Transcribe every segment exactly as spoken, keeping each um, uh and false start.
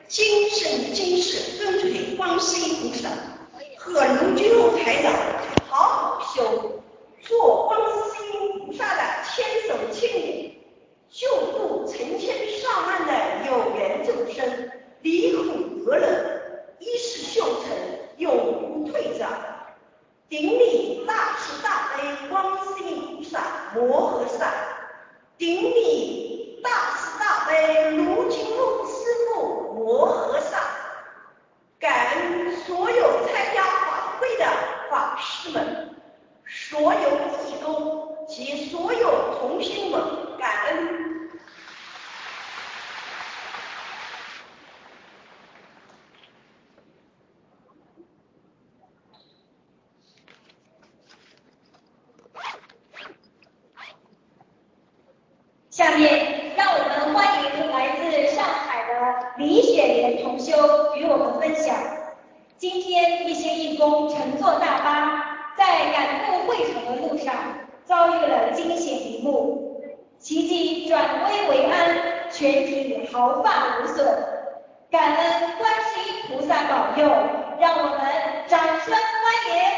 今生今世跟随观世音菩萨和卢军宏台长好好修，做观世音菩萨的千手千眼，救度成千上万的有缘众生，离苦得乐，一世修成，永不退转。顶礼大慈大悲观世音菩萨摩诃萨，顶礼大慈大悲卢军宏师父摩诃萨，感恩所有参加法会的法师们，所有义工及所有同修们，感恩。 下面让我们欢迎来自上海的李雪莲同修与我们分享，今天一些义工乘坐大巴在赶赴会场的路上遭遇了惊险一幕，奇迹转危为安，全体毫发无损，感恩观世音菩萨保佑，让我们掌声欢迎。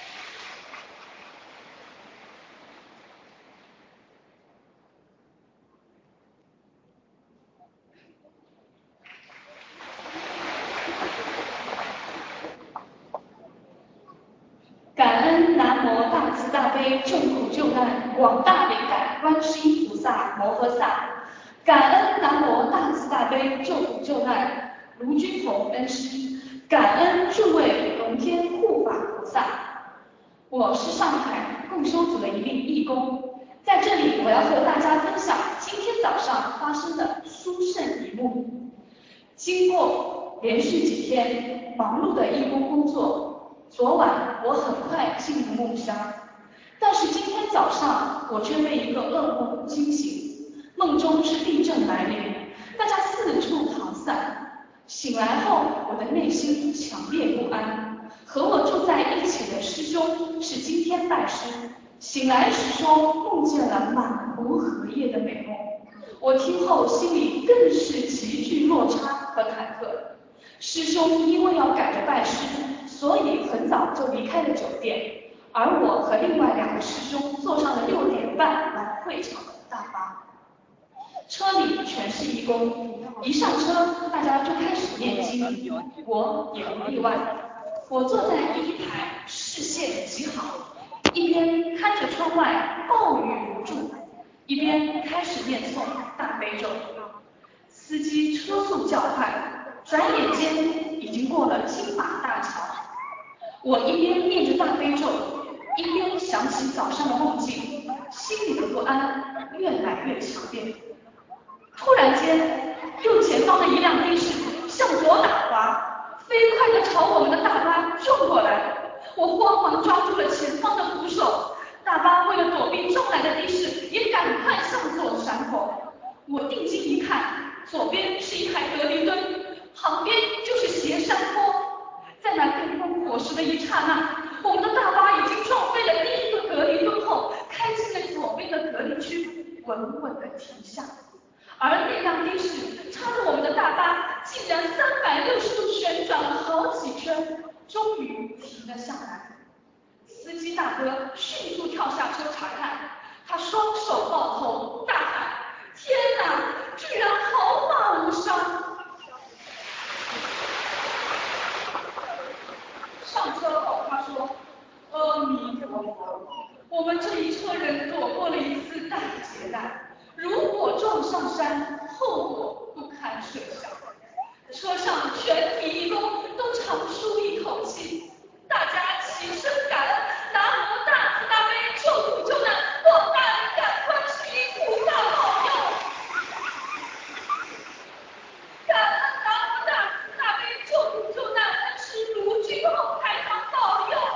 感恩南无大慈大悲救苦救难广大灵感观世音菩萨摩诃萨，感恩南无大慈大悲救苦救难卢军宏恩师，感恩诸位龙天护法菩萨。我是上海共修组的一名义工，在这里我要和大家分享今天早上发生的殊胜一幕。经过连续几天忙碌的义工工作，昨晚我很快进入梦乡，但是今天早上我却被一个噩梦惊醒，梦中是地震来临，大家四处逃散。醒来后，我的内心强烈不安。和我住在一起的师兄是今天拜师，醒来时说梦见了满湖荷叶的美梦。我听后心里更是极具落差和忐忑。师兄因为要赶着拜师，所以很早就离开了酒店，而我和另外两个师兄坐上了六点半来会场的大巴。车里全是义工，一上车大家就开始念经，我也不例外。我坐在第一排，视线极好，一边看着窗外暴雨如注，一边开始念诵大悲咒。司机车速较快，转眼间已经过了金马大桥。我一边念着大悲咒，一边想起早上的梦境，心里的不安越来越强烈。突然间，右前方的一辆的士向左打滑，飞快地朝我们的大巴撞过来。我慌忙抓住了前方的扶手，大巴为了躲避撞来的的士，也赶快向左闪躲。我定睛一看，左边是一排隔离墩，旁边就是斜山坡。在那电光火石的一刹那，我们的大巴已经撞飞了第一个隔离墩后，开进了左边的隔离区，稳稳地停下。而那辆的士插着我们的大巴，竟然三百六十度旋转了好几圈，终于停了下来。司机大哥迅速跳下车查看，他双手抱头大喊：“天哪，居然毫发无伤！”上车后他说：“阿弥陀佛，我们这一车人躲过了一次大劫难。如果撞上山，后果不堪设想。”车上全体义工都长舒一口气，大家齐声感恩南无大慈大悲救苦救难广大灵感观世音菩萨保佑，感恩南无大慈大悲救苦救难恩师卢军宏台长保佑。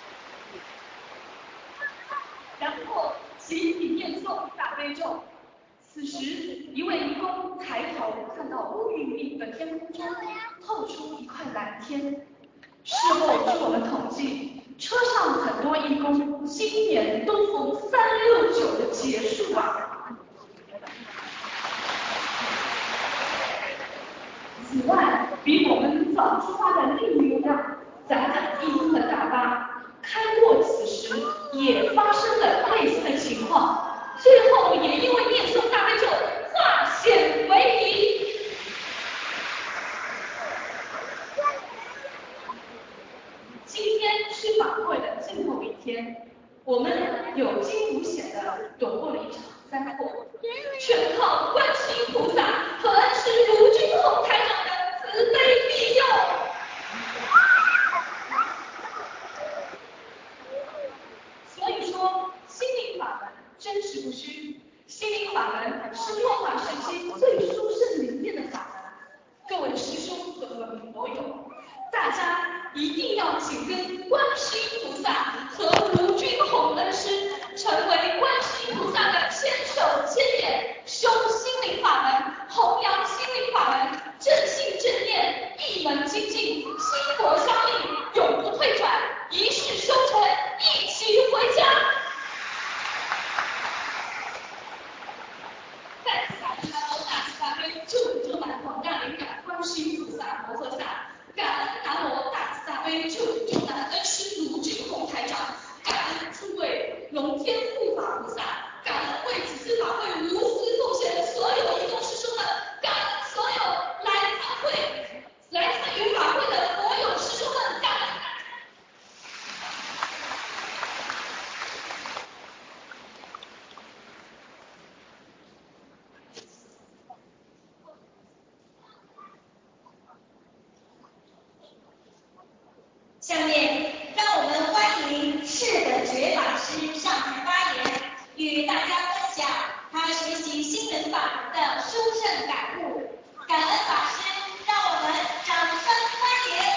然后集体念诵大悲咒。此时，一位义工抬头看到乌云密布的天空中透出一块蓝天。事后据我们统计，车上很多义工今年都逢三六九的结束啊。此外， 方出发的另一辆载满义工的大巴，开过此时也发生了类似的情况，最后也因为念诵大悲咒化险为夷。今天是法会的最后一天，我们有惊无险的躲过了一场灾祸，全靠观世音菩萨和恩师卢军宏台长的慈悲庇佑。所以说，心灵法门真实不虚，心灵法门是末法时期最殊胜灵验的法门。各位师兄和佛友，大家一定要紧跟观世音菩萨和卢军宏恩师，成为观世音菩萨的千手千眼，修心灵法门，弘扬心灵法门，正信正念，一门精进，薪火相应，永不退转，一世修成，一起回家。再次感恩南无大慈大悲救苦救难广大灵感观世音菩萨摩诃萨，感恩南无大慈大悲救苦救难恩师卢军宏台长，感恩诸位龙天护法菩萨，感恩为此次法会无私奉献的所有义工师兄们，感恩所有来参会、来参与法会的所有师兄们，感恩。 下面让我们欢迎释本觉法师上台发言，与大家分享他学习心灵法门的殊胜感悟。感恩法师，让我们掌声欢迎。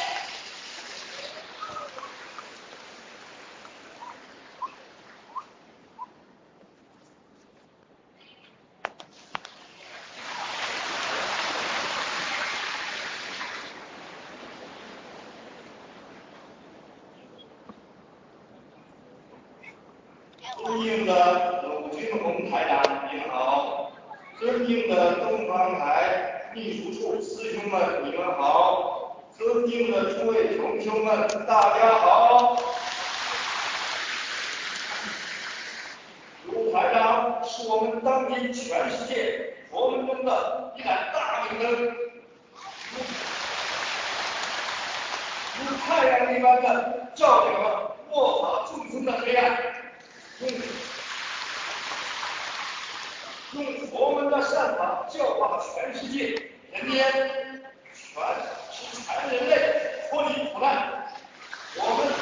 尊敬的鲁军宏台长您好，尊敬的东方台秘书处师兄们你们好，尊敬的诸位同修们大家好。鲁台长是我们当今全世界佛门中的一盏大明灯，如太阳一般的照亮了末法众生的黑暗，用用佛门的善法教化全世界人间，全使全人类脱离苦难。我们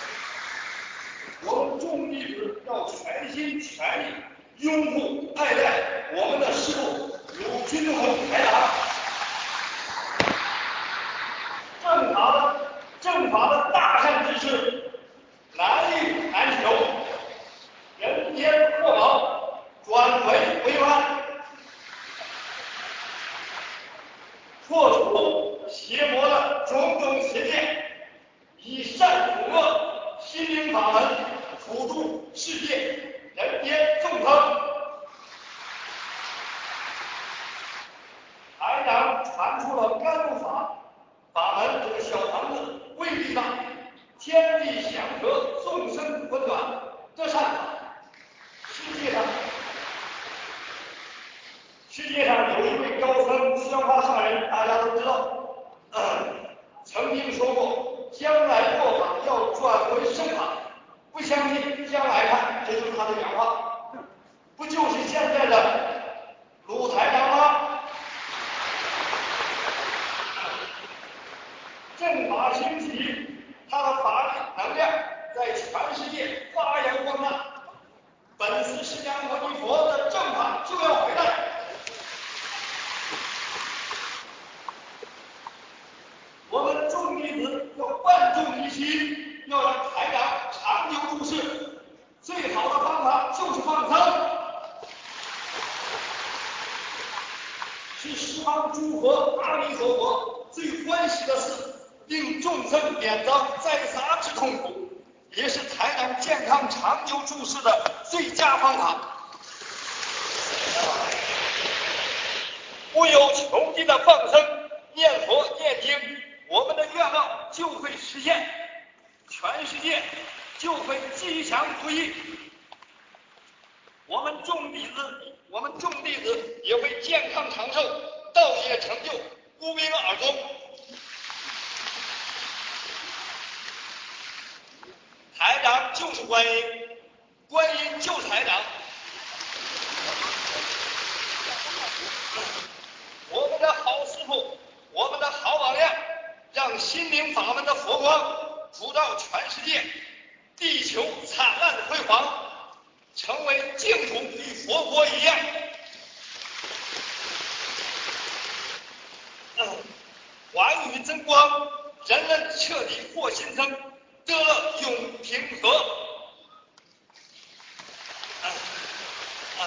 我们众弟子要全心全意拥护爱戴我们的师父鲁军宏台长。正法的正法的大善之事难遇难求，人间祸宝转为为安，破除邪魔的种种邪念，以善补恶，心灵法门普度世界人间众生。台长传出了甘露法法门这个小房子威力大，天地祥和，众生温暖，这善法世界上世界上有一位高僧宣化上人，大家都知道，嗯，曾经说过将来末法要转为圣法，不相信将来看，这就是他的原话。不就是现在的鲁台长吗？正法兴起，他的法力能量在全世界发扬光大，本次释迦牟尼佛的正法就要回来。我们众弟子要万众一心，要让台长长久住世，最好的方法就是放生，是十方诸佛阿弥陀佛最欢喜的事，令众生免遭灾杀之痛苦，也是台长健康长久住世的最佳方法。不有穷尽的放生、念佛、念经，我们的祥如意。我们众弟子，我们众弟子也会健康长寿，道业成就，无名而终。台长就是观音，观音就是台长。我们的好师傅，我们的好榜样，让心灵法门的佛光普照全世界，地球灿烂辉煌，成为净土与佛国一样。嗯，华宇增光，人人彻底获新生，得乐永平和。嗯嗯，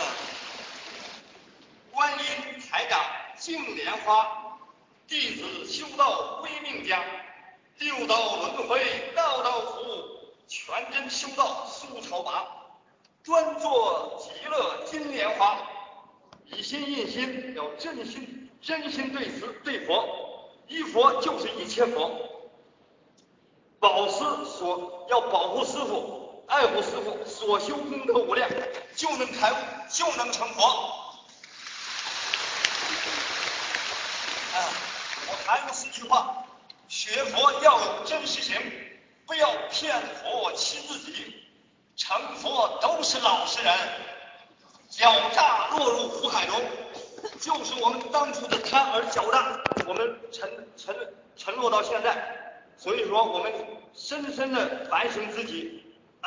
观音台长净莲花，弟子修道归命家，六道轮回道道福，全真修道苏超拔，专做极乐金莲花，以心印心，要真心真心对慈对佛，一佛就是一切佛。保师所要保护师傅，爱护师傅，所修功德无量，就能开悟，就能成佛。啊，我还有四句话：学佛要有真实行，不要骗佛欺自己。成佛都是老实人，狡诈落入苦海中，就是我们当初的贪而狡诈，我们沉沉沉落到现在。所以说，我们深深的反省自己。啊，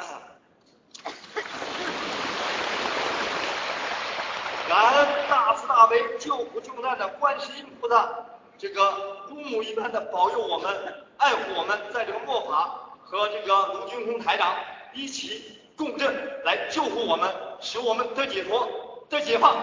感恩大慈大悲救苦救难的观世音菩萨，这个如母一般的保佑我们，爱护我们，在这个末法和这个卢军红台长一起共振，来救护我们，使我们得解脱，得解放。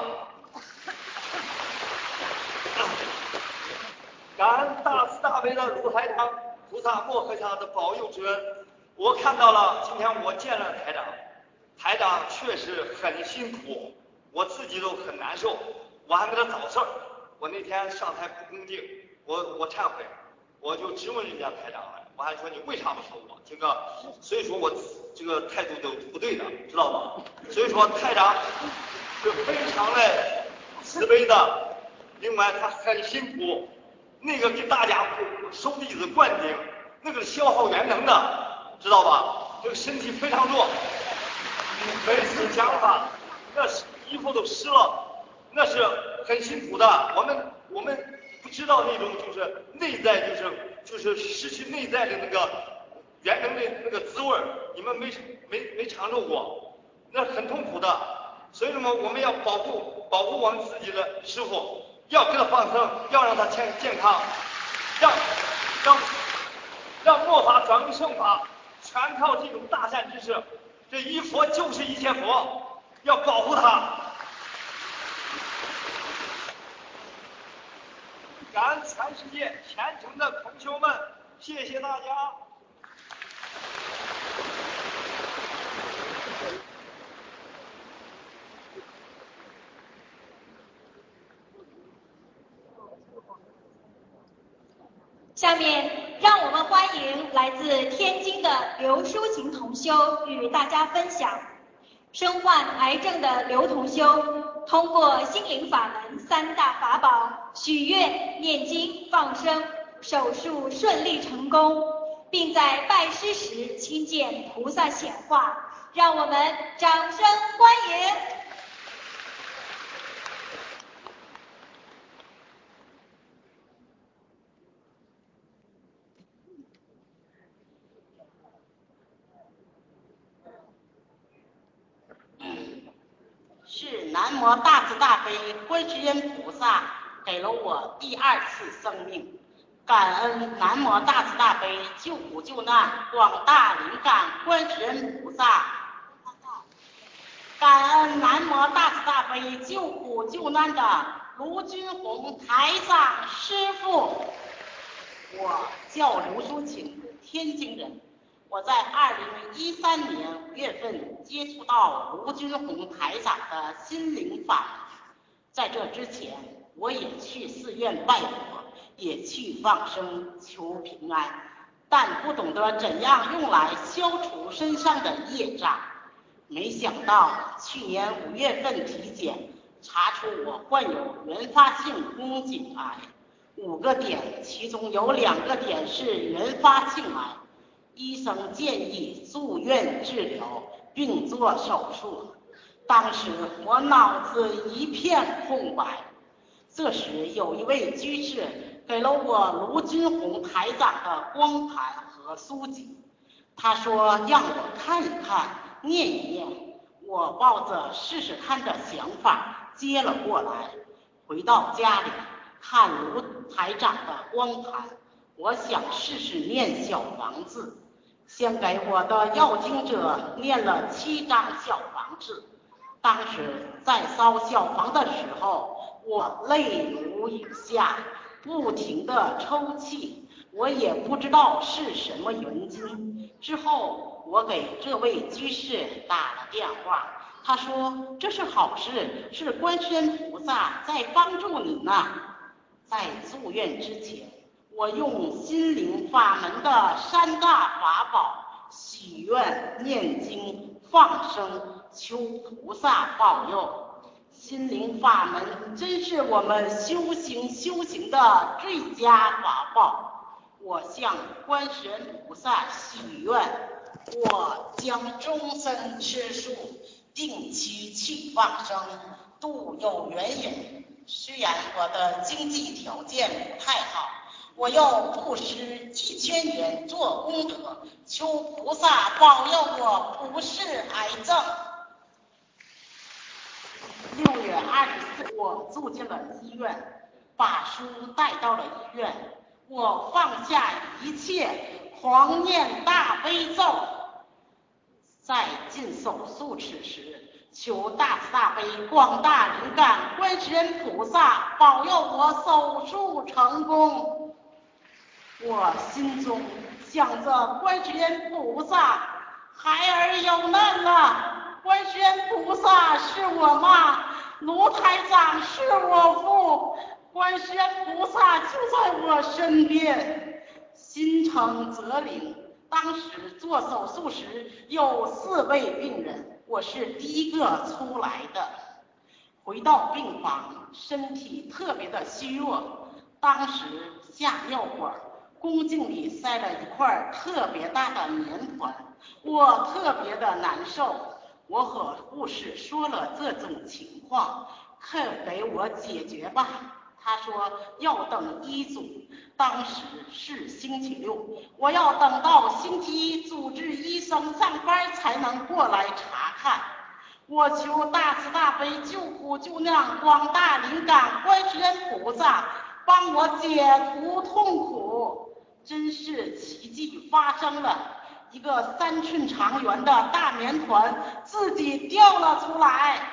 感恩大慈大悲的卢台长菩萨摩诃萨的保佑之恩，我看到了，今天我见了台长，台长确实很辛苦，我自己都很难受，我还给他找事儿。我那天上台不恭敬，我我忏悔，我就质问人家台长了，我还说你为啥不说我这个，所以说我这个态度都不对的，知道吧？所以说台长是非常的慈悲的，另外他很辛苦。那个给大家收弟子灌顶，那个是消耗元能的，知道吧？这个身体非常弱，每次讲法，那是衣服都湿了，那是很辛苦的。我们我们不知道那种就是内在就是就是失去内在的那个元能的那个滋味，你们没没没尝受过，那很痛苦的。所以说我们要保护保护我们自己的师傅。要给他放生，要让他健健康，让让让末法转为圣法，全靠这种大善之事。这一佛就是一切佛，要保护他。感恩全世界虔诚的同修们，谢谢大家。 下面让我们欢迎来自天津的刘淑琴同修与大家分享。身患癌症的刘同修，通过心灵法门三大法宝许愿、念经、放生，手术顺利成功，并在拜师时亲见菩萨显化，让我们掌声欢迎。 是南无大慈大悲观世音菩萨给了我第二次生命，感恩南无大慈大悲救苦救难广大灵感观世音菩萨，感恩南无大慈大悲救苦救难的卢军红台长师父。我叫刘淑琴，天津人。我在二零一三年五月份接触到卢军红台长的心灵法门，在这之前，我也去寺院拜佛，也去放生求平安， 但不懂得怎样用来消除身上的业障。没想到去年五月份体检查出我患有原发性宫颈癌，五个点，其中有两个点是原发性癌。医生建议住院治疗并做手术。当时我脑子一片空白。这时有一位居士给了我卢军红台长的光盘和书籍，他说让我看一看，念一念。我抱着试试看的想法接了过来。回到家里看卢台长的光盘，我想试试念小房子，先给我的要经者念了七张小房子。当时在烧小房的时候，我泪如雨下，不停地抽泣，我也不知道是什么原因。之后我给这位居士打了电话，他说这是好事，是观世音菩萨在帮助你呢。在住院之前，我用心灵法门的三大法宝许愿、念经、放生，求菩萨保佑。心灵法门真是我们修行修行的最佳法宝。我向观世音菩萨许愿，我将终身吃素，定期去放生，度有缘人。虽然我的经济条件不太好，我要布施一千元做功德，求菩萨保佑我不是癌症。六月二十四，我住进了医院，把书带到了医院，我放下一切，狂念大悲咒。在进手术室时，求大慈大悲广大灵感观世音菩萨保佑我手术成功。我心中想着观世音菩萨，孩儿有难了，观世音菩萨是我妈，卢台长是我父，观世音菩萨就在我身边。心诚则灵。当时做手术时有四位病人，我是第一个出来的。回到病房，身体特别的虚弱，当时下尿管，宫颈里塞了一块特别大的棉团，我特别的难受。我和护士说了这种情况，可给我解决吧。他说要等一组，当时是星期六，我要等到星期一主治医生上班才能过来查看。我求大慈大悲救苦救难广大灵感观世音菩萨帮我解除痛苦。真是奇迹发生了，一个三寸长圆的大棉团自己掉了出来。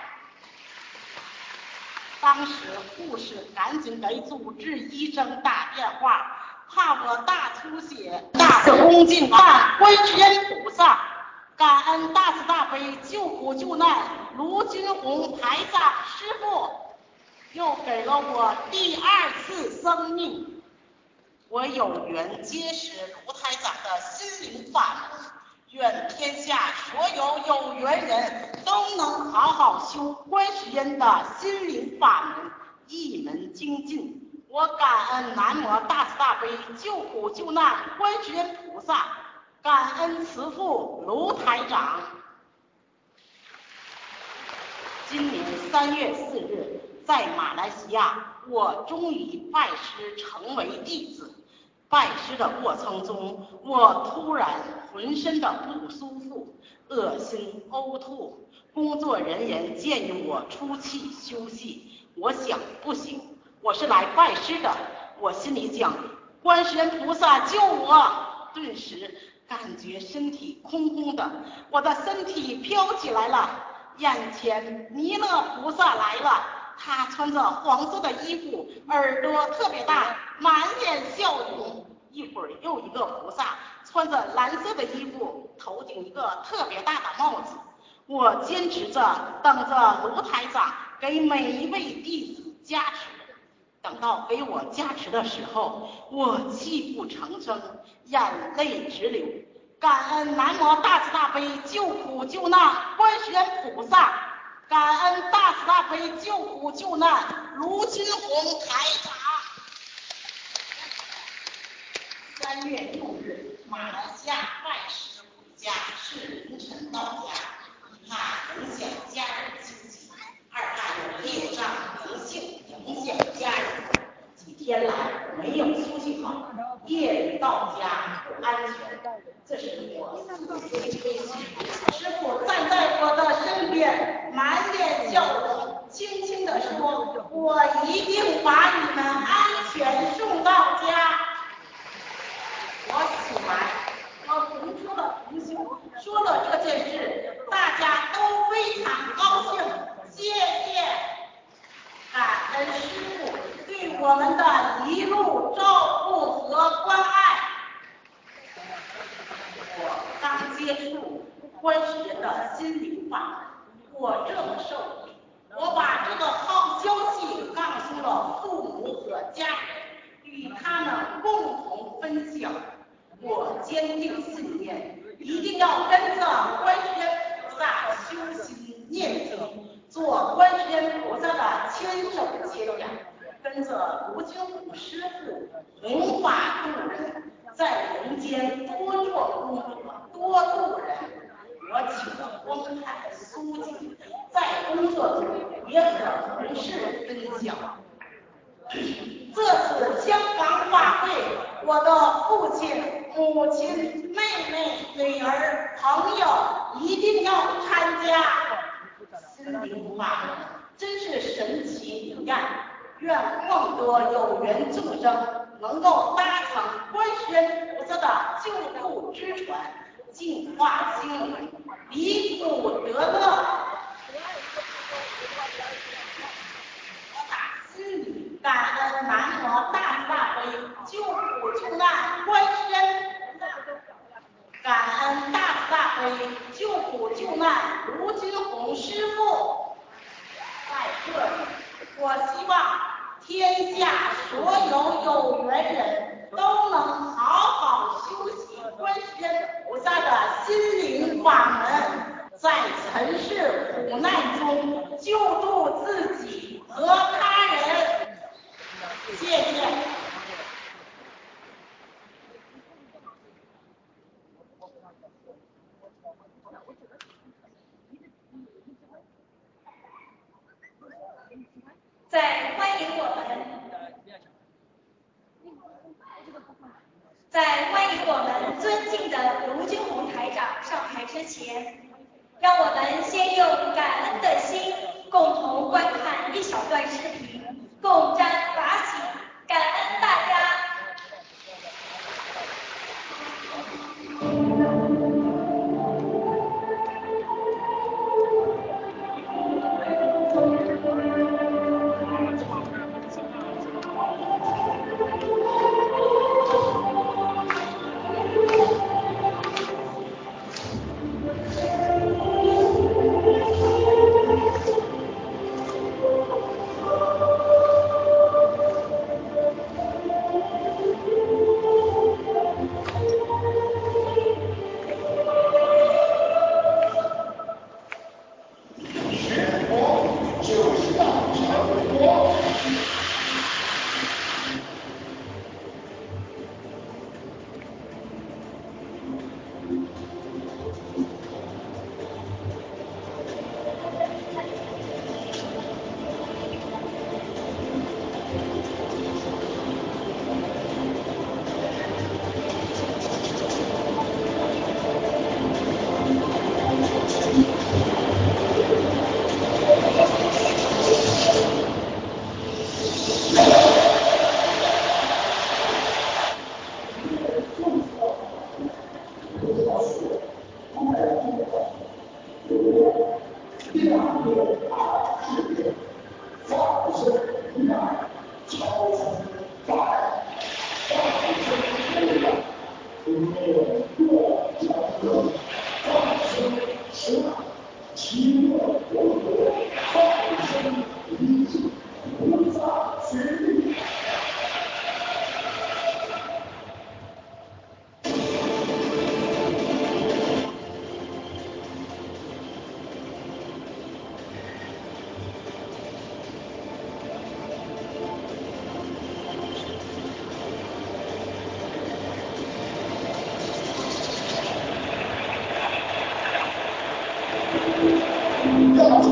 当时护士赶紧给主治医生打电话，怕我大出血大恭敬拜观世音菩萨，感恩大慈大悲救苦救难卢军红台长师父，又给了我第二次生命。我有缘结识卢台长的心灵法门，愿天下所有有缘人都能好好修观世音的心灵法门，一门精进。我感恩南无大慈大悲救苦救难观世音菩萨，感恩慈父卢台长。今年三月四日，在马来西亚，我终于拜师成为弟子。拜师的过程中，我突然浑身的不舒服，恶心呕吐。工作人员建议我出去休息，我想不行，我是来拜师的。我心里想，观世音菩萨救我！顿时感觉身体空空的，我的身体飘起来了。眼前弥勒菩萨来了，他穿着黄色的衣服，耳朵特别大，满脸笑容。一会儿又一个菩萨穿着蓝色的衣服，头顶一个特别大的帽子。我坚持着等着卢台长给每一位弟子加持。 等到给我加持的时候，我泣不成声，眼泪直流。感恩南无大慈大悲救苦救难观世音菩萨，感恩大慈大悲救苦救难卢军红台长。三月六日，马来西亚拜师回家，是凌晨到家，一怕影响家人休息，二怕有业障灵性影响家人。几天来没有休息好，夜里到家不安全，这是我自己推心。师父站在我的身边，满脸笑容，轻轻地说：“我一定把你们安全送到家。”我醒来，我同桌的同修说了这件事，大家都非常高兴。谢谢，感恩师父对我们的一路照顾和关爱。我刚接触观世音的心灵法，我这么受益，我把这个好消息告诉了父母和家人，与他们共同分享。我坚定信念，一定要跟着观世音菩萨修心念经，做观世音菩萨的千手千眼，跟着卢军虎师父弘法度人，在人间多做功德，多度人。我请了光海苏静，在工作中也和同事分享。这次香港法会，我的父亲、母亲、妹妹、女儿、朋友一定要参加。心灵法门真是神奇不验，愿更多有缘众生能够搭乘观世音菩萨的救度之船，净化心灵，离苦得乐。心里感恩南无大慈大悲救苦救难观世音菩萨，感恩大慈大悲救苦救难卢军红师父。在这里，我希望天下所有有缘人都能好好修习观世音菩萨的心灵法门，在尘世苦难中救度自己和他人。谢谢。 在欢迎我们，在欢迎我们尊敬的卢军红台长上台之前，让我们先用感恩的心，共同观看一小段视频，共沾法喜，感恩大家。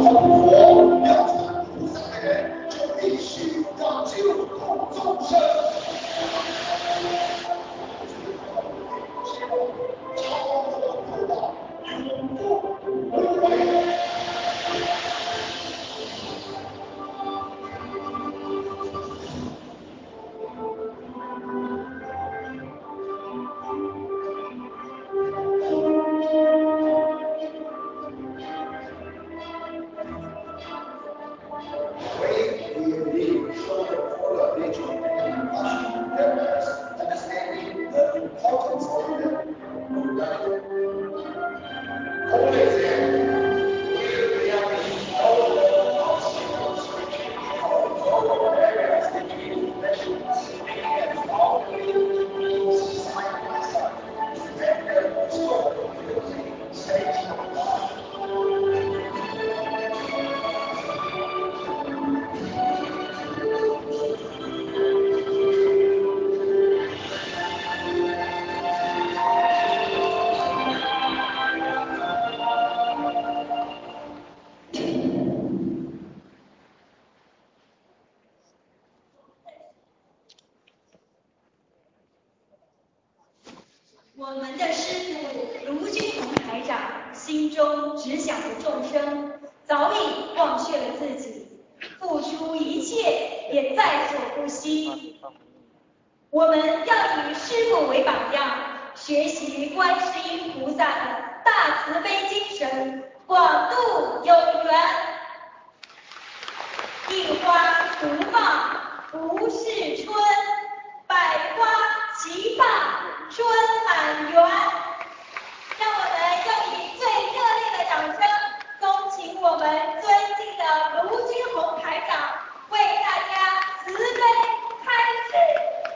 佛要传菩萨的人，就必须要救度众生。超脱苦恼，永不无悔。 我们的师父卢军宏台长心中只想着众生，早已忘却了自己，付出一切也在所不惜。我们要以师父为榜样，学习观世音菩萨的大慈悲精神，广度有缘。一花独放不是春，百花齐放春满园。让我们用以最热烈的掌声，恭请我们尊敬的卢军宏台长为大家慈悲开示。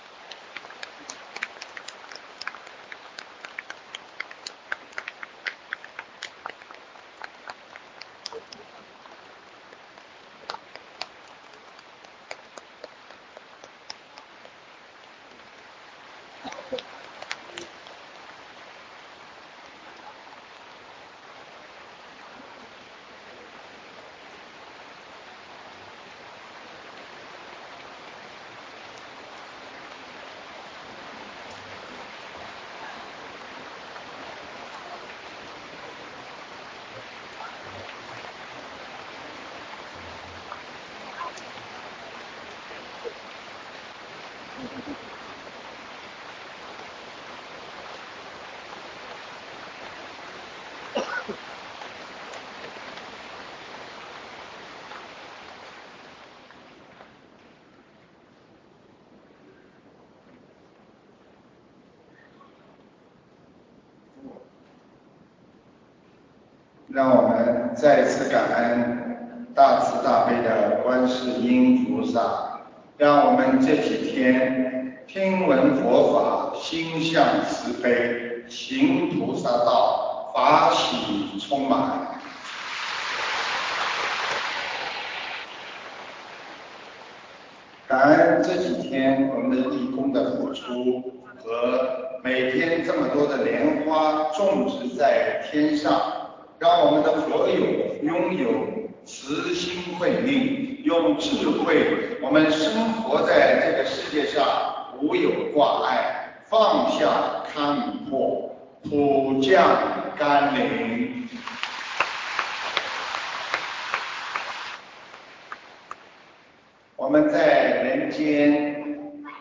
让我们再次感恩大慈大悲的观世音菩萨，让我们这几天听闻佛法，心向慈悲，行菩萨道，法喜充满。感恩这几天我们的义工的付出和每天这么多的莲花种植在天上，让我们的佛友拥有慈心慧命，用智慧，我们生活在这个世界上无有挂碍，放下看破，普降甘霖。我们在人间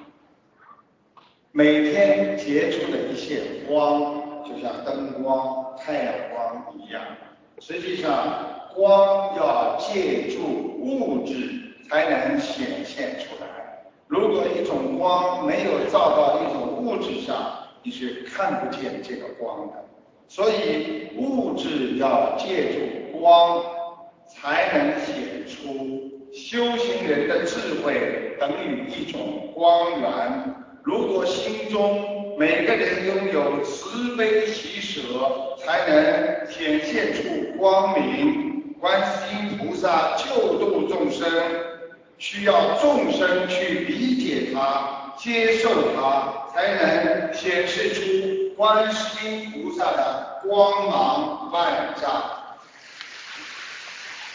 每天结出的一些光，就像灯光、太阳光一样。实际上，光要借助物质才能显现出来。如果一种光没有照到一种物质上，你是看不见这个光的。所以，物质要借助光才能显出。修行人的智慧等于一种光源。如果心中每个人拥有慈悲喜舍，才能显现出光明。观世音菩萨救度众生，需要众生去理解它、接受它，才能显示出观世音菩萨的光芒万丈。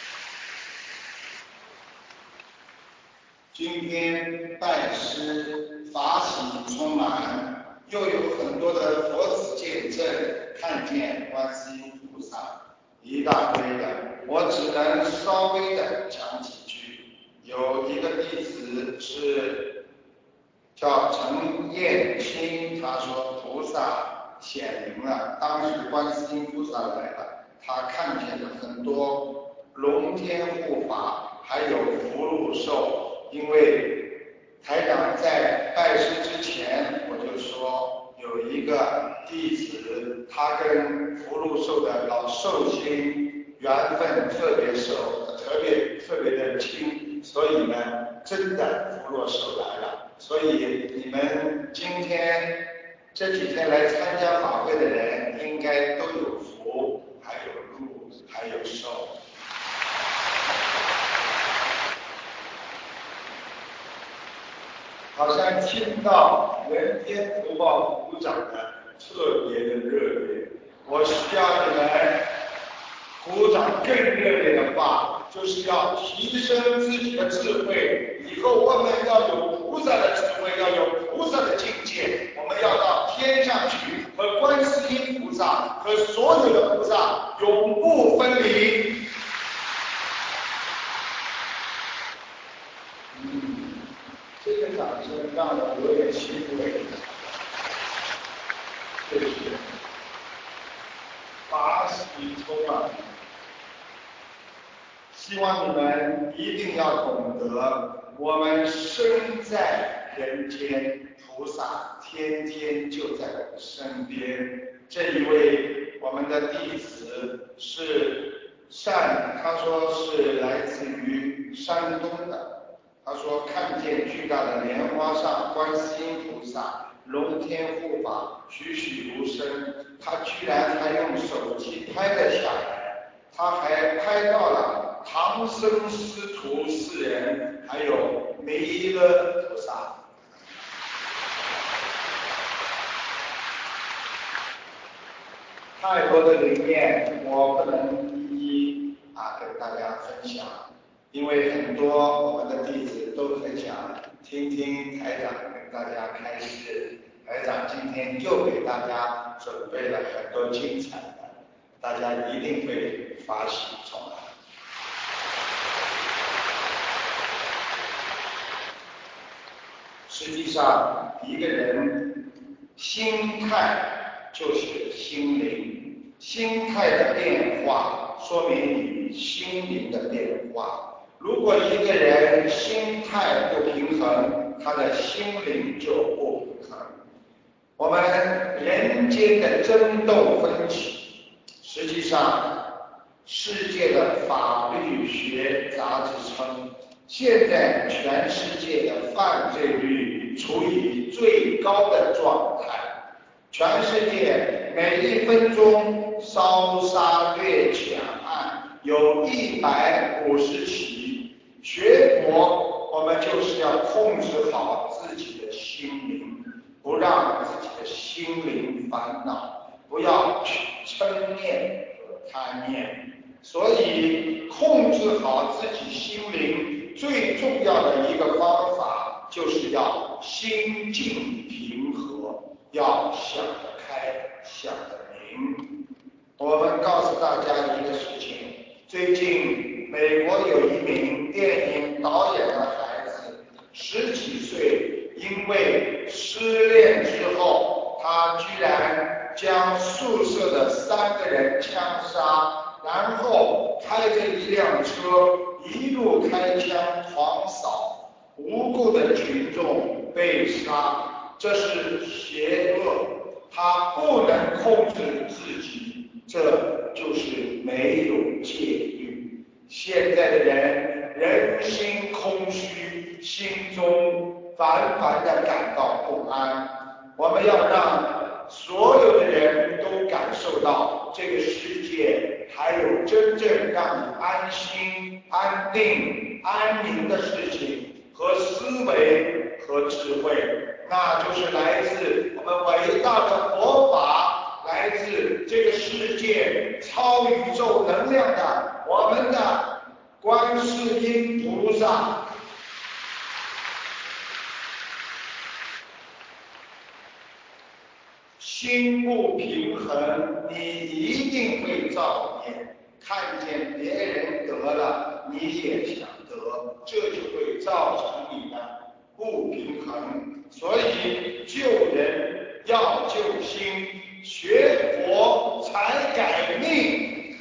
今天拜师法喜充满，又有很多的佛子见证，看见观世音菩萨一大堆的，我只能稍微的讲几句。有一个弟子是叫陈燕青，他说菩萨显灵了，当时观世音菩萨来了，他看见了很多龙天护法，还有福禄寿。因为台长在拜师之前，我就说有一个弟子，他跟福禄寿的老寿星缘分特别熟，特别特别的亲，所以呢，真的福禄寿来了。所以你们今天这几天来参加法会的人，应该都有福，还有禄，还有寿。好像听到人间福报鼓掌的特别的热烈，我需要你们鼓掌更热烈的话，就是要提升自己的智慧。以后我们要有菩萨的智慧，要有菩萨的境界，我们要到天上去，和观世音菩萨和所有的菩萨永不分离。这个掌声让我有点欣慰，确实法喜充满。希望你们一定要懂得，我们身在人间，菩萨天天就在我们身边。这一位我们的弟子是善，他说是来自于山东的。他说看见巨大的莲花上观世音菩萨龙天护法栩栩如生，他居然还用手机拍了下来，他还拍到了唐僧师徒四人，还有弥勒菩萨。太多的理念我不能一一啊跟大家分享，因为很多我们的弟子都很想听听台长跟大家开示。台长今天又给大家准备了很多精彩的，大家一定会法喜充满。实际上，一个人心态就是心灵，心态的变化说明你心灵的变化。如果一个人心态不平衡，他的心灵就不平衡。我们人间的争斗分歧，实际上世界的法律学杂志称，现在全世界的犯罪率处于最高的状态，全世界每一分钟烧杀掠抢案有一百五十起，学佛我们就是要控制好自己的心灵，不让自己的心灵烦恼，不要去嗔念和贪念。所以控制好自己心灵最重要的一个方法，就是要心境平和，要想得开，想得明。我们告诉大家一个事情，最近美国有一名电影导演的孩子，十几岁，因为失恋之后，他居然将宿舍的三个人枪杀，然后开着一辆车一路开枪狂扫，无辜的群众被杀，这是邪恶，他不能控制自己，这就是没有戒律。现在的人人心空虚，心中烦烦地感到不安。我们要让所有的人都感受到这个世界还有真正让你安心、安定、安宁的事情和思维和智慧，那就是来自我们伟大的佛法，来自这个世界超宇宙能量的我们的观世音菩萨。 心不平衡，你一定会造孽。看见别人得了，你也想得，这就会造成你的不平衡。所以救人要救心，学佛才改命。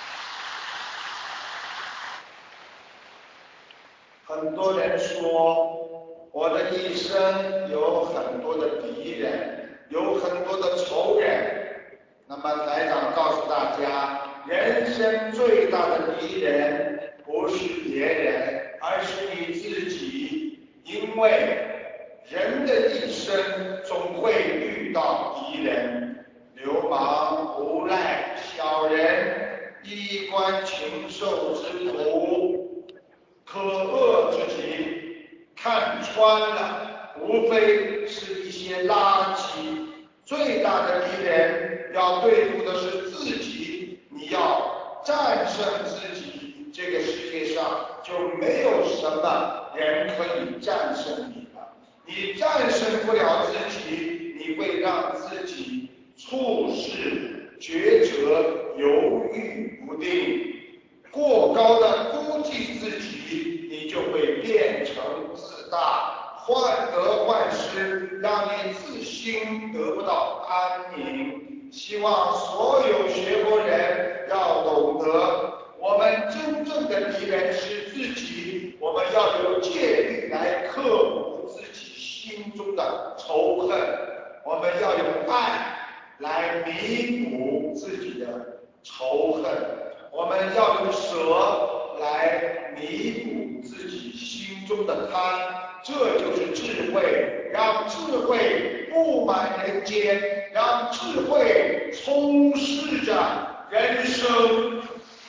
很多人说，我的一生有很多的敌人，有很多的仇人。那么台长告诉大家，人生最大的敌人不是别人，而是你自己。因为人的一生总会遇到敌人，流氓、无赖、小人、衣冠禽兽之徒，可恶之极，看穿了，无非是一些垃圾。最大的敌人要对付的是自己，你要战胜自己，这个世界上就没有什么人可以战胜你了。你战胜不了自己，你会让自己处事抉择犹豫不定，过高的估计自己，你就会变成自大，患得患失，让你自心得不到安宁。希望所有学佛人要懂得，我们真正的敌人是自己，我们要有戒律来克服自己心中的仇恨，我们要有爱来弥补自己的仇恨，我们要用舍来弥补自己心中的贪，这就是智慧，让智慧布满人间，让智慧充斥着人生。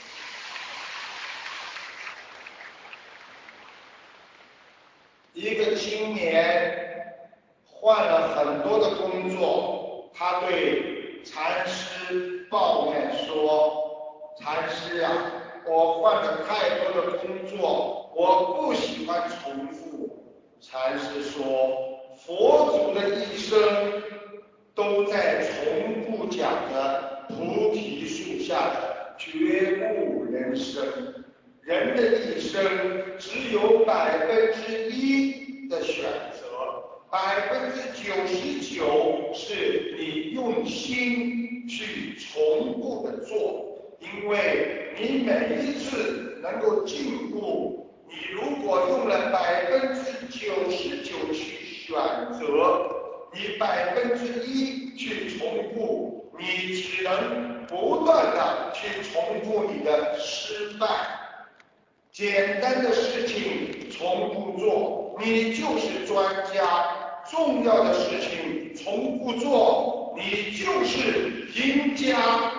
一个青年换了很多的工作，他对禅师抱怨说，禅师啊，我换了太多的工作，我不喜欢重复。禅师说，佛祖的一生都在重复讲的菩提树下的觉悟人生。人的一生只有百分之一的选择，百分之九十九是你用心去重复的做，因为你每一次能够进步，你如果用了百分之九十九去选择，你百分之一去重复，你只能不断的去重复你的失败。简单的事情重复做，你就是专家；重要的事情重复做，你就是赢家。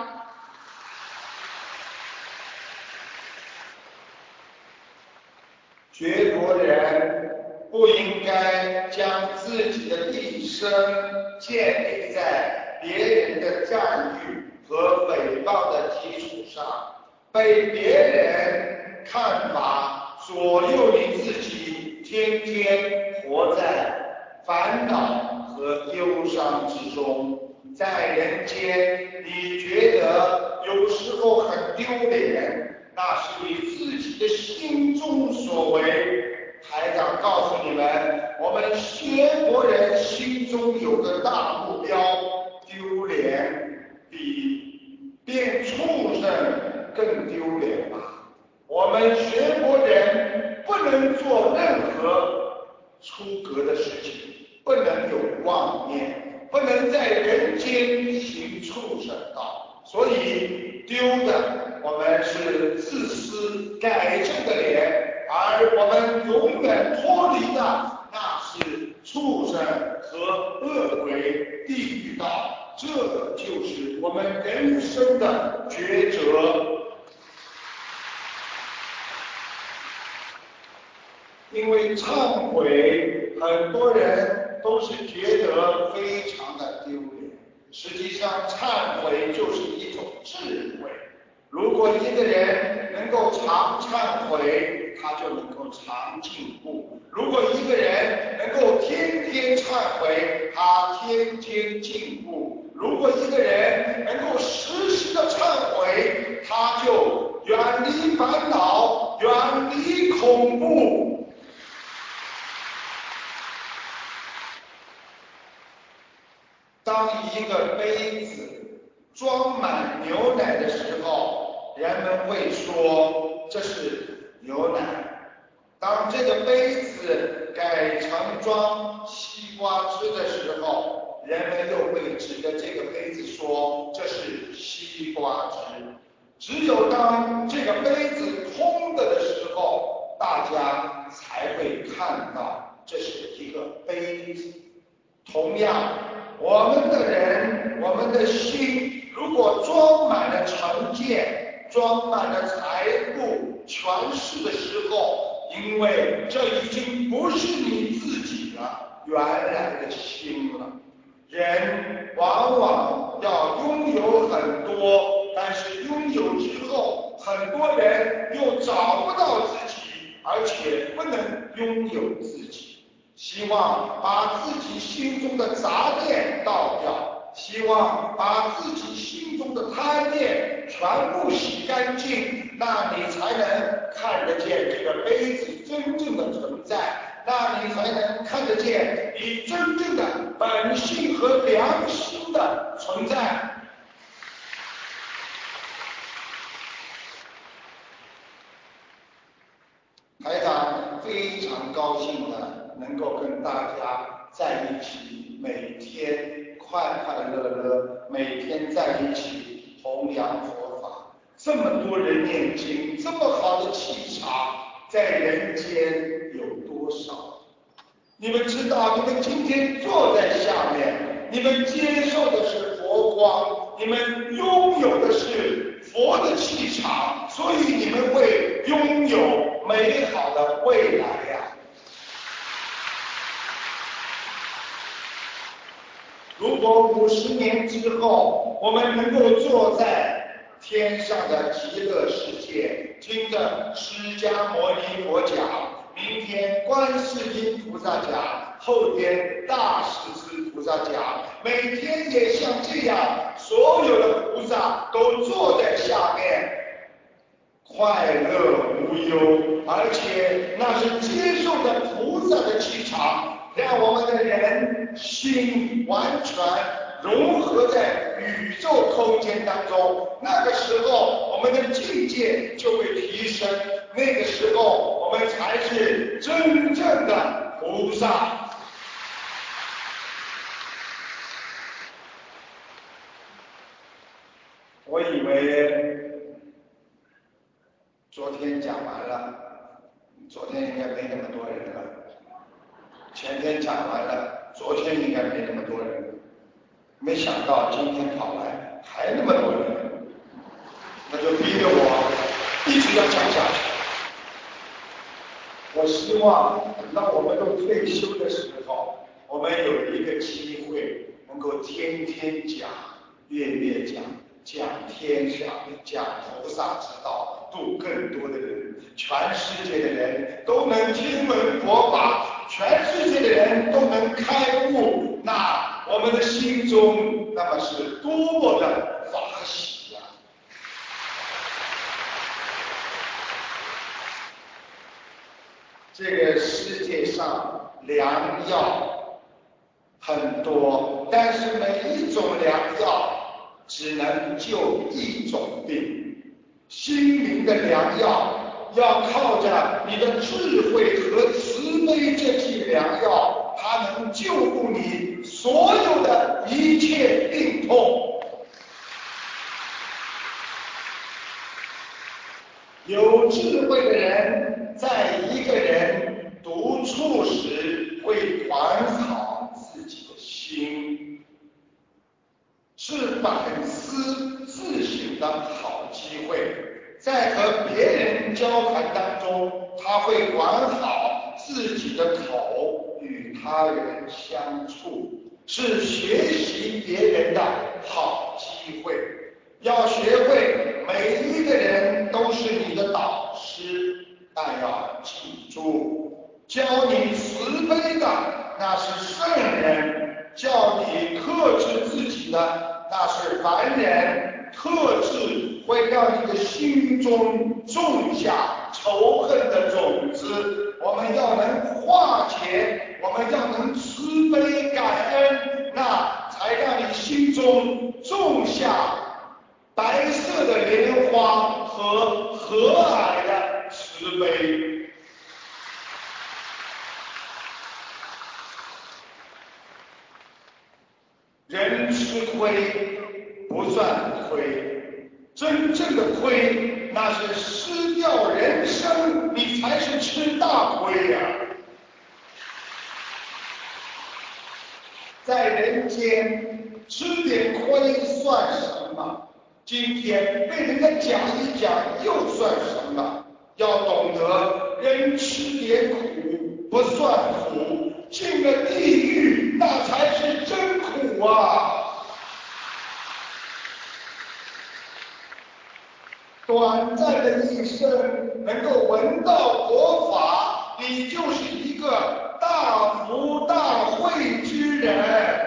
学佛人不应该将自己的一生建立在别人的赞誉和诽谤的基础上，被别人看法左右你自己，天天活在烦恼和忧伤之中。在人间，你觉得有时候很丢脸，那是你自己的心中所为。台长告诉你们，我们学佛人心中有个大目标，丢脸比变畜生更丢脸吧。我们学佛人不能做任何出格的事情，不能有妄念，不能在人间行畜生道，所以丢的我们是自私改正的脸，而我们永远脱离的那是畜生和恶鬼地狱道，这就是我们人生的抉择。因为忏悔，很多人都是觉得非常的丢脸，实际上忏悔就是一种智慧。如果一个人能够常忏悔，他就能够常进步；如果一个人能够天天忏悔，他天天进步；如当一个杯子装满牛奶的时候，人们会说这是牛奶。当这个杯子改成装西瓜汁的时候，人们又会指着这个杯子说这是西瓜汁。只有当这个杯子空的的时候，大家才会看到这是一个杯子。同样，我们的人，我们的心，如果装满了成见，装满了财富、权势的时候，因为这已经不是你自己了，原来的心了。人往往要拥有很多，但是拥有之后，很多人又找不到自己，而且不能拥有自己。希望把自己心中的杂念倒掉，希望把自己心中的贪念全部洗干净，那你才能看得见这个杯子真正的存在，那你才能看得见你真正的本性和良心的存在。台长非常高兴的能够跟大家在一起，每天快快乐乐，每天在一起弘扬佛法。这么多人念经，这么好的气场，在人间有多少？你们知道，你们今天坐在下面，你们接受的是佛光，你们拥有的是佛的气场，所以你们会拥有美好的未来呀、啊！如果五十年之后，我们能够坐在天上的极乐世界，听着释迦牟尼佛讲，明天观世音菩萨讲，后天大势至菩萨讲，每天也像这样，所有的菩萨都坐在下面，快乐无忧，而且那是接受的菩萨的气场，让我们的人心完全融合在宇宙空间当中。那个时候我们的境界就会提升，那个时候我们才是真正的菩萨。我以为昨天讲完了，昨天应该没那么多人了，前天讲完了，昨天应该没那么多人了，没想到今天跑来还那么多人，那就逼着我一直要讲下去。我希望等到我们都退休的时候，我们有一个机会能够天天讲，月月讲，讲天下，讲菩萨之道，度更多的人，全世界的人都能听闻佛法，全世界的人都能开悟，那我们的心中那么是多么的法喜呀、啊！这个世界上良药很多，但是每一种良药只能救一种病。心灵的良药要靠着你的智慧和慈悲这剂良药，它能救护你所有的一切病痛。有智慧的人，在一个人独处时会管好自己的心，是反思自省的好机会。在和别人交谈当中，他会管好自己的口，与他人相处，是学习别人的好机会。要学会每一个人都是你的导师，但要记住，教你慈悲的那是圣人，教你克制自己的那是凡人。克制会让你的心中种下仇恨的种子，我们要能化解，我们要能慈悲感恩，那才让中种下白色的莲花和和蔼的慈悲。人吃亏不算亏，真正的亏那是失掉人生，你才是吃大亏呀、啊。在人间吃点亏算什么？今天被人家讲一讲又算什么？要懂得，人吃点苦不算苦，进了地狱那才是真苦啊！短暂的一生能够闻到佛法，你就是一个大福大慧之人。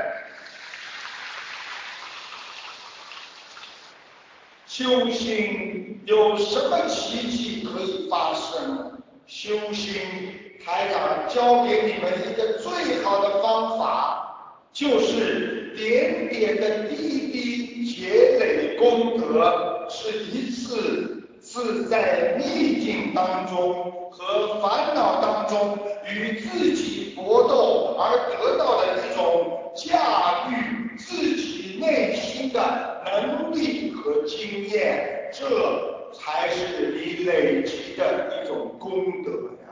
修行有什么奇迹可以发生？修行，台长教给你们一个最好的方法，就是点点的滴滴积累功德，是一次次在逆境当中和烦恼当中与自己搏斗而得到的一种驾驭自己内心的能力和经验，这才是你累积的一种功德呀。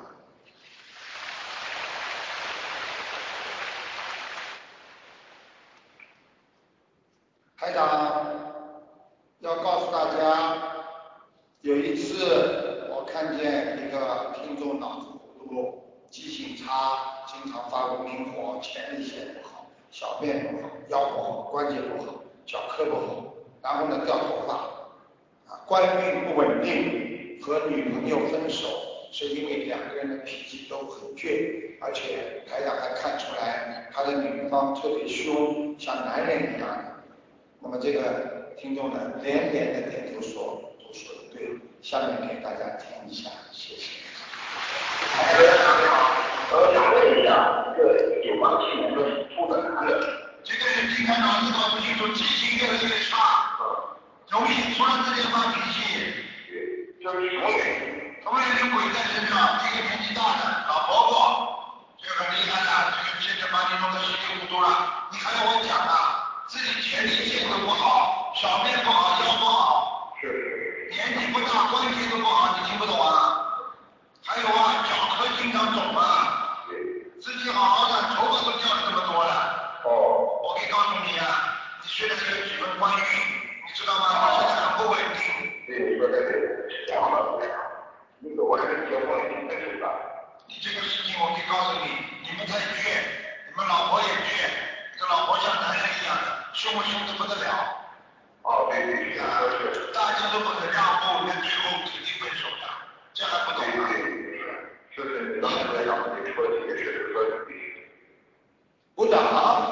台长要告诉大家，有一次我看见一个听众脑子糊涂，记性差，经常发过明火，前列腺不好，小便不好，腰不好，关节不好，脚科不好，然后呢掉头发，啊，官运不稳定，和女朋友分手，是因为两个人的脾气都很倔，而且台长还看出来他的女方特别凶，像男人一样的。那么这个听众呢连连的点头说，都说的对，下面给大家听一下，谢谢。 大家好，我想问一下，这个一九八七年的属兔的男的， 这个人经常脑子搞不清楚，记性越来越差，容易突然之间发脾气， 就是什么原因？ 什么人有鬼在身上？一个年纪大的老婆婆，这个很厉害的，这个现在把你弄得稀里糊涂了，你还要我讲啊？自己前列腺都不好，小便不好，腰不好， 是是年纪不大，关节都不好，你听不懂啊？还有啊，脚科经常肿啊，自己好好的，头发都掉了这么多了。 哦， 我可以告诉你啊，你虽然有几分官运，你知道吗？你现在很不稳定。 对，说的对，然后呢，那个我还是结婚了，挺分手的。 你这个事情我可以告诉你，你们太倔，你们老婆也倔，这老婆像男人一样的，凶不凶的不得了。 哦，对对对， 啊， 是。 大家都不肯让步，那最后肯定分手的，这还不懂吗？ 对对对，就是你刚才在讲的，你说的这个事实说的对。 鼓掌。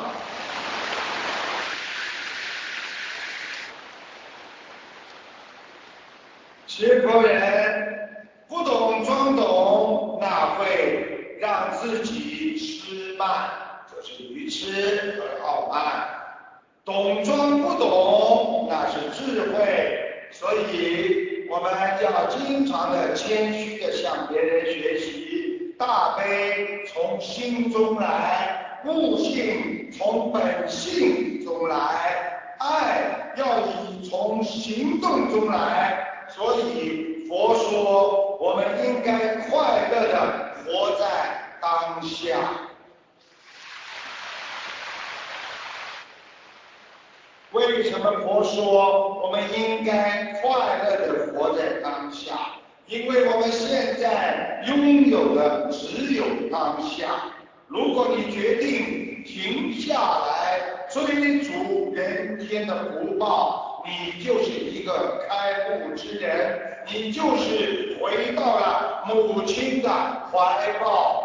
学佛人不懂装懂，那会让自己失慢，就是愚痴和傲慢。懂装不懂，那是智慧。所以我们要经常的谦虚的向别人学习，大悲从心中来，悟性从本性中来，爱要以从行动中来。所以佛说，我们应该快乐的活在当下。为什么佛说我们应该快乐的活在当下？因为我们现在拥有的只有当下。如果你决定停下来追逐人间的福报，你就是一个开悟之人，你就是回到了母亲的怀抱。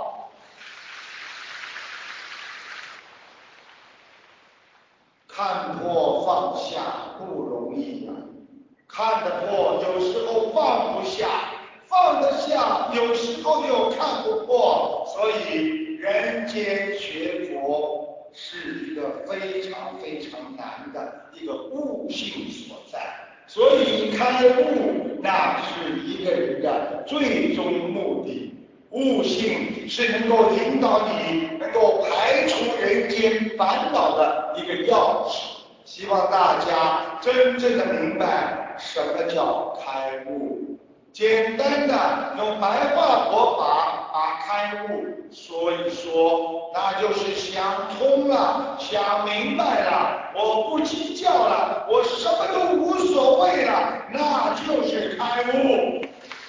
看破放下不容易呀、啊，看得破有时候放不下，放得下有时候又看不破，所以人间学佛是一个非常非常难难的一个悟性所在。所以开悟那是一个人的最终目的。悟性是能够引导你能够排除人间烦恼的一个钥匙。希望大家真正的明白什么叫开悟。简单的用白话佛法把开悟说一说，那就是想通了，想明白了，我不计较了，我什么都无所谓了，那就是开悟。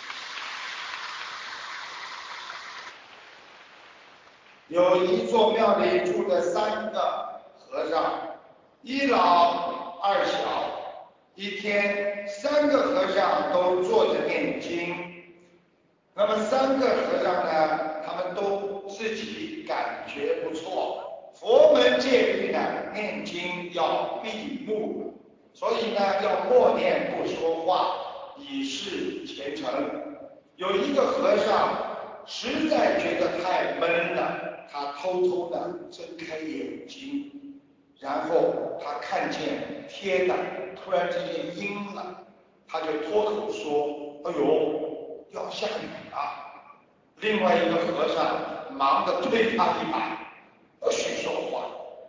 有一座庙里住着三个和尚，一老二小。一天，三个和尚都坐着念经。那么三个和尚呢，他们都自己感觉不错。佛门戒律呢，念经要闭目，所以呢要默念不说话，以示虔诚。有一个和尚实在觉得太闷了，他偷偷的睁开眼睛。然后他看见天呐，突然之间阴了，他就脱口说：“哎呦，要下雨了。”另外一个和尚忙着推他一把，不许说话。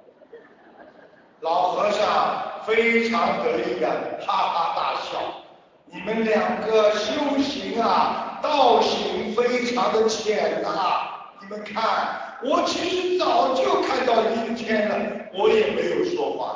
老和尚非常得意的哈哈大笑：“你们两个修行啊，道行非常的浅啊！你们看。”我其实早就看到阴天了，我也没有说话。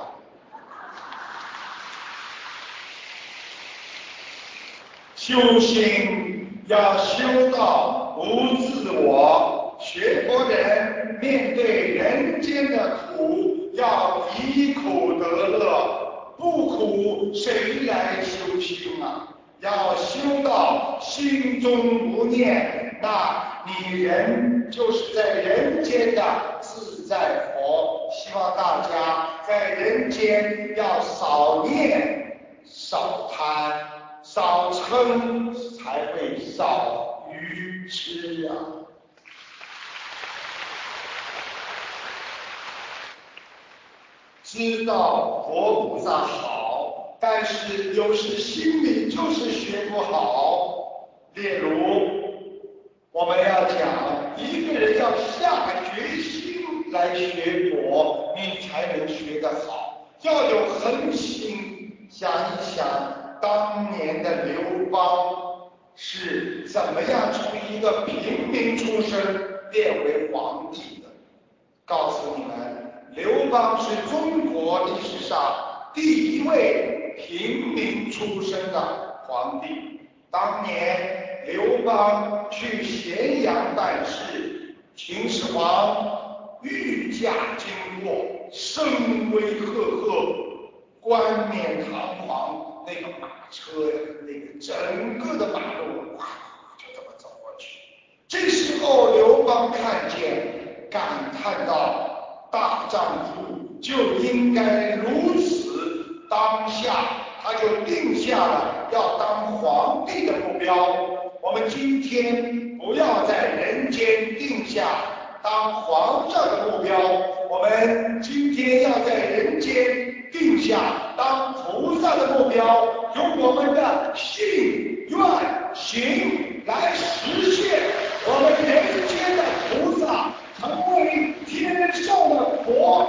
修行要修到无自我，学佛人面对人间的苦，要以苦得乐，不苦谁来修行啊？要修到心中不念，那你人就是在人间的自在佛。希望大家在人间要少念、少贪、少嗔，才会少愚痴啊。知道佛菩萨好，但是有时心里就是学不好。例如，我们要讲一个人要下决心来学佛，你才能学得好，要有恒心。想一想，当年的刘邦是怎么样从一个平民出身变为皇帝的？告诉你们，刘邦是中国历史上第一位平民出身的皇帝。当年刘邦去咸阳办事，秦始皇御驾经过，声威赫赫，冠冕堂皇，那个马车呀，那个整个的马路哇就这么走过去。这时候刘邦看见，感叹道：大丈夫就应该如此。当下他就定下了要当皇帝的目标。我们今天不要在人间定下当皇上的目标，我们今天要在人间定下当菩萨的目标，用我们的信愿行来实现我们人间的菩萨，成为天上的佛。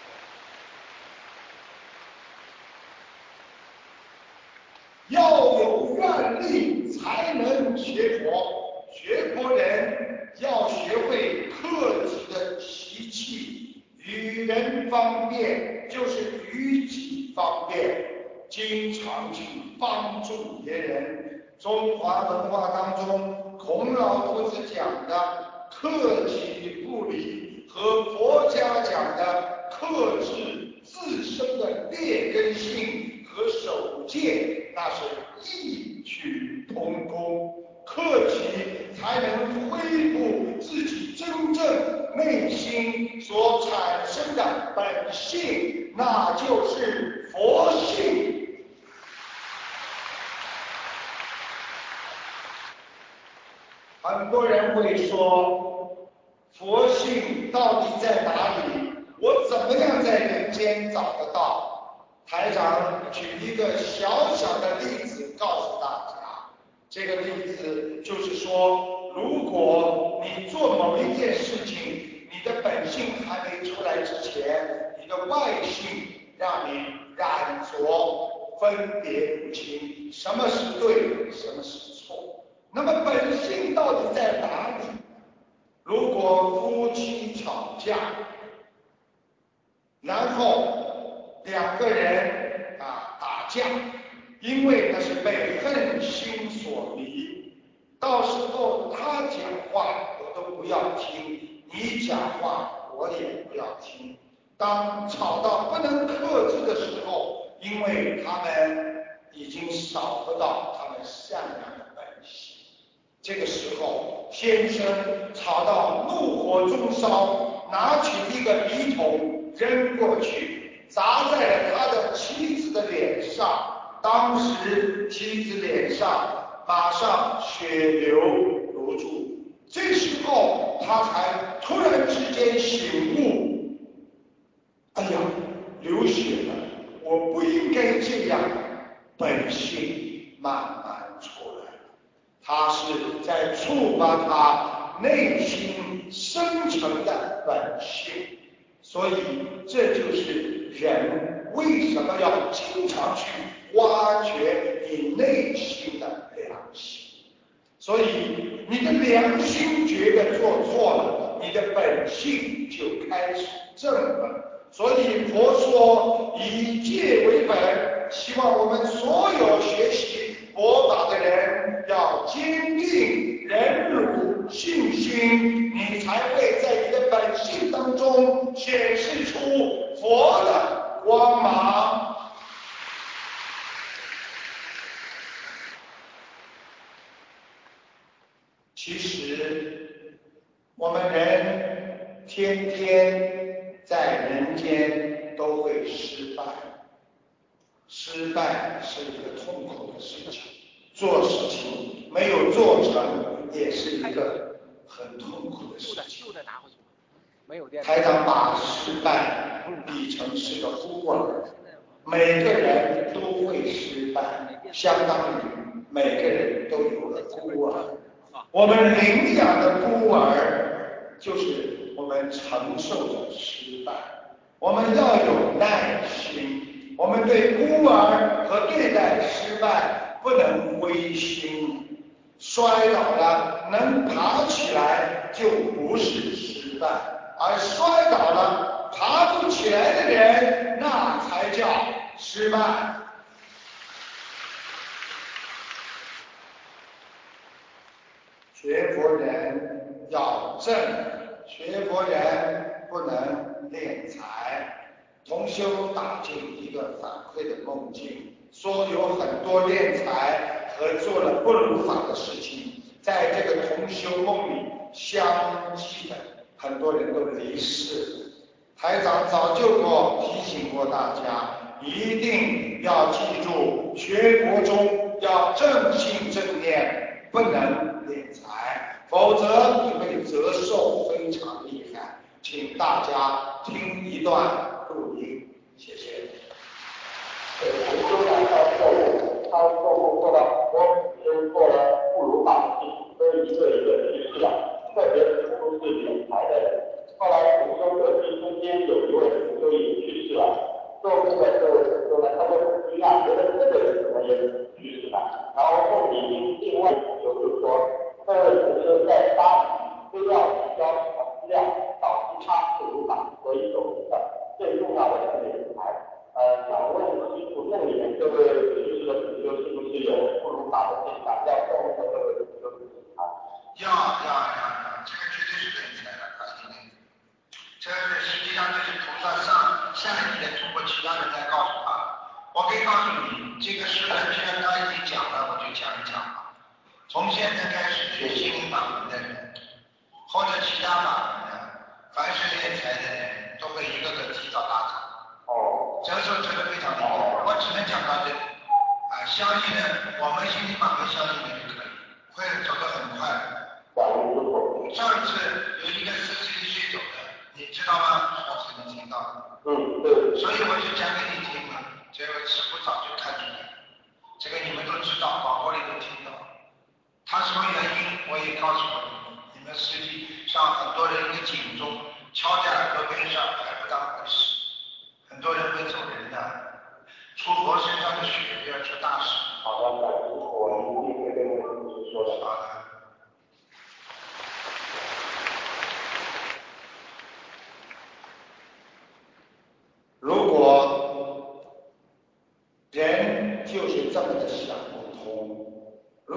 要有愿力才能学佛，学佛人要学会克己的习气，与人方便就是与己方便，经常去帮助别人。中华文化当中，孔老夫子讲的克己复礼和佛家讲的克制自身的劣根性和守戒，那是异曲同工。克己才能恢复自己真正内心所产生的本性，那就是佛性。很多人会说，佛性到底在哪里？我怎么样在人间找得到？ 台长举一个小小的例子告诉大家，这个例子就是说，如果你做某一件事情，你的本性还没出来之前，你的外性让你染着分别不清，什么是对，什么是错。那么本性到底在哪里？如果夫妻吵架，然后两个人啊打架，因为那是被恨心所迷，到时候他讲话我都不要听，你讲话我也不要听。当吵到不能克制的时候，因为他们已经少不到他们善良的本性，这个时候先生吵到怒火中烧，拿起一个笔筒扔过去，砸在了他的妻子的脸上。当时妻子脸上马上血流如注，这时候他才突然之间醒悟，哎呀，流血了，我不应该这样，本性慢慢出来了。他是在触发他内心深层的本性，所以这就是人为什么要经常去挖掘你内心的良心。所以你的良心觉得做错了，你的本性就开始正了。所以佛说以戒为本，希望我们所有学习佛法的人要坚定忍辱信心，你才会在你的本性当中显示出佛的光芒。其实我们人天天在人间都会失败，失败是一个痛苦的事情，做事情没有做成也是一个很痛苦的事情。台长把失败比成是个孤儿，每个人都会失败，相当于每个人都有了孤儿。我们领养的孤儿就是我们承受的失败，我们要有耐心，我们对孤儿和对待失败不能灰心，摔倒了能爬起来就不是失败，而摔倒了爬不起来的人那才叫失败。学佛人要正，学佛人不能敛财。同修打进一个反馈的梦境，说有很多敛财和做了不如法的事情，在这个同修梦里相继的，很多人都离世。台长早就过提醒过大家，一定要记住，学佛中要正信正念，不能敛财，否则你会折寿非常厉害。请大家听一段录音，谢谢。 同修呢，他做梦，他做梦做到很多都做了不如法的事情，都一个一个去世了，特别是都是敛财的人。后来同修得知中间有一位同修也去世了，做梦的这位同修呢，他就很惊讶，觉得这个人怎么也去世了。然后梦里面另外同修就说，这位同修在巴黎非要提交什么资料，导致他不如法，所以走失了。最重要的是敛财。呃，想问师父，梦里面这位去世的同修是不是有不如法的现象？要做梦的这位同修是他？ 要要要要，这个绝对是敛财的，告诉你。这实际上就是菩萨上下一的通过其他人来告诉他。我可以告诉你，这个事呢，既然他已经讲了，我就讲一讲吧。从现在开始学心灵法门的人，或者其他法门的，凡是敛财的人，都会一个个提早打倒。 哦， 折寿折得非常厉害，我只能讲到这里。啊，相信呢，我们心理法门相信的就可以，会走得很快。上次有一个四十一岁走的，你知道吗？上次你听到。 嗯，对。 所以我就讲给你听了，这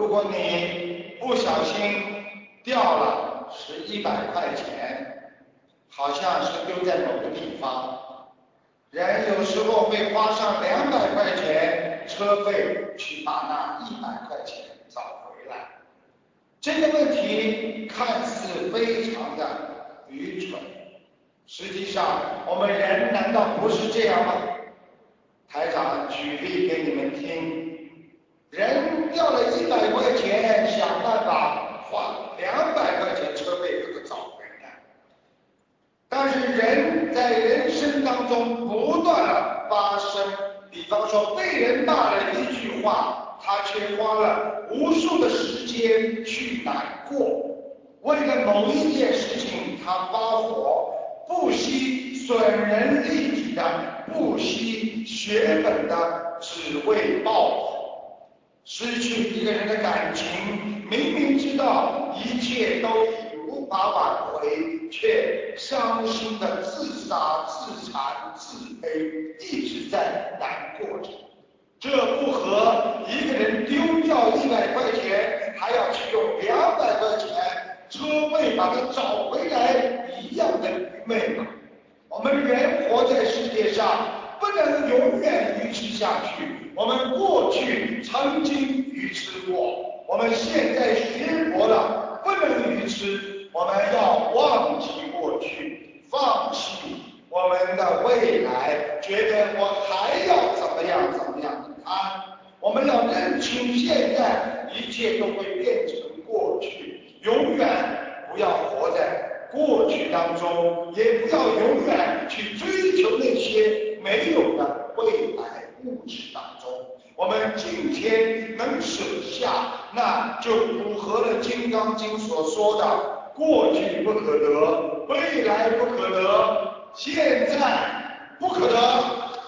如果你不小心掉了是一百块钱，好像是丢在某个地方，人有时候会花上两百块钱车费去把那一百块钱找回来。这个问题看似非常的愚蠢，实际上我们人难道不是这样吗？台长举例给你们听，人掉了一百块钱，想办法花两百块钱车费给他找回来。但是人在人生当中不断的发生，比方说被人骂了一句话，他却花了无数的时间去难过，为了某一件事情他发火，不惜损人利己的，不惜血本的，只为报复。失去一个人的感情，明明知道一切都已无法挽回，却伤心的自杀、自残、自卑，一直在难过着。这不和一个人丢掉一百块钱，还要去用两百块钱车费把它找回来一样的愚昧吗？我们人活在世界上，不能永远愚痴下去。我们过去曾经愚痴过，我们现在学佛了，不能愚痴。我们要忘记过去，放弃我们的未来，觉得我还要怎么样怎么样的贪。我们要认清现在一切都会变成过去，永远不要活在过去当中，也不要永远去追求那些没有的未来物质当中。我们今天能舍下，那就符合了《金刚经》所说的过去不可得，未来不可得，现在不可得。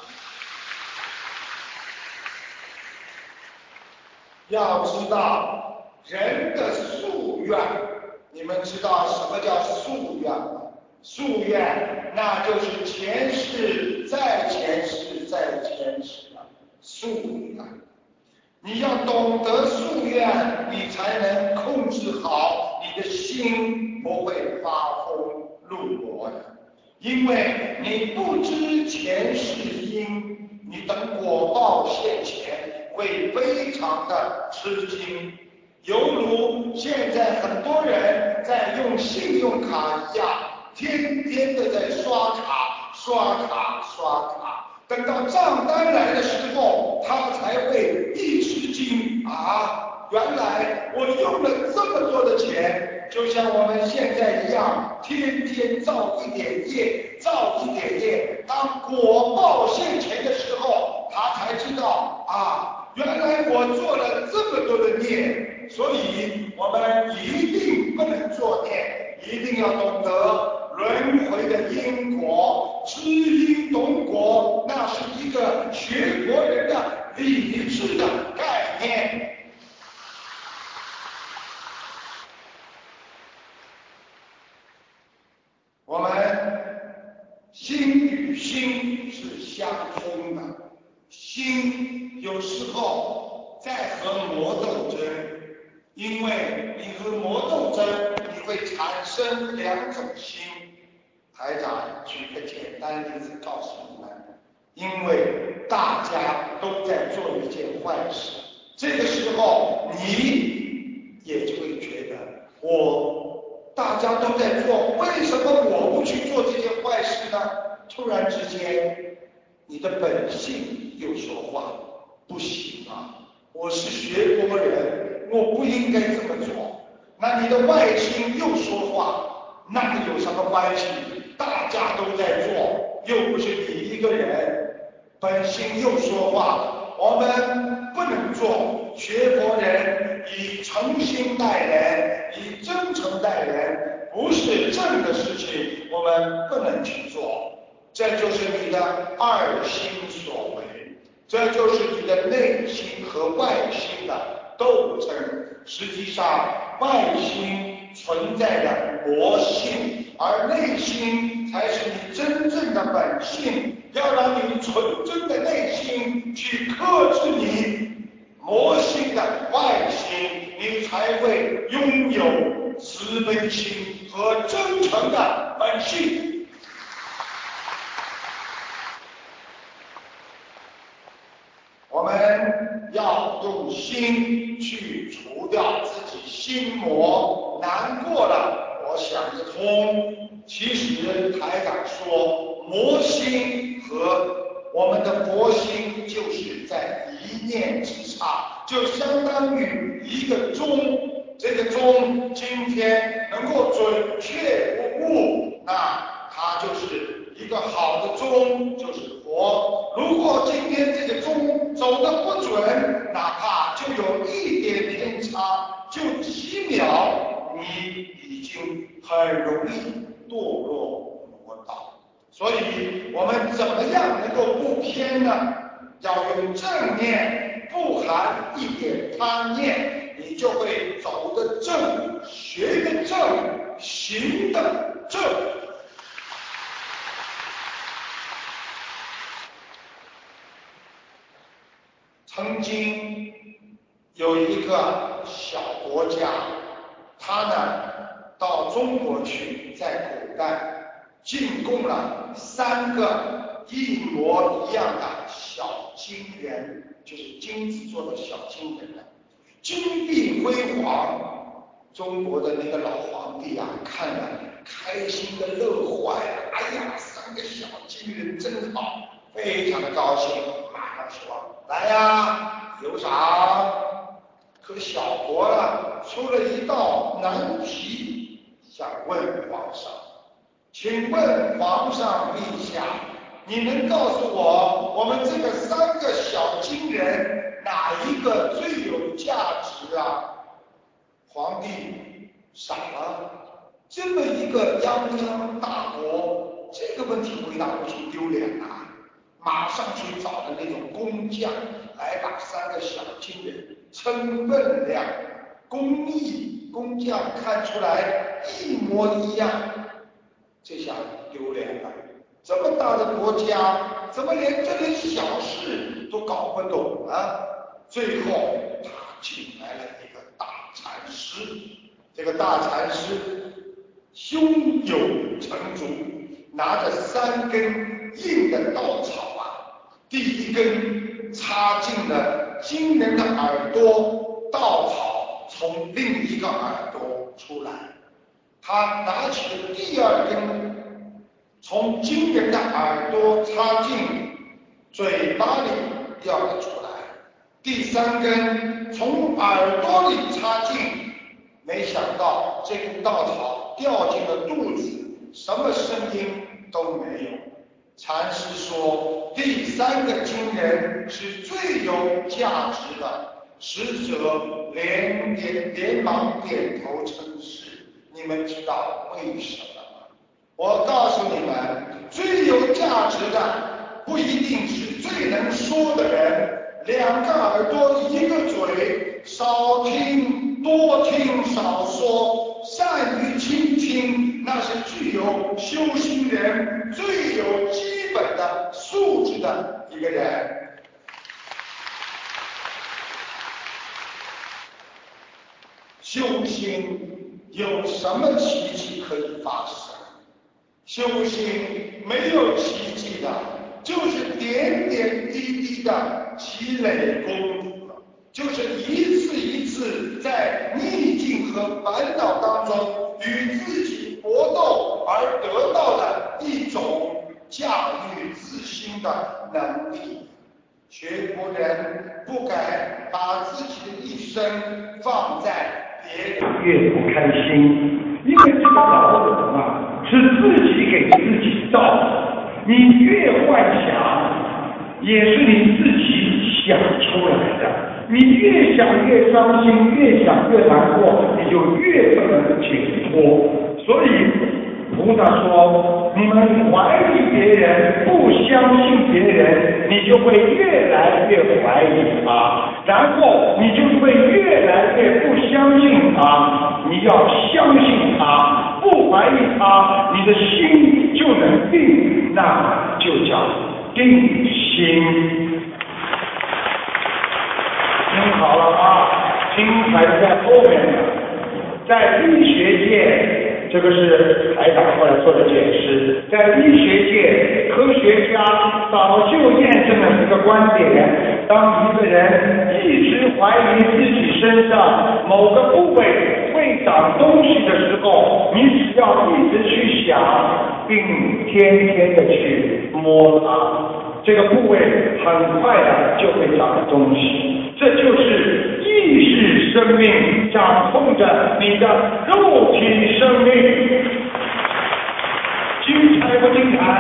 要知道人的夙愿，你们知道什么叫夙愿吗？夙愿那就是前世再前世再前世的夙愿。你要懂得夙愿，你才能控制好你的心，不会发疯入魔的。因为你不知前世因，你等果报现前会非常的吃惊。犹如现在很多人在用信用卡一样，天天的在刷卡刷卡刷卡，等到账单来的时候，他才会一吃惊啊，原来我用了这么多的钱，就像我们现在一样，天天造一点业，造一点业，当果报现前的时候，他才知道啊，原来我做了这么多的孽。所以我们一定不能作孽，一定要懂得轮回的因果，知因懂果，那是一个学佛人的理智的概念。我们心与心是相通的，心有时候在和魔斗争，因为你和魔斗争，你会产生两种心。台长举个简单例子告诉你们，因为大家都在做一件坏事，这个时候你也就会觉得，我大家都在做，为什么我不去做这件坏事呢？突然之间，你的本性又说话，不行啊，我是学佛人，我不应该这么做。那你的外心又说话，那个有什么关系？大家都在做，又不是你一个人，本性又说话，我们不能做。学佛人以诚心待人，以真诚待人，不是正的事情，我们不能去做。这就是你的二心所为，这就是你的内心和外心的斗争。实际上，外心存在的魔性，而内心才是你真正的本性。要让你纯真的内心去克制你魔性的外心， 慈悲心和真诚的本性。我们要用心去除掉自己心魔，难过了我想得通。其实台长说，魔心和我们的佛心就是在一念之差，就相当于一个钟。这个钟今天能够准确无误，那它就是一个好的钟，就是佛。如果今天这个钟走得不准，哪怕就有一点偏差，就几秒，你已经很容易堕落魔道。所以我们怎么样能够不偏呢？要用正念，不含一点贪念，你就会走得正，学得正，行得正。曾经有一个小国家，他呢到中国去，在古代进贡了三个一模一样的小金人，就是金子做的小金人，金碧辉煌。中国的那个老皇帝啊，看了开心的乐坏了，哎呀，三个小金人真好，非常的高兴，马上说来呀，有赏。可小国呢出了一道难题，想问皇上，请问皇上陛下，你能告诉我，我们这个三个小金人哪一个最有价值啊？皇帝傻了，这么一个泱泱大国，这个问题回答不出，丢脸啊！马上去找的那种工匠来把三个小金人称分量，工艺工匠看出来一模一样，这下丢脸了。这么大的国家，怎么连这点小事都搞不懂啊？最后他请来了一个大禅师，这个大禅师胸有成竹，拿着三根硬的稻草啊，第一根插进了金人的耳朵，稻草从另一个耳朵出来，他拿起了第二根，从金人的耳朵插进嘴巴里掉了出来，第三根从耳朵里插进，没想到这根稻草掉进了肚子，什么声音都没有。禅师说，第三个金人是最有价值的。使者连连连忙点头称是。你们知道为什么吗？我告诉你们，最有价值的不一定是最能说的人。两个耳朵一个嘴，少听多听少说，善于倾听，那是具有修行人最有基本的素质的一个人。修行有什么奇迹可以发生？修行没有奇迹的，就是点点滴滴的积累功夫，就是一次一次在逆境和烦恼当中与自己搏斗而得到的一种驾驭自心的能力。学佛人不该把自己的一生放在别人越不开心，因为这个牢笼啊是自己给自己造的，你越幻想也是你自己想出来的，你越想越伤心，越想越难过，你就越不能解脱。所以菩萨说，你们怀疑别人，不相信别人，你就会越来越怀疑他，然后你就会越来越不相信他。你要相信他，不怀疑他，你的心就能定，那就叫定心。听好了啊，听还在后面呢。 在医学界，这个是台长后来做的解释，在医学界，科学家早就验证了一个观点：当一个人一直怀疑自己身上某个部位会长东西的时候，你只要一直去想，并天天的去摸它，这个部位很快的就会长东西。这就是意识生命掌控着你的肉体生命。精彩不精彩？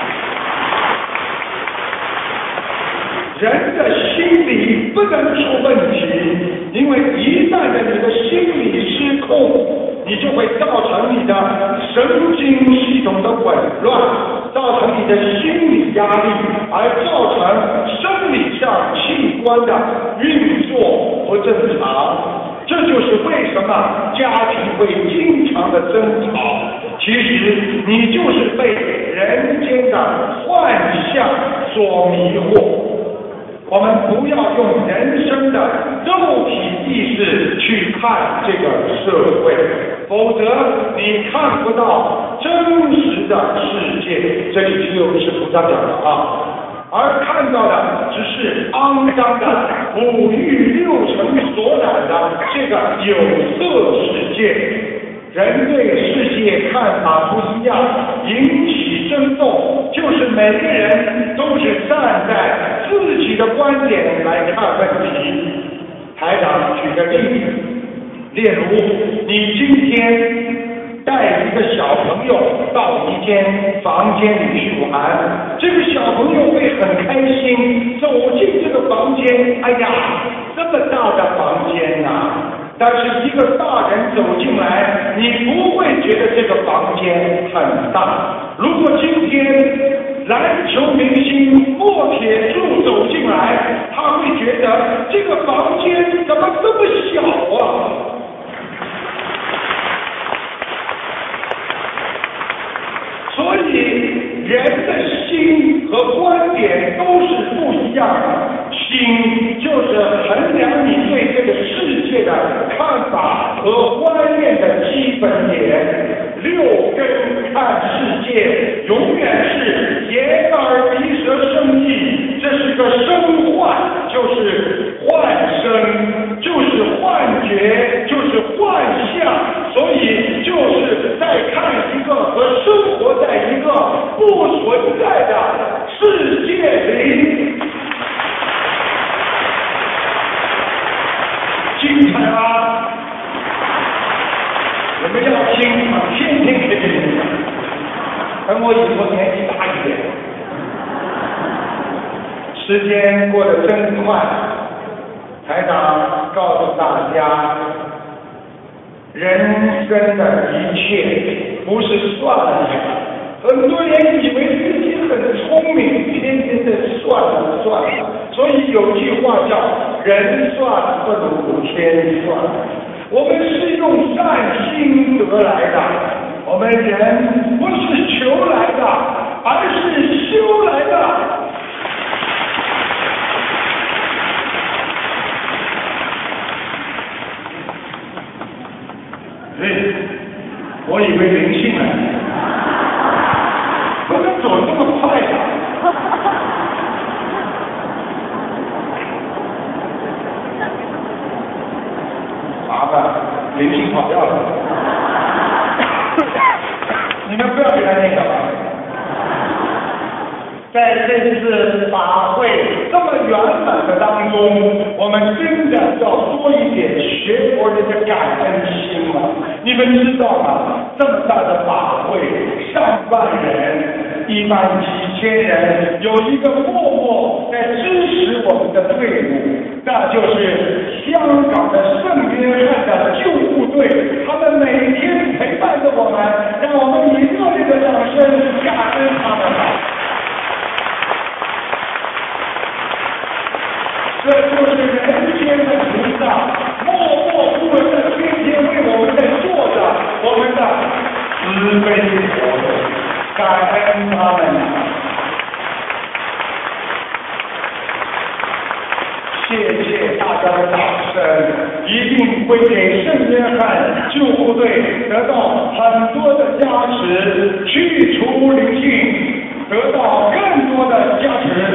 人的心理不能出问题，因为一旦的你的心理失控，你就会造成你的神经系统的紊乱，造成你的心理压力，而造成生理上器官的运作不正常。这就是为什么家庭会经常的争吵。其实你就是被人间的幻象所迷惑。我们不要用人生的肉体意识去看这个社会，否则你看不到真实的世界。这里只有是菩萨讲的啊，而看到的只是肮脏的五欲六尘所染的这个有色世界。人对世界看法不一样，引起争斗，就是每个人都是站在自己的观点来看问题。台长举个例子，例如你今天带一个小朋友到一间房间里去玩，这个小朋友会很开心，走进这个房间，哎呀，这么大的房间啊！但是一个大人走进来，你不会觉得这个房间很大。如果今天篮球明星莫铁柱走进来，他会觉得这个房间怎么这么小啊？所以人的心和观点都是不一样的。心就是衡量你对这个世界的看法和观念的基本点。六根看世界永远是眼耳鼻舌身意，这是个生幻，就是幻生，就是幻觉，就是幻象。所以就是在看一个和生活在一个不存在的世界里。精彩吗？我们要听，天天可以听。等我以后年纪大一点，时间过得真快。台长告诉大家，人生的一切不是算了的。很多人以为自己很聪明，天天在算了算了。所以有句话叫人算不如天算。我们是用善心得来的，我们人不是求来的，而是修来的。哎，我以为灵性了，不能走这么快呀、啊！麻烦，灵性跑掉了。你们不要给他念了。在这次法会这么圆满的当中，我们真的要多一点学佛人的感恩心啊！你们知道吗？这么大的法会，上万人，一万几千人，有一个默默在支持我们的队伍，那就是香港的圣约翰的救护队，他们每天陪伴着我们，让我们以热烈的掌声感恩他们。这就是人间的菩萨，默默无闻的天天为我们在做着我们的慈悲活动，感恩他们。 谢谢大家的掌声，一定会给圣约翰救护队得到很多的加持，去除灵性，得到更多的加持。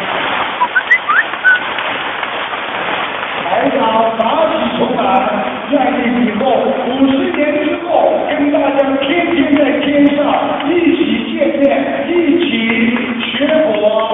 台长法喜充满，愿意以后五十年之后跟大家天天在天上一起见面，一起学佛。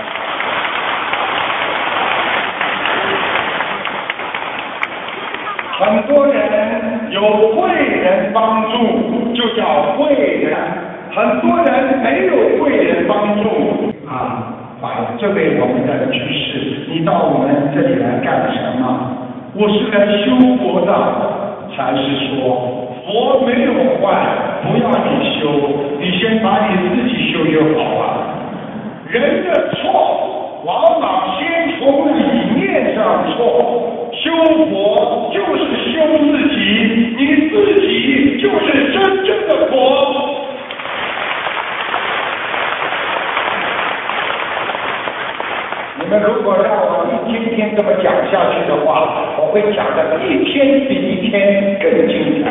很多人有贵人帮助，就叫贵人；很多人没有贵人帮助啊。啊，这位我们的居士，你到我们这里来干什么？我是来修佛的，还是说佛没有坏，不要你修，你先把你自己修就好了。人的错往往先从理念上错，修佛就是修自己，你自己就是真正的佛。你们如果让我一天天这么讲下去的话，我会讲的一天比一天更精彩。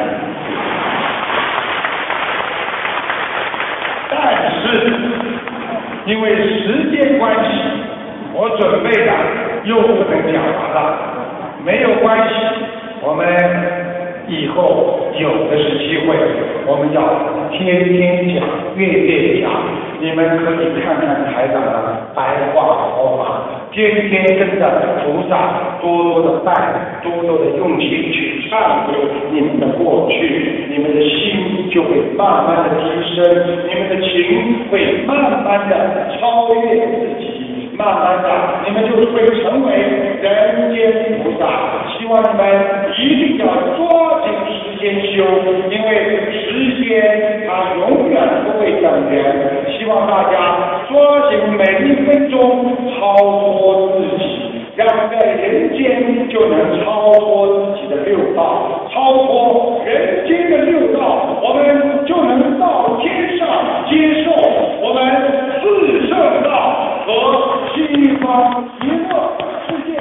但是因为时间关系，我准备的又不能讲完了。没有关系，我们以后有的是机会，我们要天天讲，月月讲。你们可以看看台长的白话佛法，天天跟着菩萨多多的拜，多多的用心去忏悔你们的过去，你们的心就会慢慢的提升，你们的情会慢慢的超越自己，慢慢的你们就会成为人间菩萨。希望你们一定要抓紧时间修，因为时间它永远不会等人。希望大家抓紧每一分钟超脱自己，让在人间就能超脱自己的六道，超脱人间的六道，我们就能到天上接受我们四圣道和西方极乐世界。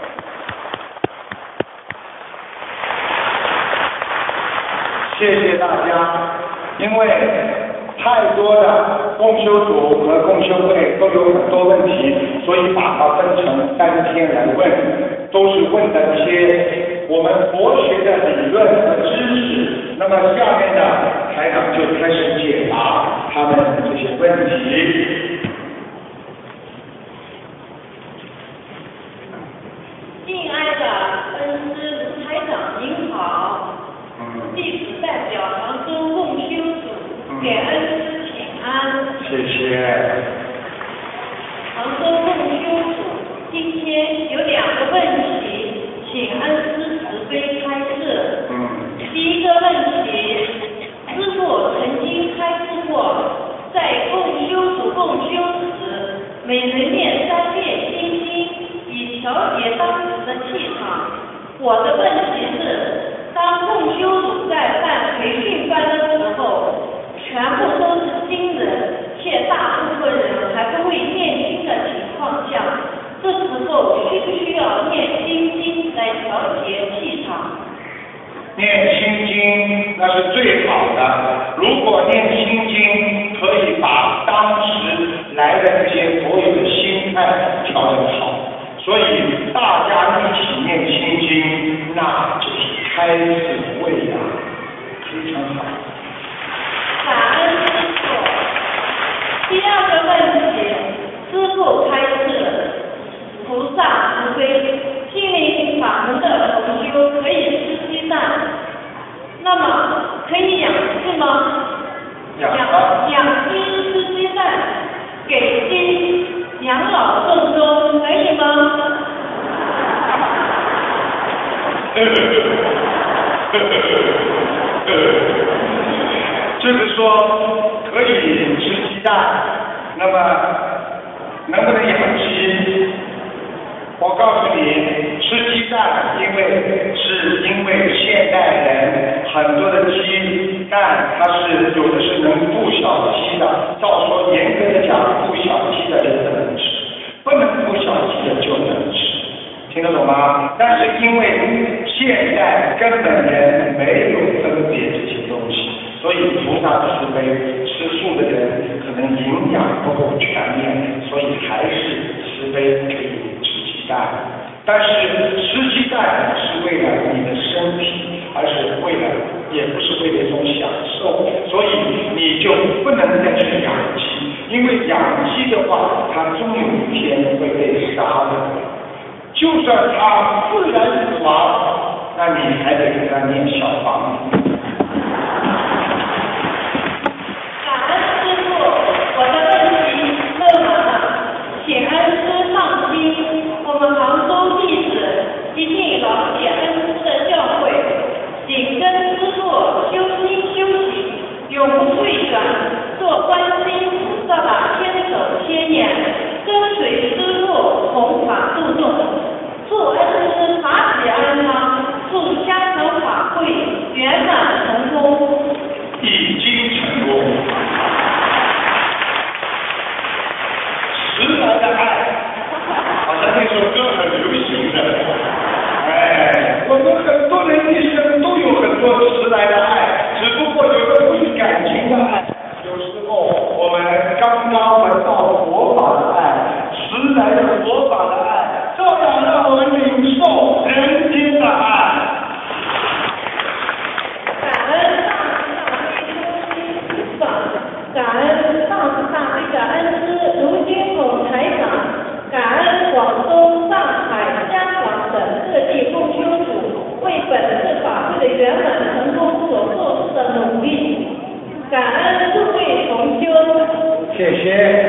谢谢大家，因为太多的共修组和共修会都有很多问题，所以把它分成三天来问，都是问的一些我们佛学的理论和知识。那么下面呢，台长就开始解答他们这些问题。 敬爱的恩师卢台长您好，弟子代表杭州共修组给恩师请安。 谢谢。 杭州共修组今天有两个问题，请恩师慈悲开示。 嗯。 第一个问题，师父曾经开示过，在共修组共修时，每人念三遍心经，以调节当时的气场。我的问题是，当共修组在办培训班的时候，全部都是新人，且大部分人还不会念经的情况下，这时候需不需要念心经来调节气场？ 念心经那是最好的，如果念心经可以把当时来的这些所有的心态调整好，所以大家一起念心经，那就是开智慧啊，非常好。 感恩师父。第二个问题，师父开示，菩萨慈悲，心灵法门的同修可以吃鸡蛋，那么可以养鸡吗？ 养养鸡吃鸡蛋，给鸡养老送终，可以吗？ 就是说可以吃鸡蛋，那么能不能养鸡？我告诉你，吃鸡蛋，因为是因为现代人很多的鸡蛋，它是有的是能孵小鸡的，照说严格的讲，孵小鸡的就不能吃，不能孵小鸡的就能吃。 听得懂吗？但是因为现在根本人没有分别这些东西，所以菩萨慈悲，吃素的人可能营养不够全面，所以还是慈悲可以吃鸡蛋。但是吃鸡蛋是为了你的身体，而是为了，也不是为了一种享受，所以你就不能再去养鸡，因为养鸡的话，它终有一天会被杀的。就算它自然死亡，那你还得给它念小房子。 感恩师父，我的问题问完了，请恩师放心，我们杭州弟子一定了解恩师的教诲，紧跟师父修心修行，永不退转，做观世音菩萨的千手千眼，跟随师父弘法度众，祝恩师法喜安康，祝香城法会圆满成功。 已经成功。迟来的爱，好像那首歌很流行的。哎，我们很多人一生都有很多迟来的爱，只不过有的不是感情的爱，有时候我们刚刚闻到佛法的爱，迟来的佛法的爱，照样让我们领受人间的爱。 感恩大慈大悲感恩师卢军宏台长，感恩广东、上海、香港等各地共修组为本次法会的圆满成功所做出的努力，感恩诸位同修。 谢谢。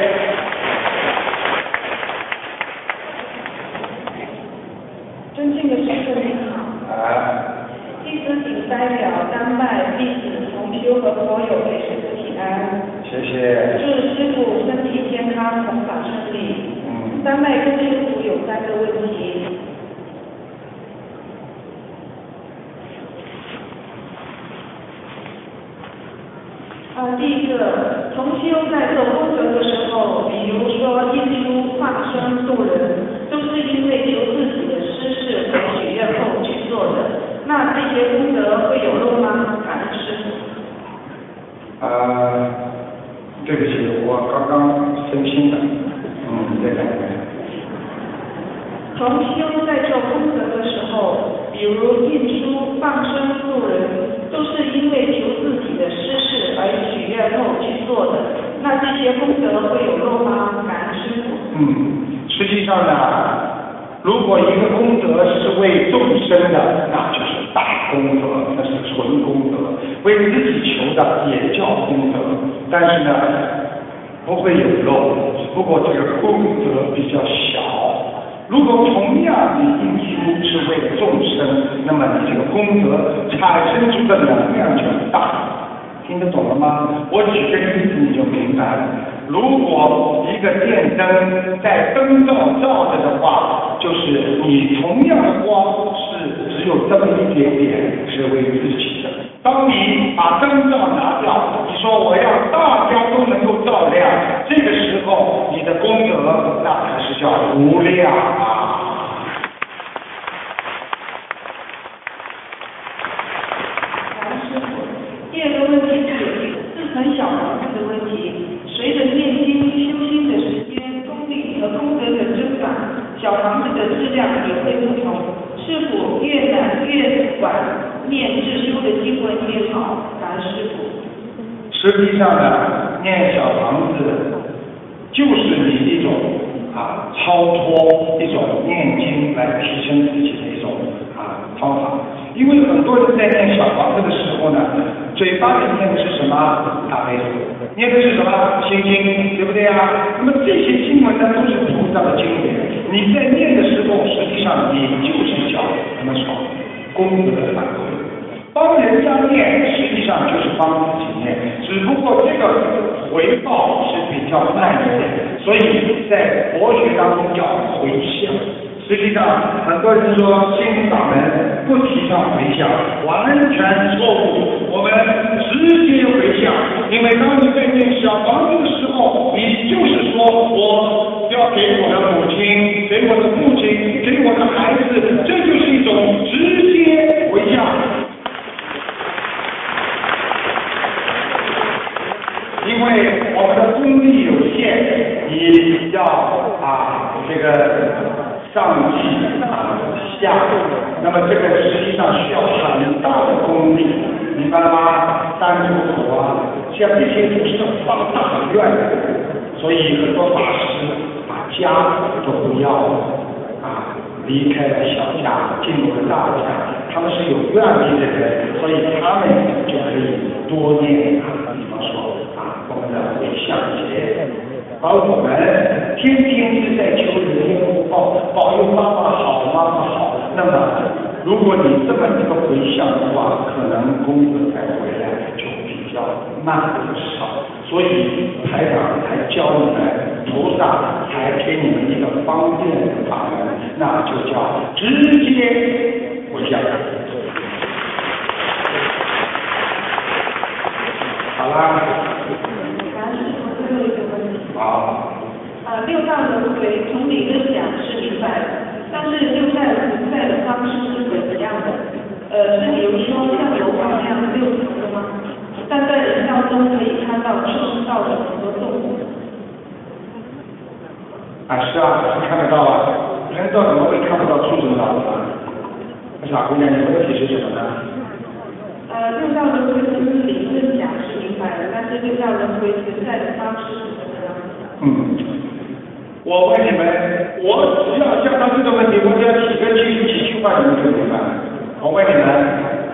尊敬的师父您好。 啊。 弟子谨代表丹麦弟子同修和佛友给师父请安。 谢谢。 祝师父身体健康，弘法顺利。 嗯。 丹麦共修组有三个问题。啊，第一个，同修在做功德的时候，比如说印书、放生、度人，都是因为求自己的私事而许愿后去做的。那这些功德会有漏吗？感恩师父。 呃，对不起，我刚刚分心了。嗯，你再讲一遍。 同修在做功德的时候，比如印书、放生、度人，都是因为求自己的私事而许愿后去做的。那这些功德会有漏吗？感恩师父。 嗯，实际上呢，如果一个功德是为众生的，那就是大功德，那是纯功德；为自己求的也叫功德，但是呢，不会有漏，只不过这个功德比较小。如果同样你印书是为了众生，那么你这个功德产生出的能量就大。听得懂了吗？我举个例子你就明白了。如果一个电灯在灯罩照着的话，就是你同样的光是只有这么一点点是为自己的。当你把灯罩拿掉，你说我要大家都能够照亮，这个时候你的功德那才是叫无量啊。 第二个问题是自成小房子的问题。随着念经修心的时间、功力和功德的增长，小房子的质量也会不同。是否越难越晚念自修的经文越好？感恩师父。 实际上呢，念小房子就是你一种啊超脱，一种念经来提升自己的一种啊方法。因为很多人在念小房子的时候呢，嘴巴里念的是什么？大悲咒，念的是什么？心经，对不对啊？那么这些经文呢，都是菩萨的经典。你在念的时候，实际上你就是叫怎么说？功德的反馈。帮人家念，实际上就是帮自己念，只不过这个回报是比较慢一点，所以在佛学当中叫回向。实际上，很多人说心灵法门不提倡回向，完全错误。我们直接回向，因为当你在念小房子的时候，你就是说我要给我的母亲、给我的父亲、给我的孩子上气啊下，那么这个实际上需要很大的功力，明白了吗？三出口啊，像这些都是放大很远的，所以很多法师把家都不要了啊，离开了小家，进入了大家，他们是有愿力的人，所以他们就可以多念啊，比方说啊，我们的回向节。而我们天天是在求人保保佑妈妈好，妈妈好。那么，如果你这么一个回向的话，可能功德才回来就比较慢少。所以台长才教你们，菩萨才给你们一个方便的法门，那就叫直接回向。好啦。好。 呃，六道轮回从理论讲是明白的，但是六道轮回的方式是怎样的？呃，是比如说像楼房那样六层的吗？但在人道中可以看到畜生道的很多动物。 啊，是啊，是看得到啊。人道怎么会看不到畜生道呢？傻姑娘，你问题是什么呢？ 呃，六道轮回从理论讲是明白的，但是六道轮回存在的方式是怎样？ 嗯，我问你们，我只要讲到这个问题，我只要几个句几句话，你们就明白了。我问你们，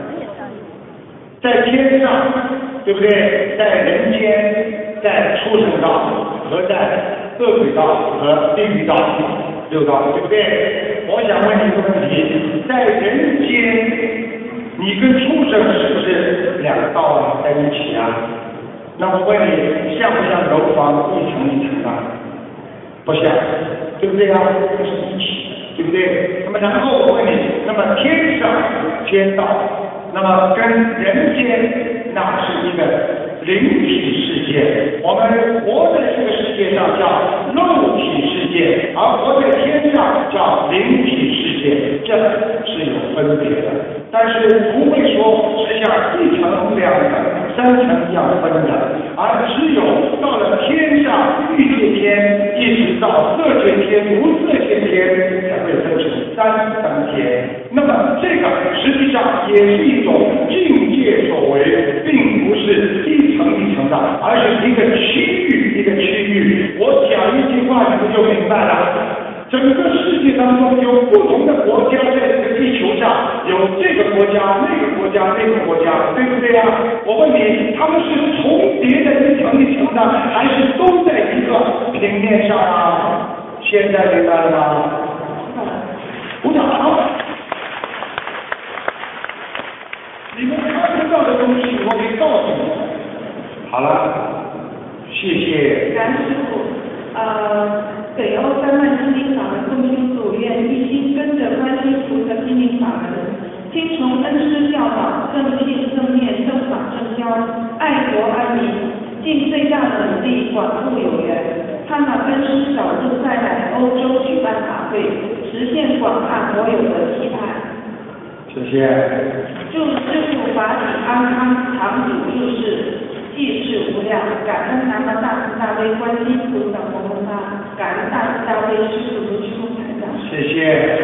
在天上，对不对？在人间，在畜生道和在恶鬼道和地狱道，六道，对不对？我想问你一个问题，在人间，你跟畜生是不是两个道啊在一起啊？那我问你，像不像楼房一层一层的？不像，对不对啊？这是一起的，对不对？那么然后我问你，那么天上天道，那么跟人间那是一个灵体世界，我们活在这个世界上叫肉体世界，而活在天上叫灵体世界，这是有分别的。但是不会说是像一层、两层、三层一样分的，而只有到了天上欲界天，一直到色界天、无色界天才会分成三层天。那么这个实际上也是一种境界所为，并不是一层一层的，而是一个区域一个区域。我讲一句话，你们就明白了。整个世界当中有不同的国家，在这个地球上有这个国家、那个国家、那个国家，对不对呀？我问你，他们是重叠的一层一层的，还是都在一个平面上啊？现在明白了吗？鼓掌。你们看不到的东西，我可以告诉你。好了，谢谢。 感恩师父。呃，北欧三万心灵法门共修组愿一心跟着观世音菩萨心灵法门，听从恩师教导，正信正念正法正教，爱国安民，尽最大的努力广度有缘，盼望恩师早日再来欧洲举办法会，实现广大佛友的期盼。 谢谢。 祝师父法体安康，长久住世。济世无量，感恩南无大慈大悲观世音菩萨摩诃萨，感恩大慈大悲师父卢师傅台长。 谢谢。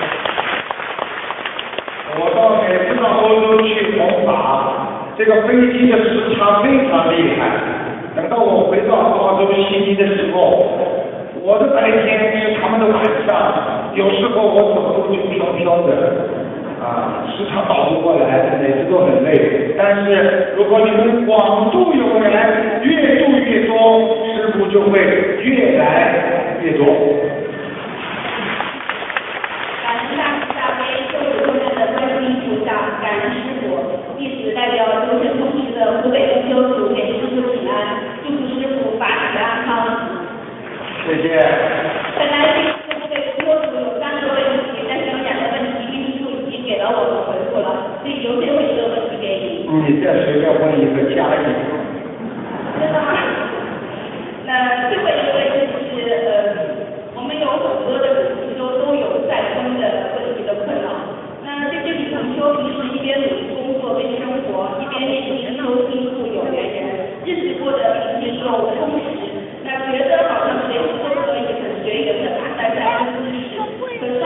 我到每次到欧洲去弘法，这个飞机的时差非常厉害。等到我回到澳洲悉尼的时候，我的白天是他们的晚上，有时候我走路就飘飘的。啊，时常倒不过来，每次都很累。但是如果你们广度有缘，越度越多，师父就会越来越多。 感恩大慈大悲救苦救难的观世音菩萨，感恩师父。弟子代表留神同时的湖北共修组给师父请安，祝福师父法体安康。 谢谢。 本来这次湖北共修组有三个问题，但是有两个问题师父已经给了我们回复了，所以由最后一个问题给你。 你再随便问一个加一个。 真的吗？那最后一个问题是，呃，我们有很多的同修都有再婚的问题的困扰。那这些女同修平时一边努力工作为生活，一边练习修心护有缘人，日子过得平静又充实。那觉得好像随时都可以很随缘的看待再婚之事，可是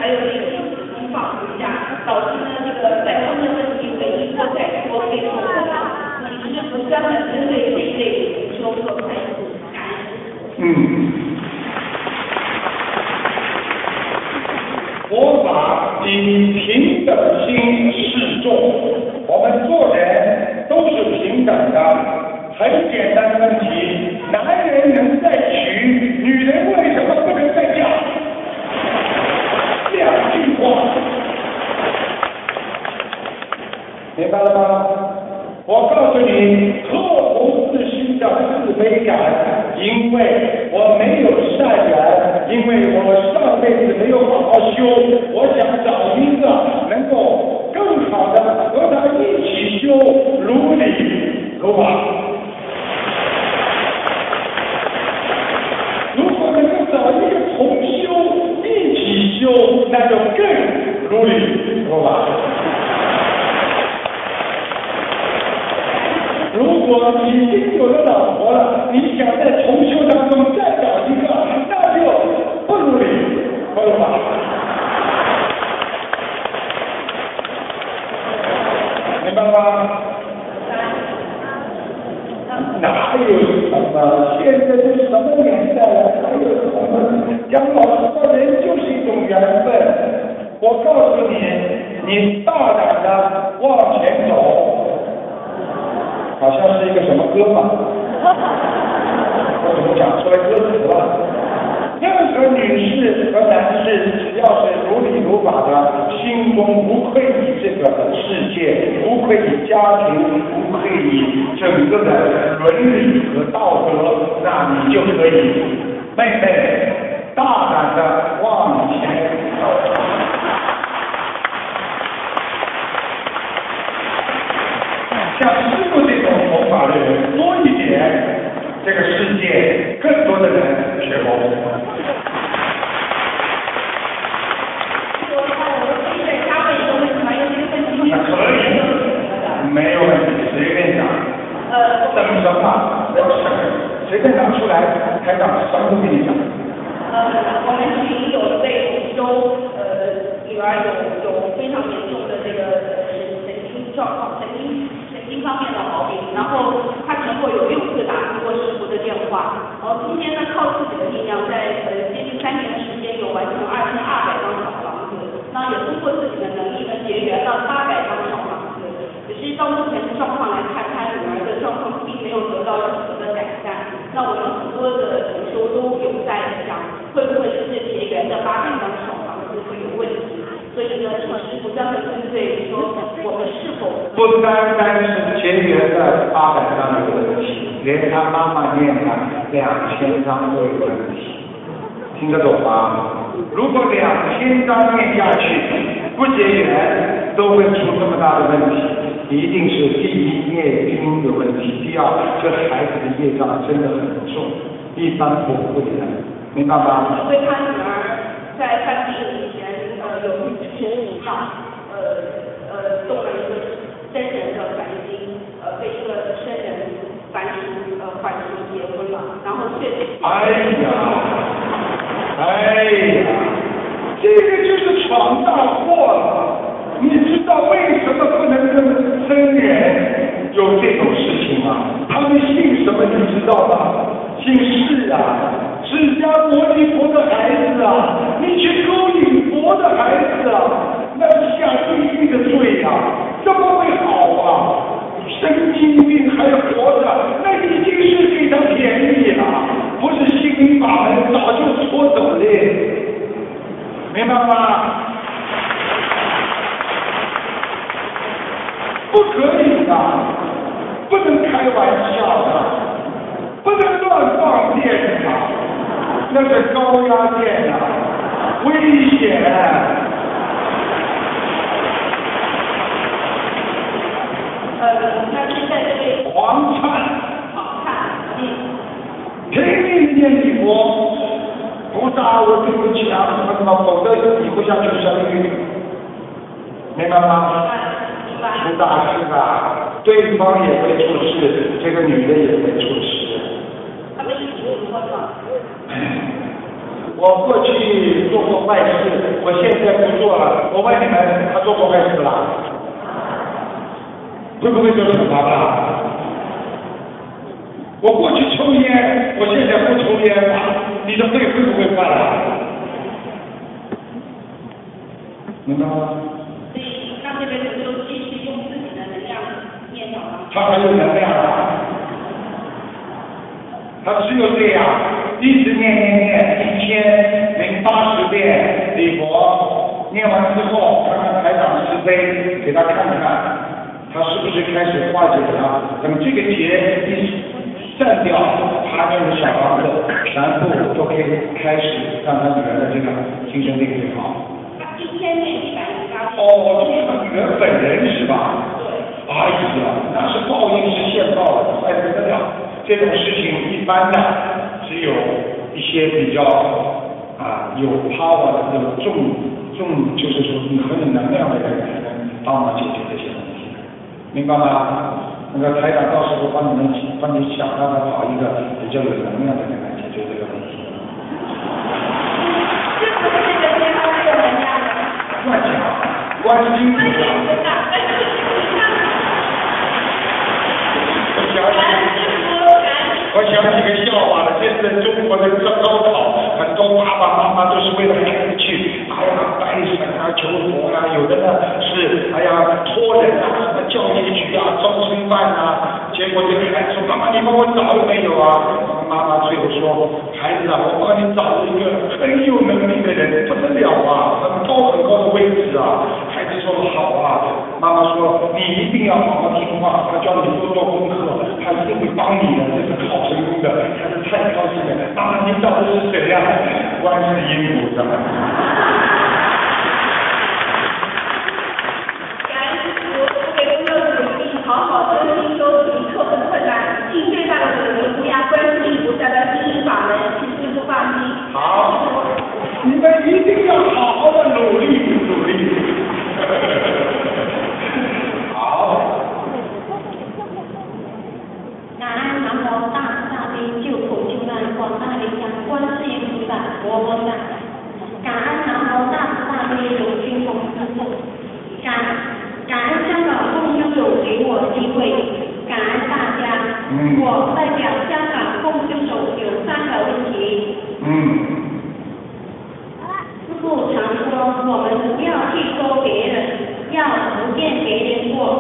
还有那个用纸巾放不下，导致呢这个在方面问题每一个在说被重复的，其实不专门针对这一类的同修做开示，感恩。 嗯。佛法以平等心示众，我们做人都是平等的。很简单的问题，男人能再娶，女人为什么不能再嫁？两句话，明白了吗？我告诉你，克服自心的自卑感，因为我没有善缘，因为我上辈子没有好好修，我想找一个能够更好的和他一起修，如理如法。如果能够找一个同修一起修，那就更如理如法。如果已经有了老婆了，你想在同修当中再找一个，那就不如理不如法。明白吗？哪有什么？现在都什么年代了？哪有什么？讲老实话，人就是一种缘分。我告诉你，你大胆的往前走。好像是一个什么歌嘛？我怎么讲出来歌词了？任何女士和男士，只要是如理如法的，心中不愧于这个世界，不愧于家庭，不愧于整个的伦理和道德，那你就可以，妹妹，大胆的往前走。像师父这种佛法的人多一点，这个世界更多的人学佛。那可以，没有问题，随便讲。呃，什么什么，不要省，随便拿出来，台长什么都给你讲。 呃，我们群有一位同修，呃，女儿有有非常严重的这个神神经状况，神经。方面的毛病，然后他前后有六次打通过师傅的电话，然后今天呢靠自己的力量，在呃接近三年的时间有完成二千二百张小房子，那也通过自己的能力呢结缘了八百张小房子，只是到目前的状况来看，他女儿的状况并没有得到任何的改善。那我们很多的同修都有在想，会不会是结缘的八百张小房子会有问题？所以呢，请师傅专门针对说我们是否不单单是结缘的八百张有问题，连他妈妈念的两千张都有问题，听得懂吗？如果两千张念下去不结缘，都会出这么大的问题，一定是第一业经有问题，第二这孩子的业障真的很重，一般不会的，明白吗？ 因为他女儿在犯病以前。有之前你要呃呃动了一个真人的凡心，呃被一个生人凡俗呃凡俗结婚了，然后确实。 哎呀，哎呀，这个就是闯大祸了。你知道为什么不能跟真人有这种事情吗？他们姓什么你知道吗？姓释啊。释迦牟尼佛的孩子啊，你去勾引佛的孩子啊，那是下地狱的罪啊，怎么会好啊？神经病还活着，那已经是给他便宜了，不是心灵法门早就搓走了，明白吗？不可以的，不能开玩笑的，不能乱放电的。那是高压电啊，危险！ 呃，那现在这位狂颤， 狂颤，嗯， 拼命念礼佛，菩萨我对不起啊，什么什么，否则你会下去生育，明白吗？ 明白。 出大事啊，对方也会出事，这个女的也会出事。 他们一起离婚了。 我过去做过坏事，我现在不我问你们，他做过坏事啦？会不会受惩罚的？我过去抽烟，我现在不抽烟了，你的肺会不会坏了？明白吗？ 所以那这边就继续用自己的能量念好了。 他还有能量啊！他只有这样，一直念念念，一千零八十遍礼佛，念完之后，看看台长慈悲，给他看看，他是不是开始化解了？等这个结一散掉，他念的小房子全部都可以开始让他女儿的这个精神病最好。 一千年一百零八天。 哦，就是他女儿本人是吧？对。哎呀，那是报应是现报的，快不得了。这种事情一般的，只有一些比较啊有 power 的、有重重，就是说你很有能量的人才能帮忙解决这些问题，明白吗？那个台长到时候帮你们帮你想办法找一个比较有能量的人来解决这个问题。 是不是这个地方是有能量的？ 乱讲，观世音菩萨。我想起个笑话了，现在中国的高考，很多爸爸妈妈都是为了孩子去，哎呀拜神啊、求佛啊，有的呢是哎呀托人啊，什么教育局啊、招生办啊，结果这个孩子说妈妈你帮我找有没有啊？妈妈最后说孩子啊，我帮你找了一个很有能力的人，不得了啊，很高很高的位置啊。孩子说好啊，妈妈说你一定要好好听话，他叫你多做功课，他一定会帮你的，这是考成功的，孩子太高兴了。妈妈，你找的是谁呀？观世音菩萨。 感恩师父，我给工作努力，好好修心修行，克服困难，尽最大的努力弘扬观世音菩萨的心灵法门，请师父放心。 好，你们一定要好好的努力努力。好。 感恩南无大慈大悲救苦救难广大灵感观世音菩萨摩诃萨，感恩南无大慈大悲龙君宏师父，感感恩香港共修组给我机会，感恩大家。嗯、我代表香港共修组有三个问题。嗯。师父常说我们不要去说别人，要不见别人过。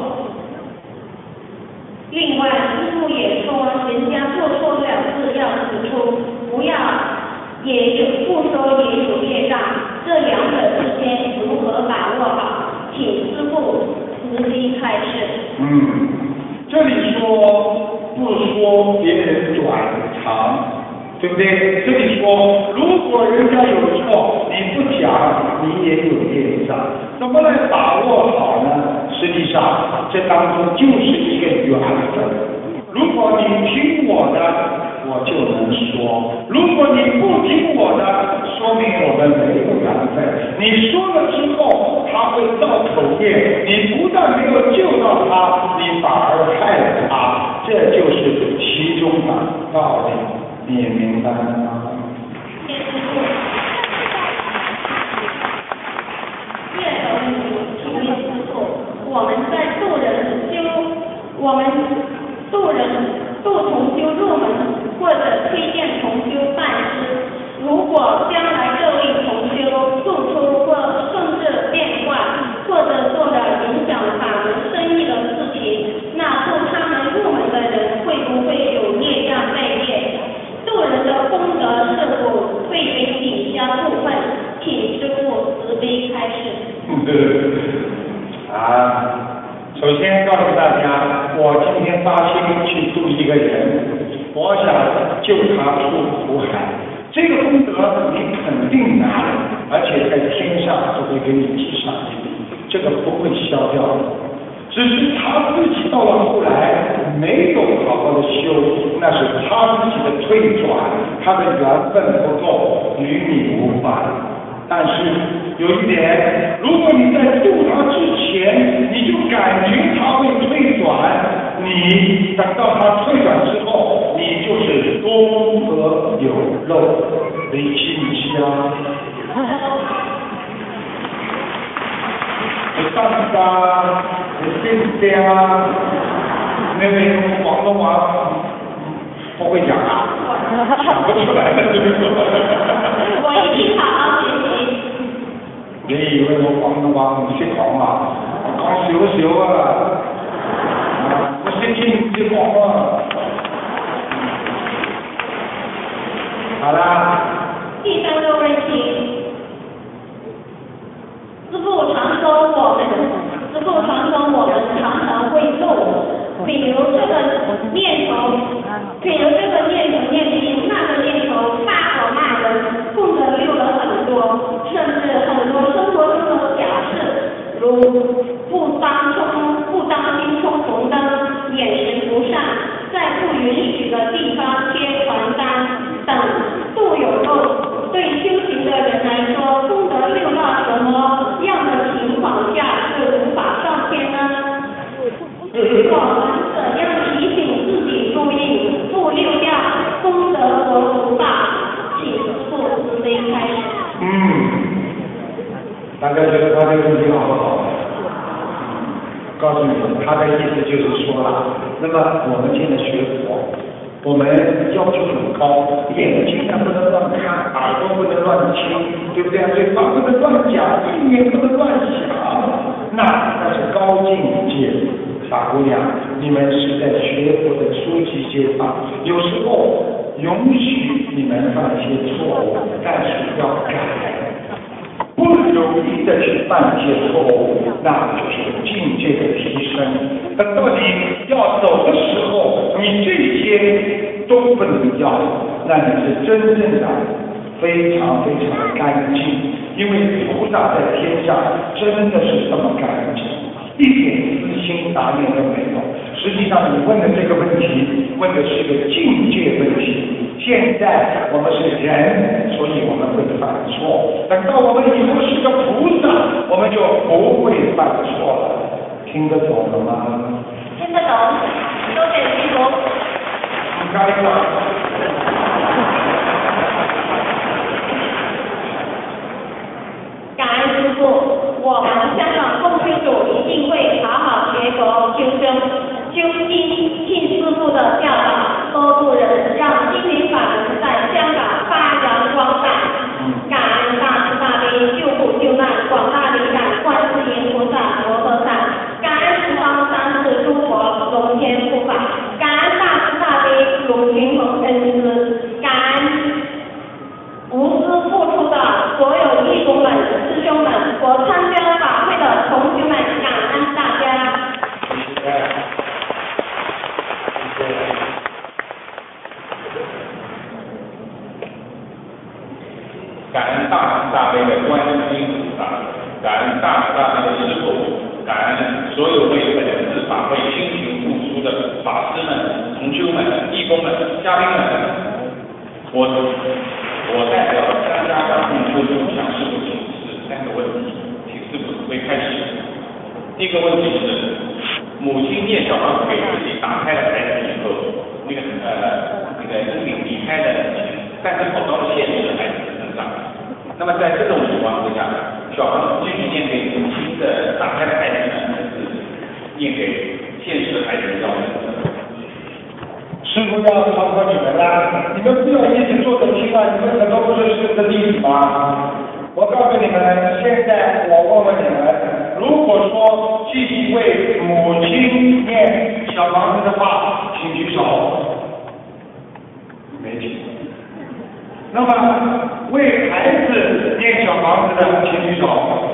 另外，师父也说，人家做错了事要指出，不要也有不说也有业障，这两者之间如何把握好？请师父慈悲开示。 嗯，这里说不说别人转长，对不对？这里说如果人家有错，你不讲，你也有业障，怎么来把握好呢？实际上，这当中就是一个缘分。如果你听我的，我就能说；如果你不听我的，说明我们没有缘分。你说了之后，他会造口业，你不但没有救到他，你反而害了他，这就是其中的道理。你明白吗？ 第二个问题，请问师父，我们在渡人修，我们渡人渡同修入门，或者推荐同修拜师。如果将来这位同修做出或甚至变化，或者做了影响法门生意的事情，那渡他们入门的人会不会有业障在业？渡人的功德是否会被抵消部分？请师父慈悲开示。 啊，首先告诉大家，我今天发心去度一个人，我想救他出苦海，这个功德你肯定拿了，而且在天上都会给你记上去，这个不会消掉的。只是他自己到了后来没有好好的修，那是他自己的退转，他的缘分不够，与你无关。但是有一点，如果你在度他之前，你就感觉他会退转，你等到他退转之后，你就是功德有漏，离心香。 上家，新家，那个广东话不会讲啊，想不出来了，这个我一定好好学习。 你以为我廣東話唔識講啊？我講少少啊，我識聽唔識講啊。好啦。 第三个问题，师父常说我们，师父常说我们常常会漏，比如这个念头，比如这个念头念经，那个念头发火骂人，功德溜了很多，甚至很多生活中的小事，如不当冲不当心冲红灯，眼神不善，在不允许的地方贴传单等，都有漏。对修行的人来说，功德溜到什么样的情况下是无法上天呢？我们怎样提醒自己注意，不溜掉功德和福报？请师父慈悲开始。 嗯，大家觉得他这个问题好不好？告诉你，他的意思就是说了，那么我们现在学佛，我们要求很高，眼睛啊不能乱看，耳朵不能乱听，对不对？嘴巴不能乱讲，意念不能乱想，那那是高境界。大姑娘，你们是在学佛的初级阶段，有时候允许你们犯一些错误，但是要改。不容易的去犯一些错误，那就是境界的提升。等到你要走的时候，你这些都不能要，那你是真正的非常非常的干净。因为菩萨在天上真的是这么干净，一点私心杂念都没有。实际上你问的这个问题，问的是一个境界问题。现在我们是人，所以我们会犯错。等到我们以后是个菩萨，我们就不会犯错了。听得懂了吗？ 听得懂，都给师父。 应该的。 感恩师父，我们香港共修组一定会好好学佛修身，修心，听师父的教导，多度人，让心灵法门在香港发扬光大。感恩大慈大悲救苦救难广大灵感观世音菩萨摩诃萨，感恩十方三世诸佛龙天护法，感恩大慈大悲卢群宏恩师，感恩无私付出的所有义工们、师兄们和参加法会的同学们，感恩大家。 谢谢。谢谢。 感恩大慈大悲的观世音菩萨，感恩大慈大悲的师父，感恩所有为本次法会辛勤付出的法师们、同修们、义工们、嘉宾们。我我代表参加法共修组向师父请示三个问题，请师父慈悲开始。第一个问题是，母亲念小房子给自己打开了孩子以后，那个呃那个生命离开了但是跑到了现实的孩子的身上。那么在这种情况之下，小房子继续念给母亲的打开的孩子呢，还是念给现实的孩子要生的？ 师父要考考你们啦，你们不要一直坐着听啊，你们很多不是师父的弟子吗？我告诉你们，现在我问问你们，如果说继续为母亲念小房子的话，请举手。没举。那么为孩子念小房子的，请举手。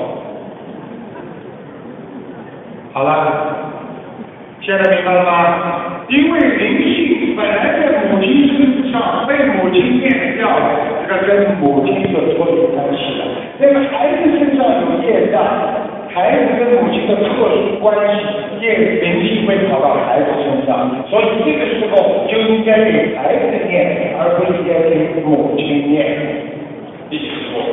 好了，现在明白了吗？因为灵性本来在母亲身上被母亲念掉了，这个跟母亲就脱离关系了。那个孩子身上有业障，孩子跟母亲的特殊关系，业灵性会跑到孩子身上，所以这个时候就应该给孩子念，而不应该给母亲念。 第十步。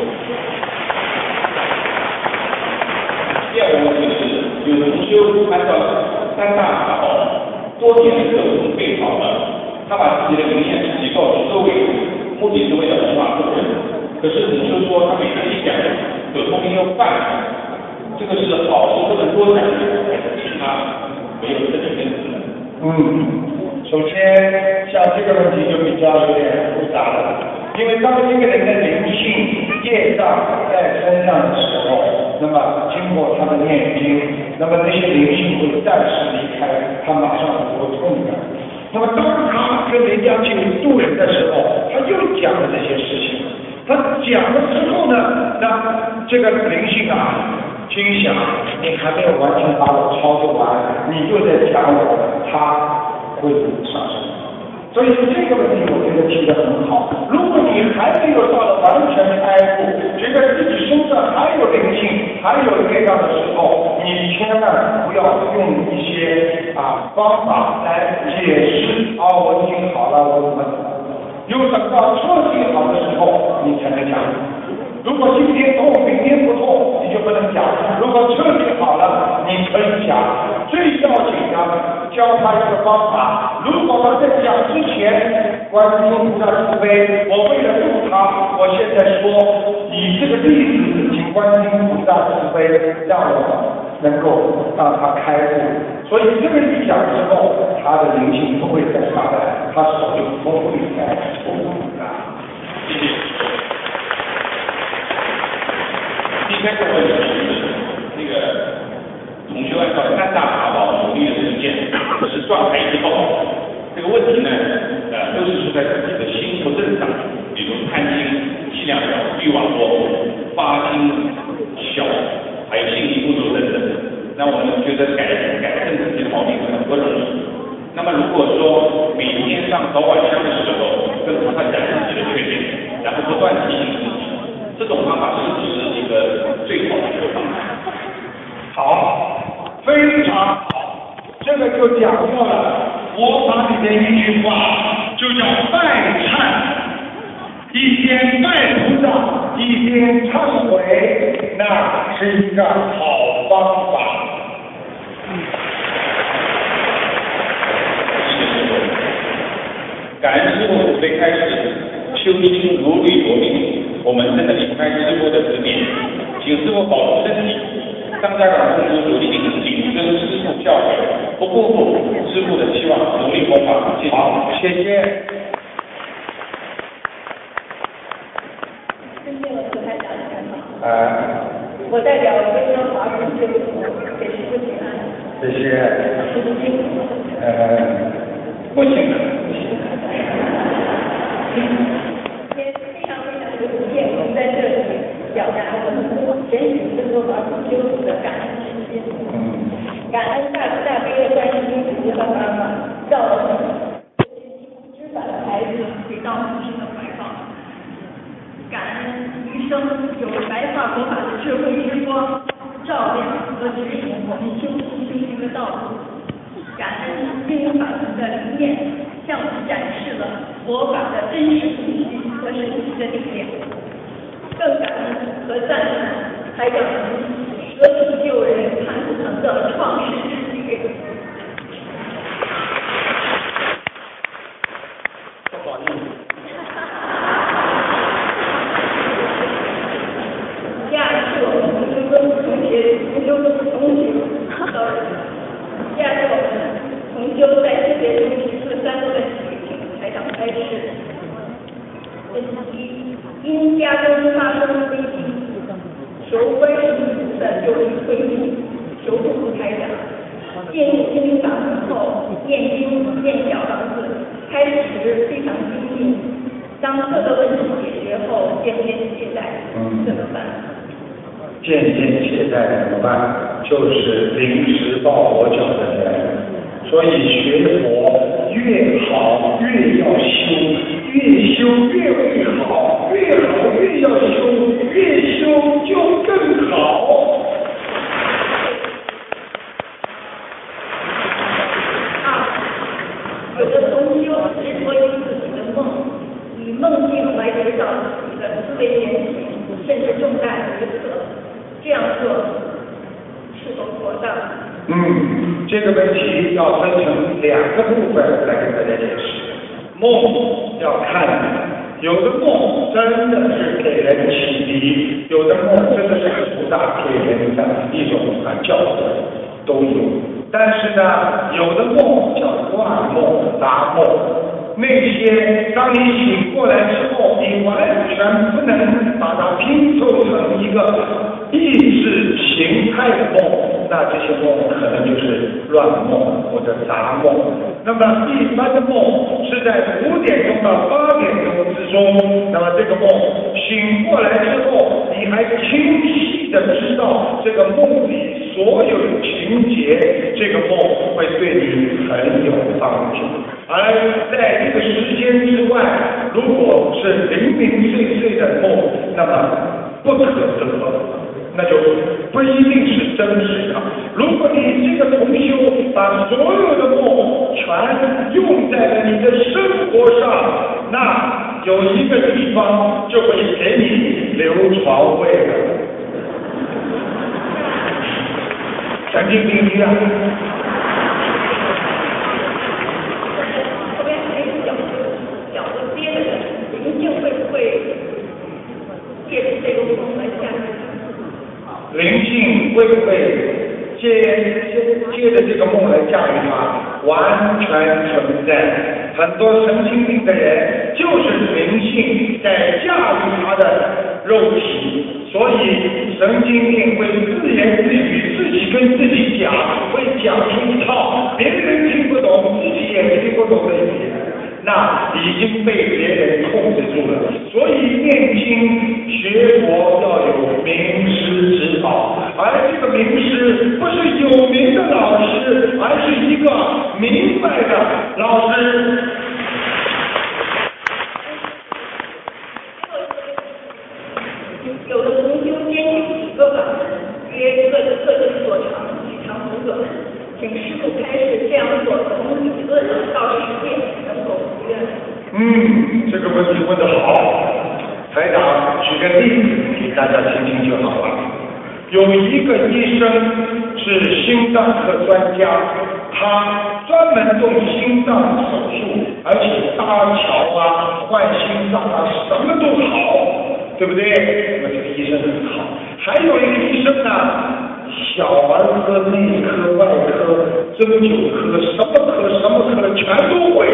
第二个问题是，有同修按照三大法宝多年的各种备考了，他把自己的灵验事迹告诉周围，目的是为了弘法度人。可是同修说他每次一讲，有同学又犯了， 这个是好事不能多讲，还是其他没有正确的？ 嗯，首先像这个问题就比较有点复杂了，因为当一个人的灵性业障在身上的时候，那么经过他的念经，那么那些灵性会暂时离开，他马上能够痛感。那么当他跟人家去度人的时候，他又讲了这些事情。他讲了之后呢，那这个灵性啊，心想你还没有完全把我操作完，你就在讲我，他会上升。所以这个问题我觉得提得很好。如果你还没有到了完全开悟，觉得自己身上还有灵性、还有业障的时候，你千万不要用一些啊方法来解释啊，我已经好了，我怎么怎么。有等到彻底好的时候，你才能讲。如果今天痛，明天不痛，你就不能讲。如果彻底好了，你可以讲。最要紧的，教他一个方法。如果他在讲之前，观世音菩萨慈悲，我为了度他，我现在说，以这个例子，请观世音菩萨慈悲，让我能够让他开悟。所以这个一讲之后，他的灵性不会再上来，他手就不会再痛了。 谢谢。第三个问题是，那个同修按照三大法宝努力的实践，是断开之后，这个问题呢，呃，都是出在自己的心不正上，比如贪心、气量小、欲望多、发心小，还有信心不足等等。那我们觉得改改正自己的毛病很不容易。那么如果说每天上早晚香的时候，跟菩萨讲自己的缺点，然后不断提醒自己，这种方法是不是一个最好的一个方法？ 好，非常好，这个就讲到了佛法里的一句话，就叫拜忏，一边拜菩萨，一边忏悔，那是一个好方法。 感恩师父最开始修心如履薄冰，我们真的离不开师父的指点，请师父保重身体。张家港共修有信谨遵师父教诲，不辜负师父的期望，努力弘法。谢谢。 好，谢谢。 尊敬的菩萨长老， 啊， 我代表微商华工修给师父请安。 谢谢。 师父辛苦。 呃，不辛苦。 今天非常非常有荣幸，我们在这里表达我们全体更多华工修组的感恩之心。感恩大慈大悲的观世音菩萨妈妈，让我们知法的孩子回到母亲的怀抱。感恩余生有白发佛法的智慧之光，照亮和指引我们修行修行的道路。感恩净土法门的理念，向我们展示了佛法的真实信息和神奇的力量。更感恩和赞叹台长舍己救人看图腾的创世之举。 不好意思。 第二是我们同修同学同修同学 sorry 第二是我们同修在世界中提出了三个问题，请台长开示。问题一：因家中发生危机，求观世音菩萨救力推进，求助台长。进入心灵法门后，念经念小房子，开始时非常精进，当各个问题解决后，渐渐懈怠，怎么办？ 渐渐懈怠怎么办？就是临时抱佛脚的人。所以学佛越好越要修，越修越会好，越好越要修，越修就更好。 二，有的同修执着于自己的梦，以梦境来指导自己的思维言行，甚至重大决策，这样做是否妥当？ 嗯，这个问题要分成两个部分来跟大家解释。梦要看，有的梦真的是给人启迪，有的梦真的是菩萨给人的一种有。但是呢，有的梦叫乱梦、杂梦，那些当你醒过来之后，你完全不能把它拼凑成一个意识形态的梦，那这些梦可能就是乱梦或者杂梦。那么一般的梦是在五点钟到八点钟之中，那么这个梦醒过来之后，你还清晰的知道这个梦里所有的情节，这个梦会对你很有帮助。而在这个时间之外，如果是零零碎碎的梦，那么不可得，那就不一定是真实的。如果你这个同修把所有的梦全用在了你的生活上，那有一个地方就会给你留床位了。神经病一样。 后边还有小小的接的人，灵性会不会借助这个梦来下去？ 灵性会不会借借着这个梦来驾驭它？完全存在。很多神经病的人就是灵性在驾驭他的肉体，所以神经病会自言自语，自己跟自己讲，会讲出一套别人听不懂，自己也听不懂的语言。那已经被别人控制住了，所以念经学佛要有名师指导，而这个名师不是有名的老师，而是一个明白的老师。 有的同修兼修几个法门，约各各自所长，取长补短，请师父开示这样做，从理论到实践能否如愿？ 嗯，这个问题问得好，台长举个例子给大家听听就好了。有一个医生是心脏科专家，他专门做心脏手术，而且搭桥啊、换心脏啊，什么都好，对不对？那么这个医生很好。还有一个医生呢，小儿科、内科、外科、针灸科，什么科什么科全都会。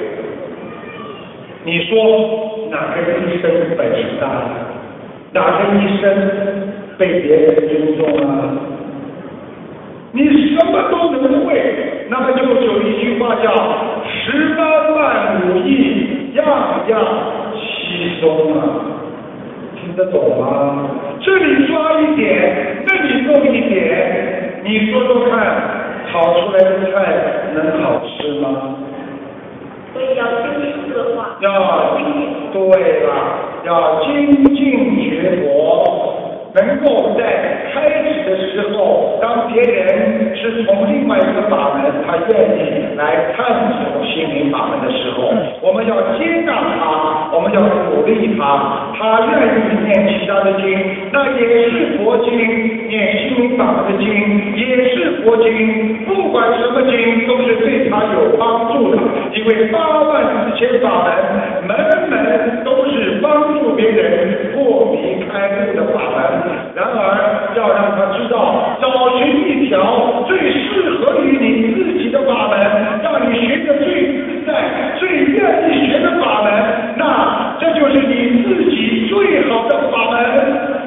你说哪个医生本事大？哪个医生被别人尊重啊？你什么都能会，那么就有一句话叫十八般武艺，样样稀松啊，听得懂吗？这里抓一点，那里弄一点，你说说看，炒出来的菜能好吃吗？ 所以要精实的话， 要对了，要精进学佛。能够在开始的时候，当别人是从另外一个法门，他愿意来探索心灵法门的时候，我们要接纳他，我们要鼓励他，他愿意念其他的经，那也是佛经，念心灵法门的经也是佛经，不管什么经都是对他有帮助的，因为八万四千法门，门门都是帮助别人破迷开悟的法门。然而要让他知道，找寻一条最适合于你自己的法门，让你学得最自在、最愿意学的法门，那这就是你自己最好的法门。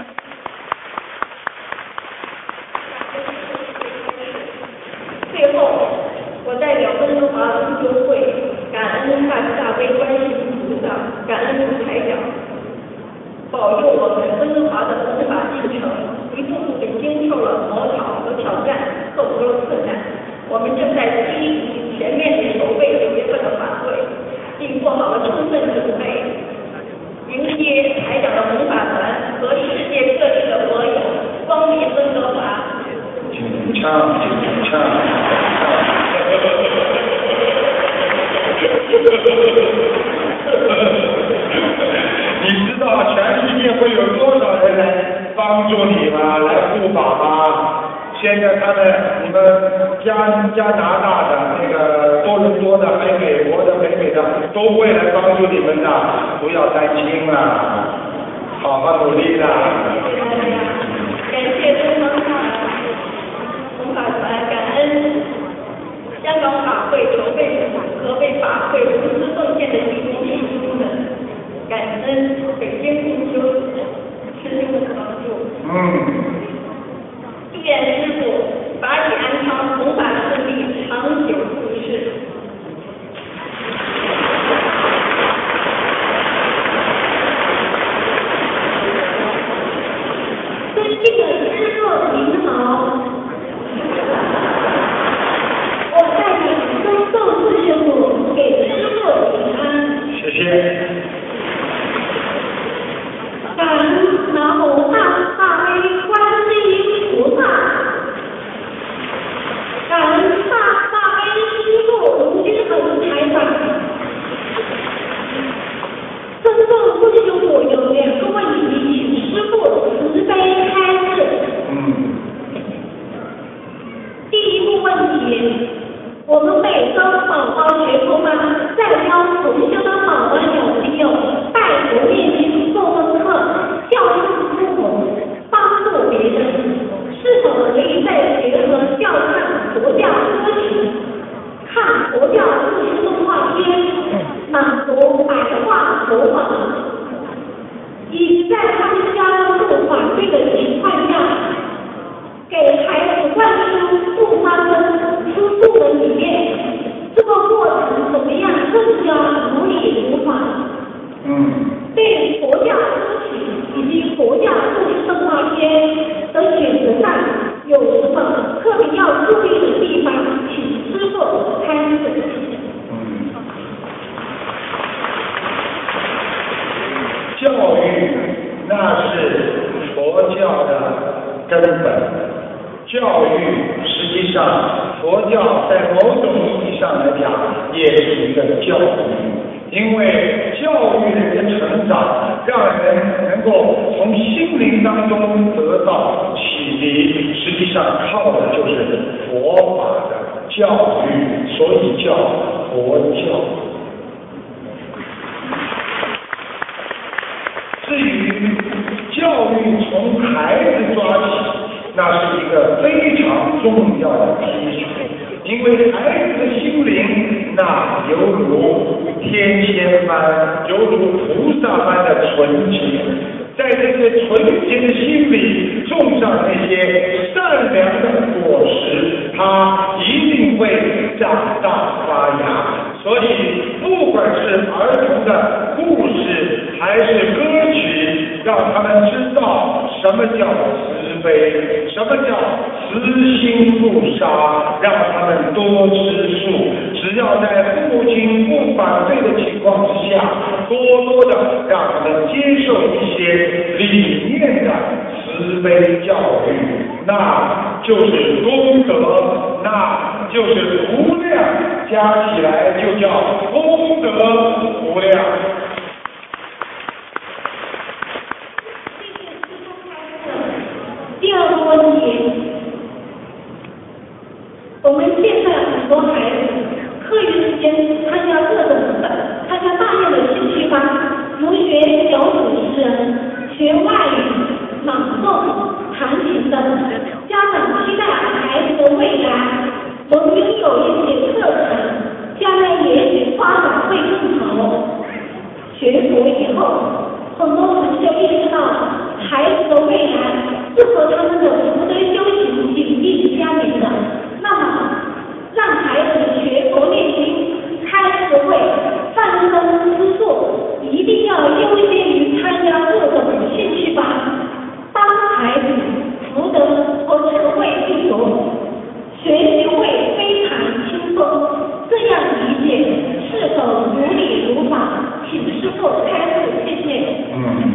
最后，我代表温哥华同修会感恩大慈大悲观世音菩萨，感恩卢台长，保佑我们温哥华的弘法进程一步步地经受了磨挑和挑战，克服了困难。我们正在积极全面地筹备九月份的法会，并做好了充分准备，迎接台长的弘法团和世界各地的佛友光临温哥华。 请唱，请唱。你知道全世界会有多少人来帮助你吗？来护法吗？现在他们，你们加加拿大的那个多伦多的，还有美国的、北美的，都会来帮助你们的，不要担心了，好好努力啦。 感谢东方大弘法团，感恩和选择上有什么特别要注意的地方，请师父开示。 嗯，教育那是佛教的根本。教育实际上，佛教在某种意义上来讲，也是一个教育，因为教育人的成长，让人能够从心灵当中得到启迪，实际上靠的就是佛法的教育，所以叫佛教。至于教育从孩子抓起，那是一个非常重要的基础，因为孩子的心灵那犹如天仙般，犹如菩萨般的纯洁，在这些纯洁的心里种上那些善良的果实，它一定会长大发芽。所以不管是儿童的故事还是歌曲，让他们知道什么叫慈悲，什么叫慈心不杀，让他们多吃素。只要在父母亲不反对的情况之下，多多的让他们接受一些理念的慈悲教育，那就是功德，那就是无量，加起来就叫功德无量。 第二个问题，我们现在很多孩子课余时间参加各种参加大量的兴趣班，如学小主持人、学外语、朗诵、弹琴等。家长期待孩子的未来能拥有一些课程，将来也许发展会更好。学佛以后，很多同学意识到孩子的未来是和他们的福德修行紧密相连的，那么让孩子学佛念经、开智慧、放生施素，一定要优先于参加各种兴趣班。当孩子福德和智慧具足，学习会非常轻松。这样理解是否如理如法？请师父开示，谢谢。 嗯。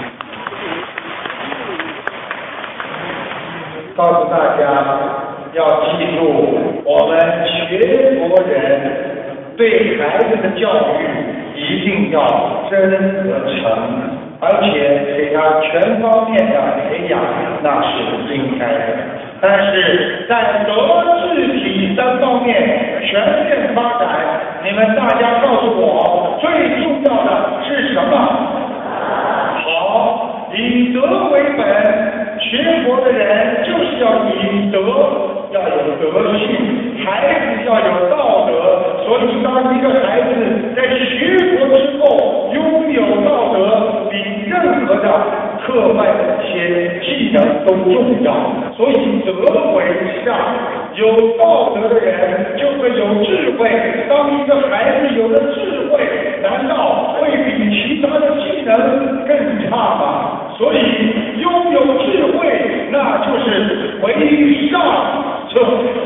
告诉大家要记住，我们学佛人对孩子的教育一定要真和诚，而且给他全方面的培养，那是应该的。但是在德智体三方面全面发展，你们大家告诉我，最重要的是什么？好，以德为本。学佛的人就是要以德，要有德性，孩子要有道德。所以当一个孩子在学佛之后拥有道德，比任何的课外的一些技能都重要。所以德为上，有道德的人就会有智慧。当一个孩子有了智慧，难道会比其他的技能更差吗？所以拥有智慧，那就是为上策。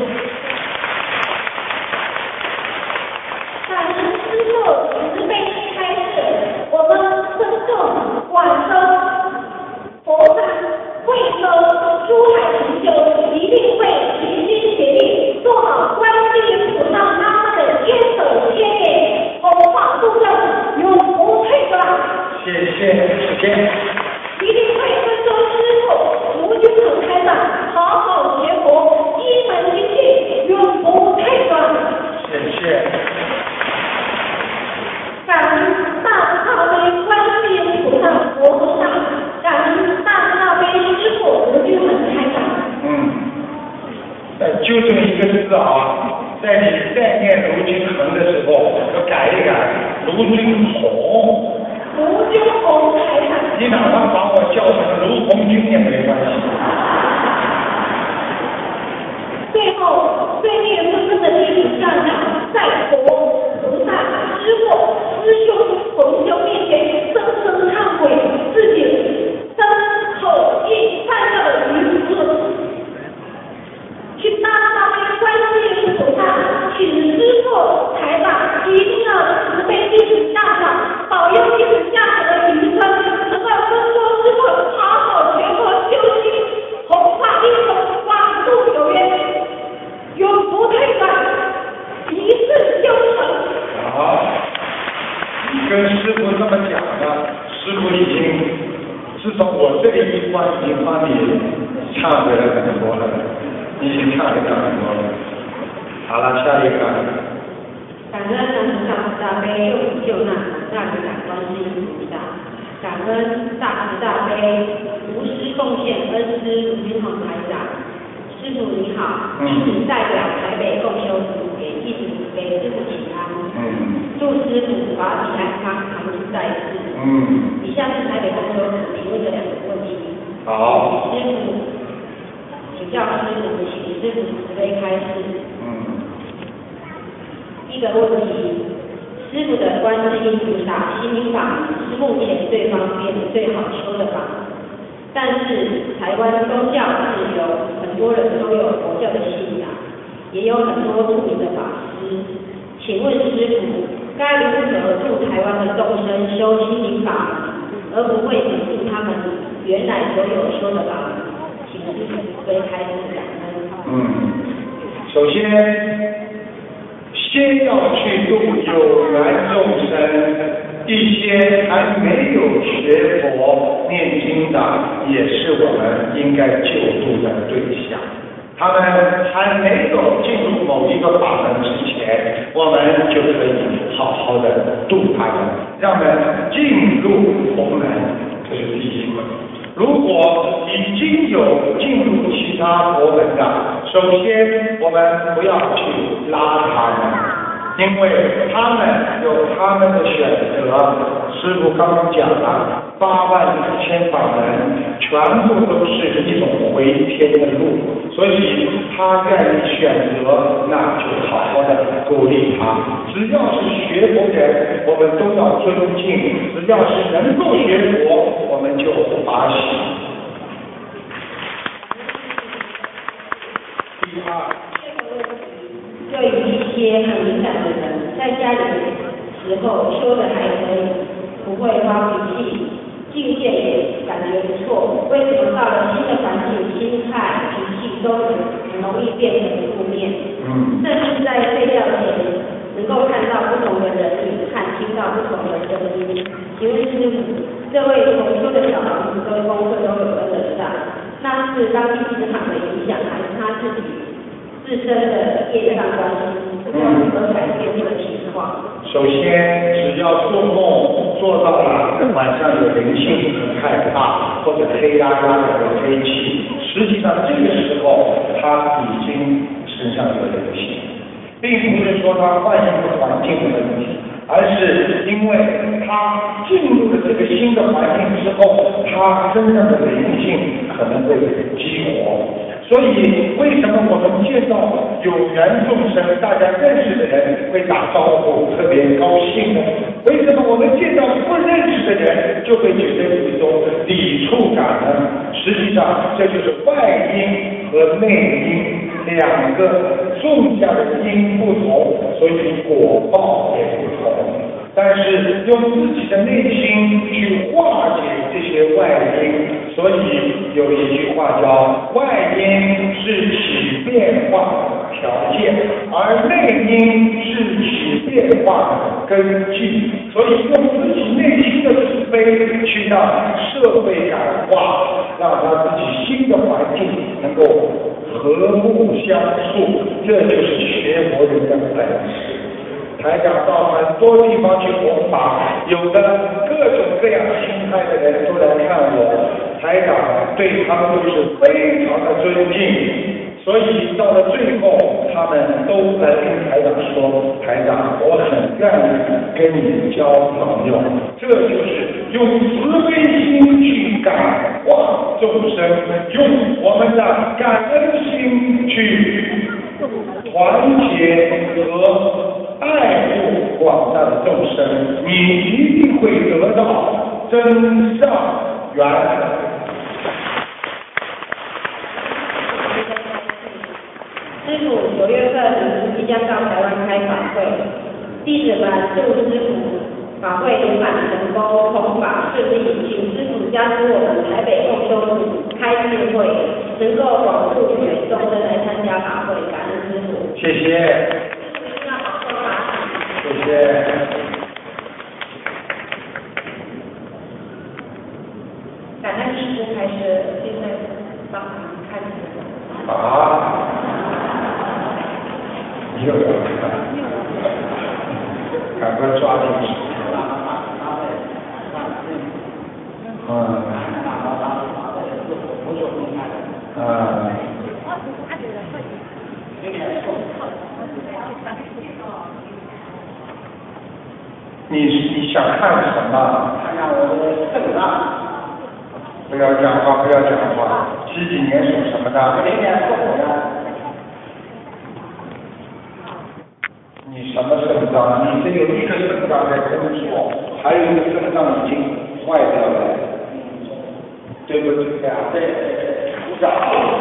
感恩师父慈悲开示，我们尊重广州、佛山、贵州、珠海同修一定会齐心协力，做好观世音菩萨妈妈的坚守千年，弘法度众，永不退转。 谢谢，时间。 一定会跟踪师父卢军宏台长，好好学佛，一门精进，永不退转。 谢谢。 感恩大慈大悲观世音菩萨佛菩萨，感恩大慈大悲师父卢军宏台长。 嗯，呃，纠正一个字啊，在你再念卢军宏的时候，要改一改，卢军宏。 卢军宏台长。 你哪怕把我叫成卢红军也没关系。 最后，最令人深的弟子向上，在佛、菩萨、师父、师兄、同修面前深深忏悔自己身口意犯下的愚我这里一关已经帮你唱回来很多了，已经唱回来很多了。好了，下一个。 感恩南无大慈大悲救苦救难大灵感观世音菩萨，感恩大慈大悲无私奉献恩师卢军宏台长。师傅你好，弟子代表台北共修组给弟子给师傅请安， 嗯， 祝师傅法体安康，长驻在世。 嗯， 以下是台北共修组提问的两个问题。 好。 师傅，请教师傅，请师傅慈悲开示。 嗯。 一个问题，师傅的观世音菩萨心灵法门是目前最方便、最好修的法门。但是台湾宗教自由，很多人都有佛教的信仰，也有很多著名的法师。请问师父，该如何助台湾的众生修心灵法门，而不会抵触他们原来所有修的法门？请师父慈悲开示感恩。 嗯，首先，先要去度有缘众生。一些还没有学佛念经的，也是我们应该救度的对象。他们还没有进入某一个法门之前，我们就可以好好的度他们，让他们进入佛门，这是第一个。如果已经有进入其他佛门的，首先我们不要去拉他们。因为他们有他们的选择，师父刚刚讲了，八万一千法门，全部都是一种回天的路，所以他愿意选择，那就好好的鼓励他。只要是学佛人，我们都要尊敬；只要是能够学佛，我们就法喜。第二。 对于一些很敏感的人，在家里时候修的还可以，不会发脾气，境界也感觉不错。为什么到了新的环境，心态、脾气都很容易变成负面？嗯。甚至在睡觉前能够看到不同的人影，看听到不同的声音。请问师父，这位同修的小房子跟功课都有跟得上，那是当地磁场的影响，还是他自己自身的业障关系，要如何改变这个情况？ 首先，只要做梦做到了晚上有灵性很害怕，或者黑压压的有黑气，实际上这个时候他已经身上有灵性，并不是说他换一个环境的问题，而是因为他进入了这个新的环境之后，他身上的灵性可能会激活。所以，为什么我们见到有缘众生，大家认识的人会打招呼，特别高兴呢？为什么我们见到不认识的人，就会觉得有一种抵触感呢？实际上，这就是外因和内因两个种下的因不同，所以果报也不同。但是用自己的内心去化解这些外因，所以有一句话叫外因是起变化条件，而内因是起变化根据。所以用自己内心的慈悲去让社会感化，让他自己新的环境能够和睦相处，这就是学佛人的本事。台长到很多地方去弘法，有的各种各样心态的人都来看我，台长对他们都是非常的尊敬，所以到了最后，他们都来跟台长说，台长，我很愿意跟你交朋友，这就是用慈悲心去感化众生，用我们的感恩心去团结和爱护广大的众生，你一定会得到真上缘。 师父，九月份即将到台湾开法会，弟子们祝师父法会圆满成功，弘法顺利，请师父加持我们台北共修组开智慧，能够广度全众生来参加法会，感恩师父。 谢谢。谢谢。 感恩师父啊，又有了，赶快抓紧时间。嗯。嗯。你你想看什么？看看我的肾脏。不要讲话，不要讲话。几几年属什么的？零年属虎的。你什么肾脏？你只有一个肾脏在工作，还有一个肾脏已经坏掉了，对不对呀？对对对，鼓掌。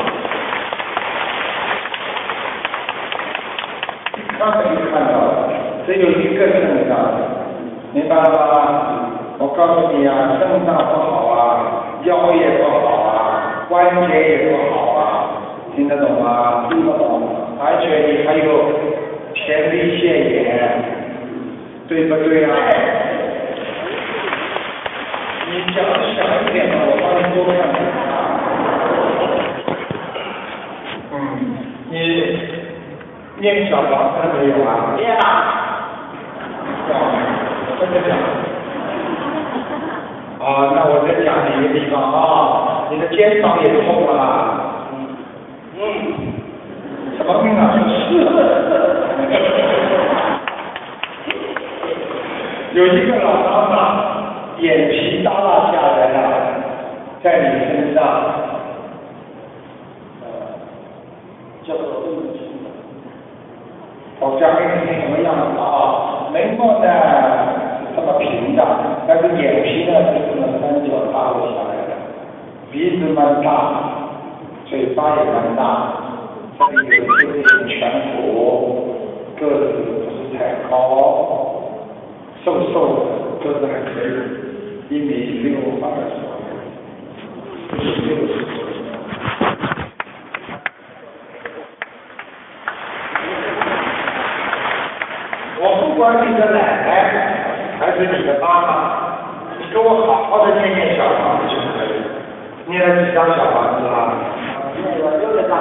看没看到？只有一个肾脏，明白了吗？我告诉你啊，肾脏不好啊，腰也不好啊，关节也不好啊，听得懂吗？听得懂。而且你还有前列腺炎，对不对啊？你讲的小一点的，我帮你多看看。嗯，你念小房子没有啊？念了。哇，真的讲。啊，那我再讲你一个地方啊，你的肩膀也痛啊。嗯。什么病啊？是。有一个老妈妈眼皮耷拉下来了，在你身上。叫做对不起。我讲给你听什么样子啊？眉毛呢是这么平的，但是眼皮呢是这么三角耷拉下来的，鼻子蛮大，嘴巴也蛮大，这里有一点颧骨，个子不是太高，瘦瘦的，个子还可以，一米六二左右，不是六十左右。我不管你的奶奶还是你的妈妈，你给我好好的念念小房子就可以。念了几张小房子了？念了六个张。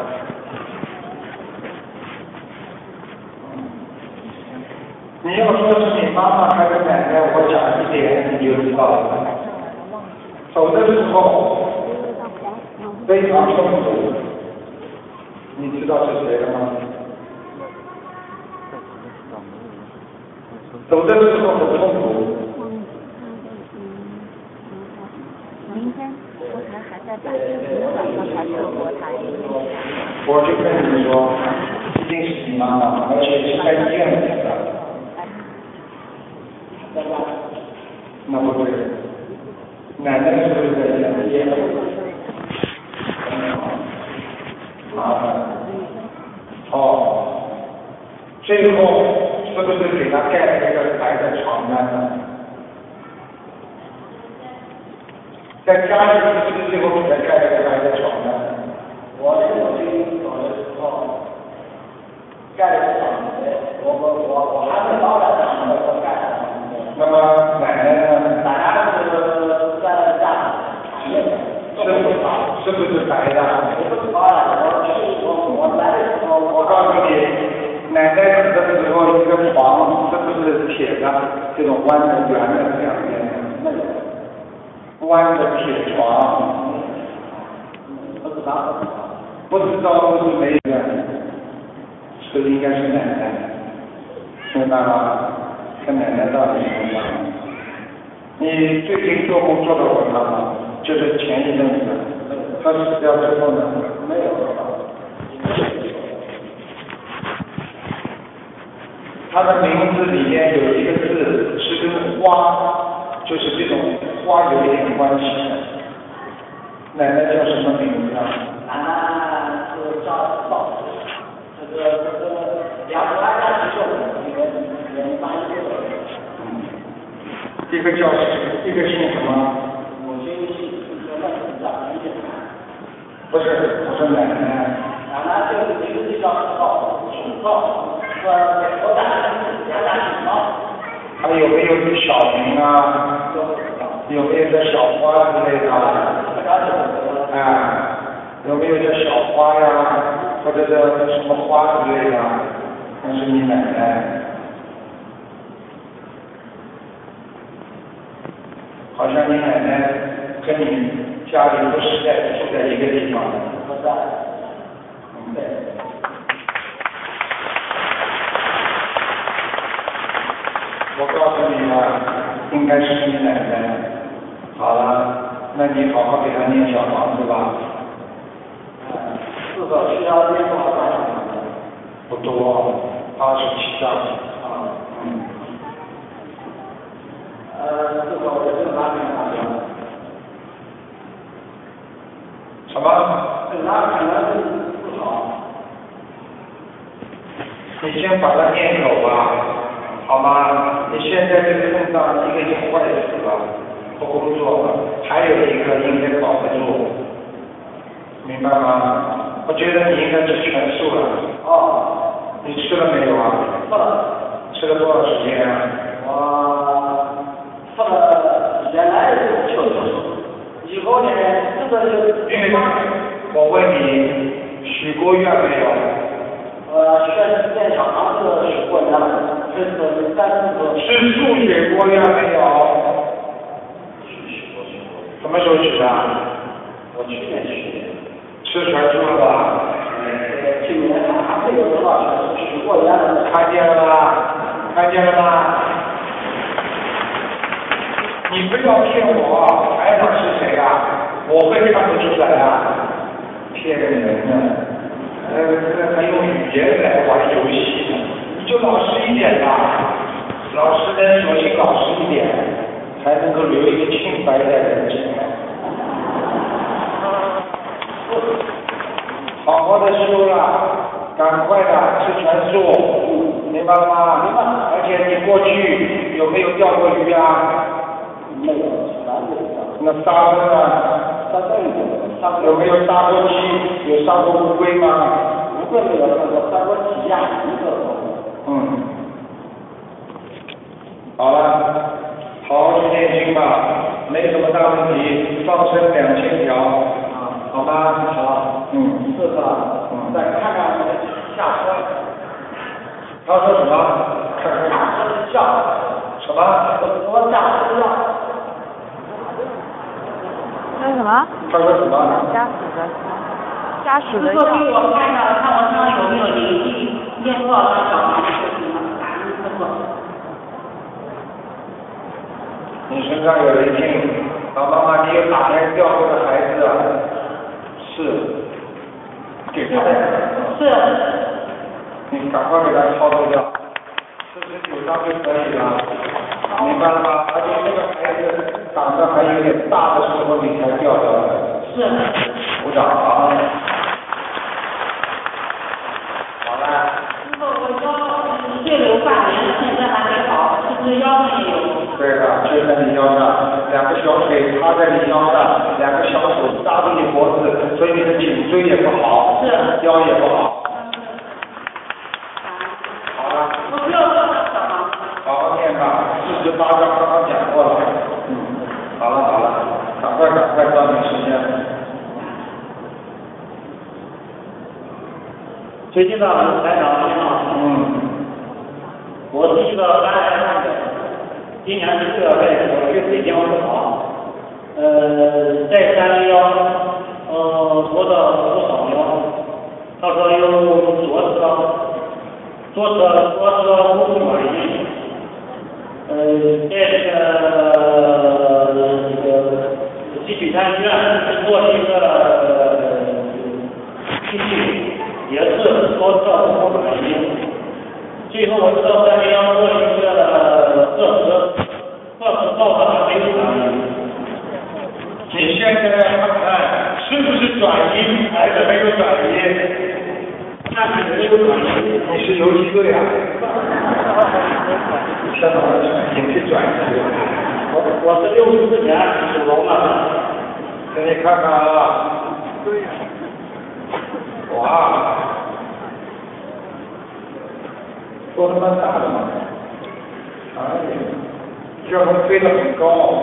你要说是你妈妈还是奶奶，我讲一点你就知道了。走的时候非常痛苦，你知道是谁了吗？走的时候很痛苦。 明天佛台还在摆，明晚上才是佛台。 我就跟你说，一定是你妈妈，而且是在医院里的。那不对，奶奶是不是在医院？麻烦。哦，最后。是不是给他盖了一个白的床单呢？在家里是不是最后给他盖了一个白的床单？我的母亲走的时候盖了床单，我我我我还没到来的时候就盖了。那么奶奶呢？奶奶是在家里，是不是是不是白的？我不知道呀，我去我我来的时候，我告诉你。奶奶死的时候，一个床是不是铁的？这种弯的、圆的两边的，弯的铁床。不知道，不知道不是没人，这应该是奶奶，明白吗？跟奶奶到底是一样。你最近做梦做到过他吗？就是前一阵子，他死掉之后呢？没有做到。他的名字里面有一个字是跟花，就是这种花有一点关系的。奶奶叫什么名字啊？奶奶是叫赵，这个这个两个爱家几个一个人蛮多的。嗯，一个叫一个姓什么？我姓姓叫那个叫李姐。不是，我说奶奶。奶奶这个名字叫赵，姓赵。呃，我打的是家家警报。还有没有小名啊？有没有这小花之类的？啊， 有没有叫小花呀，或者叫什么花之类的？那是你奶奶。好像你奶奶跟你家里不是在住在一个地方的。不在。嗯。对。我告诉你了，应该是你奶奶。好了，那你好好给她念小房子吧。 四个需要念多少张？ 不多，八十七张。啊，嗯。 呃，四个我正常念哪张？ 什么？ 正常可能不好。 你先把它念走吧，好吗？你现在这个肾脏一个已经坏死了，不工作了，还有一个应该保得住，明白吗？我觉得你应该吃全素了。 哦。 你吃了没有啊？ 吃了。 吃了多少时间啊？ 我吃了，原来是九十，以后呢，这个就因为我问你，许过愿没有？ 呃，现在小房子许过愿了，这是三四个。 吃素许过愿没有？什么时候许的？ 我去年许的。 吃全素了吧？ 呃，今年还没有多少钱，许过愿了。 看见了吗？看见了吗？你不要骗我，台长是谁啊？我会看不出来啊，骗人呢！呃，还用语言来玩游戏呢？你就老实一点吧，老实人索性老实一点，才能够留一个清白在人间。好好的修了，赶快的吃全素，明白了吗？明白。而且你过去有没有钓过鱼啊？ 没有，哪有？ 那杀生呢？ 杀生有， 有没有杀过鸡？有杀过乌龟吗？ 乌龟没有杀过，杀过鸡鸭鱼的。 嗯。好了，好好去念经吧，没什么大问题，放生两千条。啊，好吗？好。嗯。 是吧？ 嗯。 再看看下车。 他说什么？看看。 下车笑。 什么？ 我下车笑。 那什么？ 他说什么？ 家属的，家属的。 师傅给我看看，看我身上有没有灵性，念多少张小房子就行了。感恩师傅。 你身上有灵性，老妈妈，你有打胎掉过的孩子啊？是。给他的。 是。 你赶快给他操作掉，四十九张就可以了，明白了吗？而且这个孩子长得还有点大的时候你才掉掉的。 是。 鼓掌啊！好了。 师傅，我腰血流半年，现在还没好，是不是腰上也有？ 对的，就在你腰上，两个小腿插在你腰上，两个小手扎住你脖子，所以你的颈椎也不好， 是， 腰也不好。好了。 我不要多少小房子。 好好念吧，四十八章刚刚讲过了。嗯。好了好了，赶快赶快抓紧时间。 最近呢，台长你好。 嗯。 我是一个肝癌患者，今年十四月份我去北京复查，呃，在三零幺，呃，做的不扫描，他说有左侧，左侧左侧骨转移，呃，在这个这个积水潭医院做了一个机器，也是左侧骨转移。最后我知道三零幺做一个测试，测试报告还没有转移。 你现在看看是不是转移还是没有转移？ 看看有没有转移。 你是游击队啊？什么你是转移？ 我我是六十四年属龙的。 给你看看啊。对。哇。多他妈大的嘛！哎呀，这会飞得很高。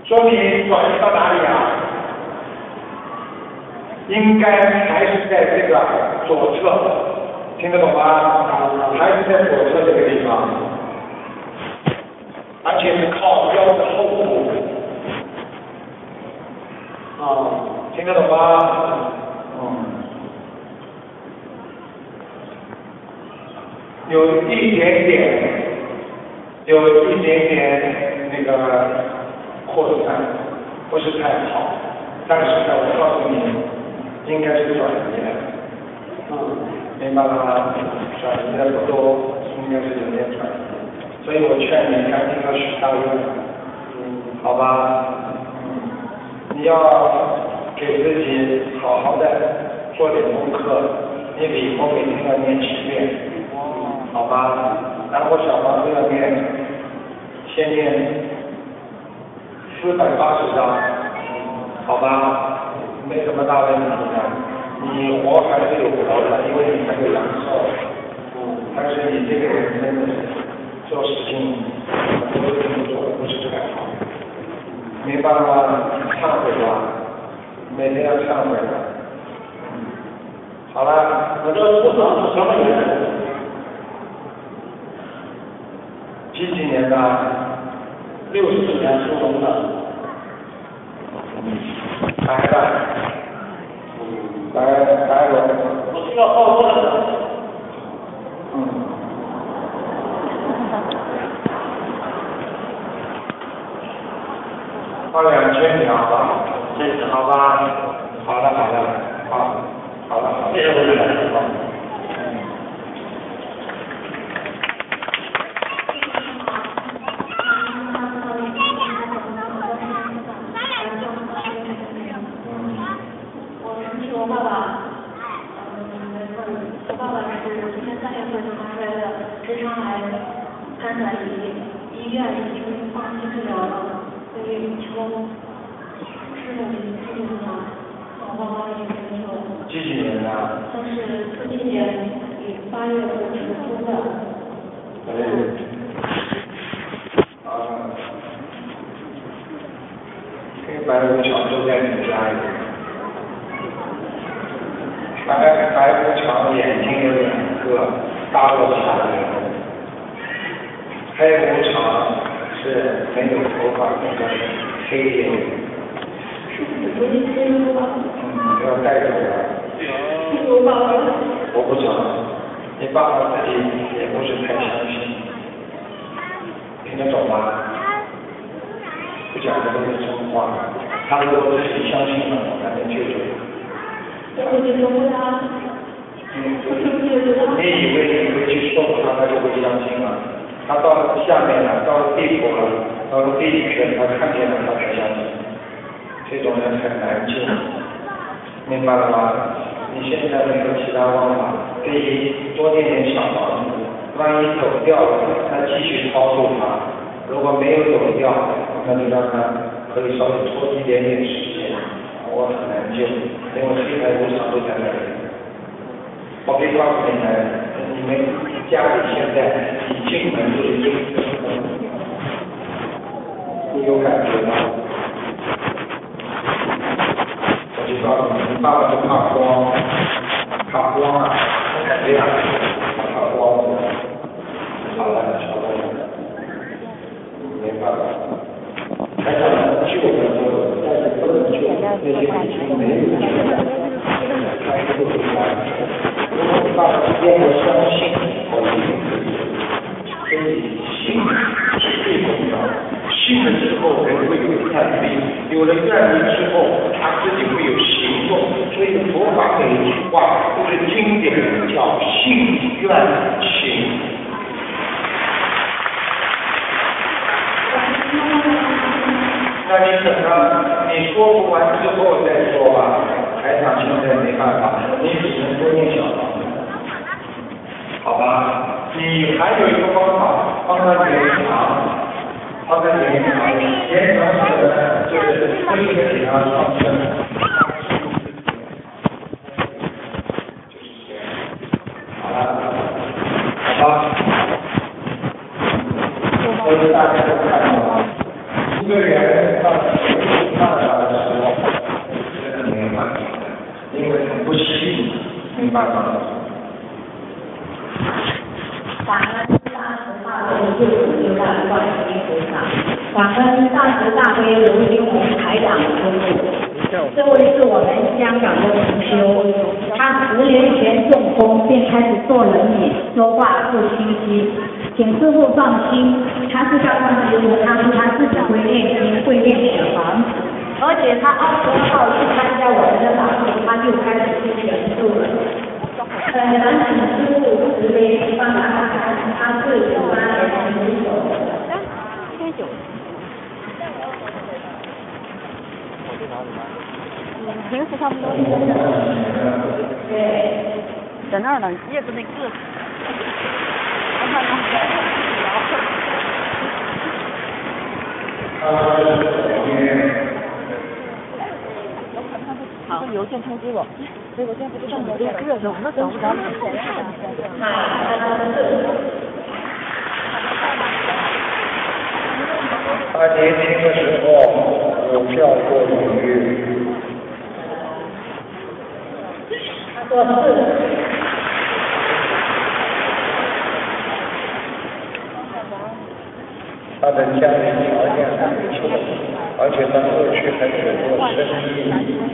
说你转移到哪里啊？应该还是在这个左侧，听得懂吗？还是在左侧这个地方，而且是靠腰的后部。啊，听得懂吗？嗯。有一点点，有一点点那个扩散，不是太好，但是呢，我告诉你，应该是转移的，嗯，明白了吗？转移的不多，应该是有点转移，所以我劝你赶紧要许大愿，嗯，好吧，嗯，你要给自己好好的做点功课，你礼佛每天要念七遍。好吧，然后小房子要念，先念四百八十张，好吧，没什么大问题的。你活还是有活的，因为你还有阳寿，嗯，但是你这个人真的是做事情很多事情做的不是太好，明白了吗？忏悔吧，每天要忏悔的。嗯，好了，我这图腾是什么颜色？几几年的？六四年属龙的。白的。白白龙。我需要报过的。嗯。报两千条吧。这是好吧？好了好了，好，好了好了。谢谢我们的朋友。 我爸爸，嗯，我爸爸是今年三月份查出来的直肠癌肝转移，医院已经放弃治疗了，所以求师傅您支持他，我爸爸也接受。 几几年的？ 他是四七年八月份属猪的。 哎。啊。黑白无常都在你家里。白白无常眼睛有两个，大过起来。黑无常是没有头发，那个黑眼。嗯，不要带走了。 我爸爸。 我不知道，你爸爸自己也不是太相信，听得懂吗？不讲的都是真话，他如果自己相信了，我才能救救他。 我就说不他， 嗯，你以为你回去说服他，他就会相信了？他到了下面了，到了地府了，到了地狱去了，他看见了，他才相信。这种人很难救，明白了吗？你现在没有其他方法，可以多念点小房子，万一走掉了，那继续超度他；如果没有走掉，那就让他可以稍微拖一点点时间。我很难救，因为黑白无常都在那里。我可以告诉你们，你们家里现在一进门就是阴森森，你有感觉吗？我就告诉你，你爸爸是怕光，怕光啊，很亮，怕光。好了，好了，没办法。还想救的时候，但是不能救，那些已经没有救了，还是不回来。如果你爸爸愿意相信，我一定可以。所以信是最重要的，信了之后人会有愿力，有了愿力之后，他自己会有行动。所以佛法每一句话都是经典叫信愿行。那你等到你说不完之后再说吧，台长现在没办法，你只能多念小房子，好吧？你还有一个方法，帮他延长，帮他延长，延长是就是不是给他放生，好了，好吧？所以大家都看到了，一个人到。 感恩大慈大悲救苦救难观世音菩萨，感恩大慈大悲卢军红台长师父。这位是我们香港的同修，他十年前中风，便开始做人脸，说话不清晰。请师父放心，他是刚刚师父，他是他自己会念经，会念小房子，而且他二十二号去参加我们的法会，他就开始去全素了。很难请师父慈悲帮他看，他是九八年属狗的。 平时差不多。 对， 在那儿呢，也是那个。我看看。好，邮件通知我。所以我现在不是上这个个的，我们找不着。 他年轻的时候有教过女。 他说是。 他的家庭条件还不错，而且他过去还做过生意。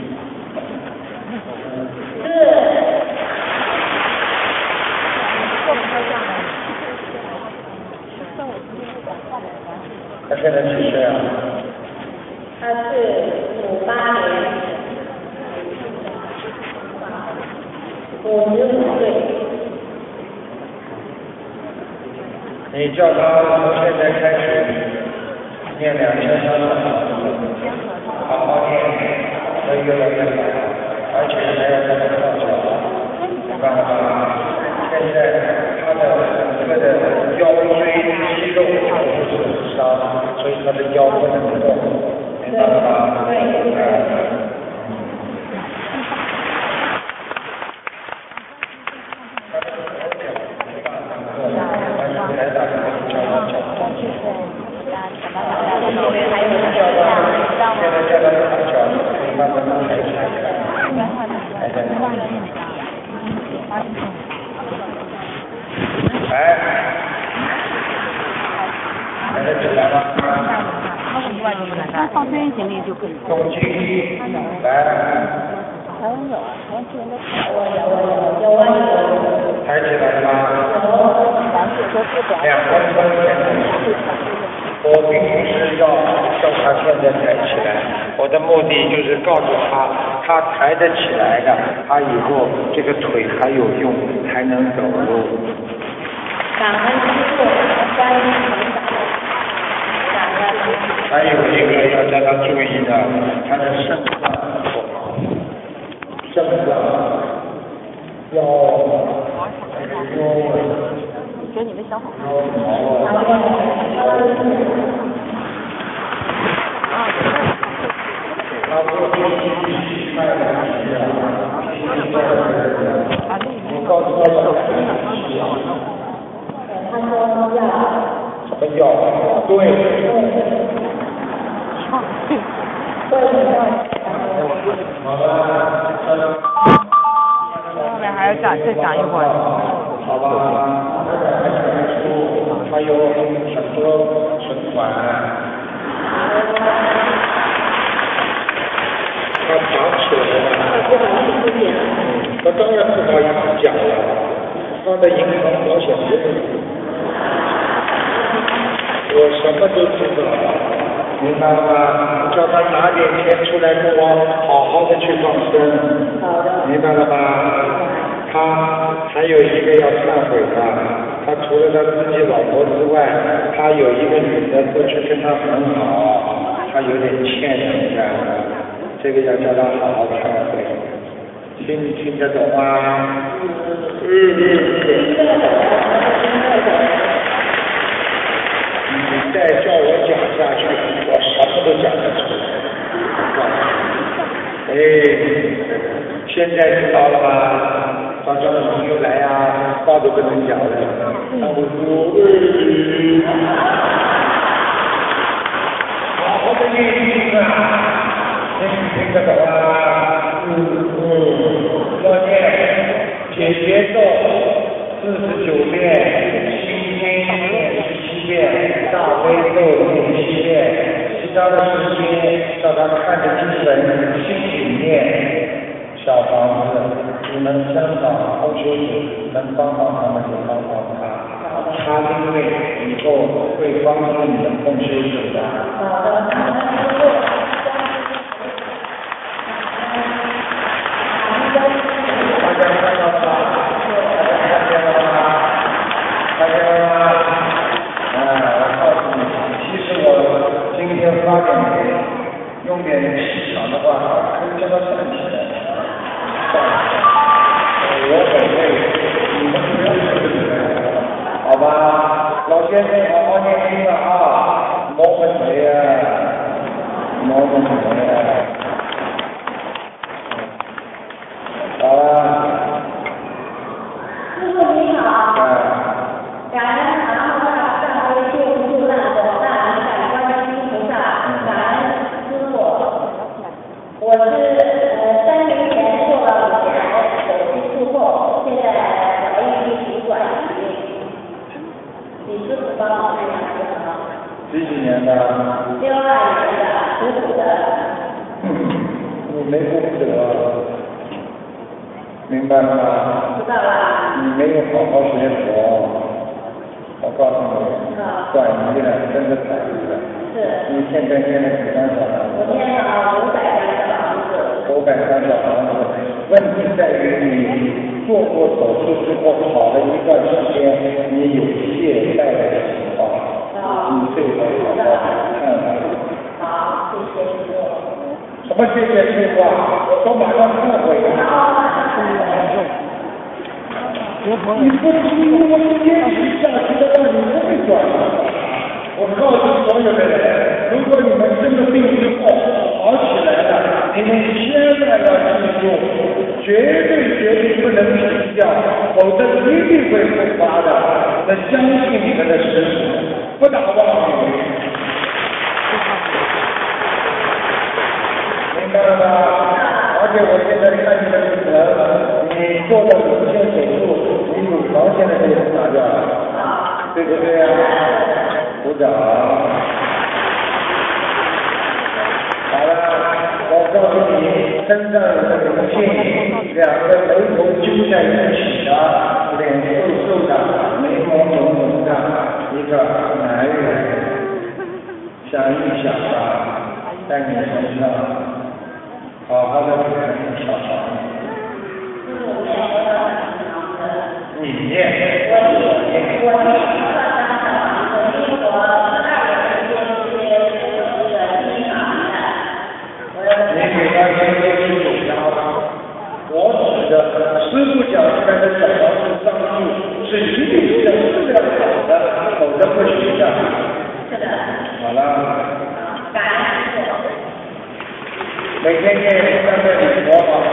是。 他现在几岁啊？ 他是五八年，五十五岁。 你叫他从现在开始念两千张小房子，好好念，会越来越好，而且还要让他跳脚，明白了吗？现在他的整个的腰椎肌肉全部损伤，所以他的腰不能动，明白了吗？对。 放这些行李就可以。 总经理，来。 台湾有，台湾去年都有啊有。 抬起来了吗？两公分抬起来。我并不是要叫他现在抬起来，我的目的就是告诉他，他抬得起来的，他以后这个腿还有用，还能走路。 感恩师父，观音菩萨。 还有一个要叫他注意的，他的肾脏不好，肾脏、腰、腰。 给你的小伙伴。 他过去去看的我告诉他要看他说要。 什么药？对。好了。 后面还要讲再讲一会儿。 好吧，还有很多存款。他爬起来了。他当然不好意思讲了，他的银行保险费，我什么都知道，明白了吗？叫他拿点钱出来跟我好好的去放生，明白了吗？他还有一个要忏悔的，他除了他自己老婆之外，他有一个女的过去跟他很好，他有点欠人家，这个要叫他好好忏悔，听听得懂吗？嗯嗯。你再叫我讲下去，我什么都讲得出来。哎，现在知道了吧？早上我朋友来呀、啊，话都不能讲了。他会说，嗯，好好的念经啊，听听得懂啊？嗯嗯，要念，今解节奏四十九遍，心经念十七遍，大悲咒念七遍，其他的时间叫他看着经文心里念。小房子，你们香港同学组能帮帮他们就帮帮他，他因为以后会帮助你们同学组的。好的，大家看到了大家看到了吗？大家啊，我告诉你，其实我今天发给你，用点气场的话，可以叫他站起来。我很累，你们不要睡，好吧？老先生好好念经了啊，冇问题啊，冇问题啊。好了。师傅你好。感恩南无大慈大悲救苦救难广大灵感观世音菩萨，感恩师傅。我是呃三年前做了乳癌手术术后，现在怀孕急转移，请师傅帮我看一下好不好？几几年的？六二年的，属虎的。你没功德，明白了吗？知道了。你没有好好学佛，我告诉你，转移了，真的转移了。是。你现在念了几张小房子？我念了五百张小房子。五百张小房子，问题在于你做过手术之后好了一段时间，你有懈怠的情况，你最好好好看看。好，谢谢师傅。什么谢谢师傅啊？都马上后悔了。你不听我坚持下去的话，你不会转的。我告诉所有的人，如果你们生了病之后好起来了，你们千万要记住，绝对绝对不能停掉，否则一定会复发的。那相信你们的师傅，不打妄语。明白了吗？而且我现在看你的骨骼，你做了乳腺手术，你乳房现在就拿掉了，对不对呀？鼓掌。好了，我告诉你，身上有个灵性，两个眉头揪在一起的，脸瘦瘦的，眉毛浓浓的，一个男人，想一想吧，在你身上好好的给人小房子。你念，我念，我念。你给他先接触有压我指的师傅讲出来的小房子上去是一定是要质量好的，否则不行的。是的。好了。感恩师傅。每天念三个礼佛吧。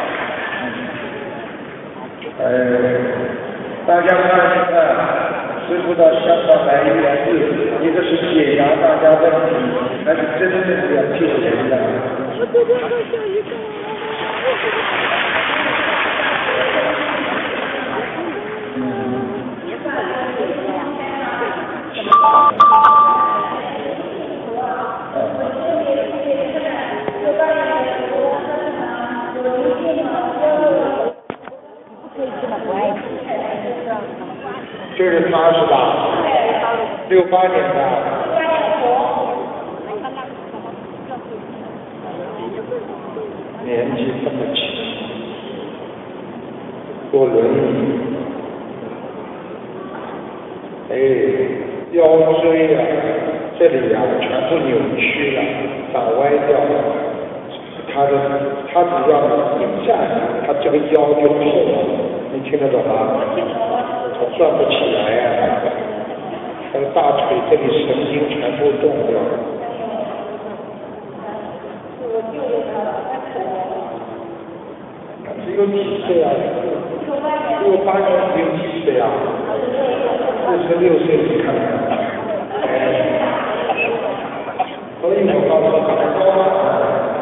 呃，大家看一看，师傅到香港来一次，一个是解答大家问题，还是真正的要救人的。我这边还下一个。嗯。就是他是吧？六八年的。年纪这么轻，坐轮椅，哎，腰椎呀、啊，这里呀、啊、全部扭曲了，长歪掉了。他的他只要一站，他这个腰就痛了，你听得懂吗？他转不起来呀、啊，他的大腿这里神经全部动掉了。只有几岁啊？六八年只有几岁啊？四十六岁，你看看。所以我告诉他们说。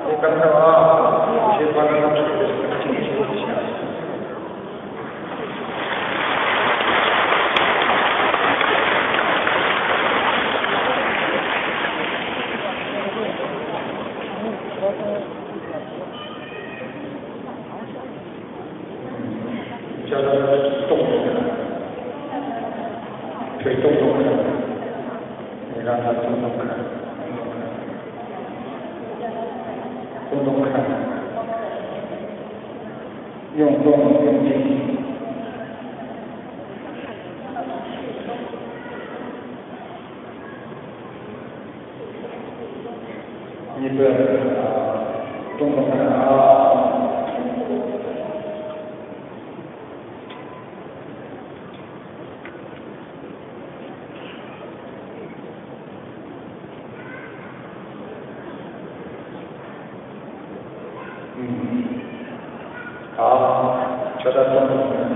你等等啊，我先把那个腿进行一下。叫他动动看，腿动动看，你让他动动看，动动看，用动用静。你不要啊，动动看啊。嗯，好，叫他动动看，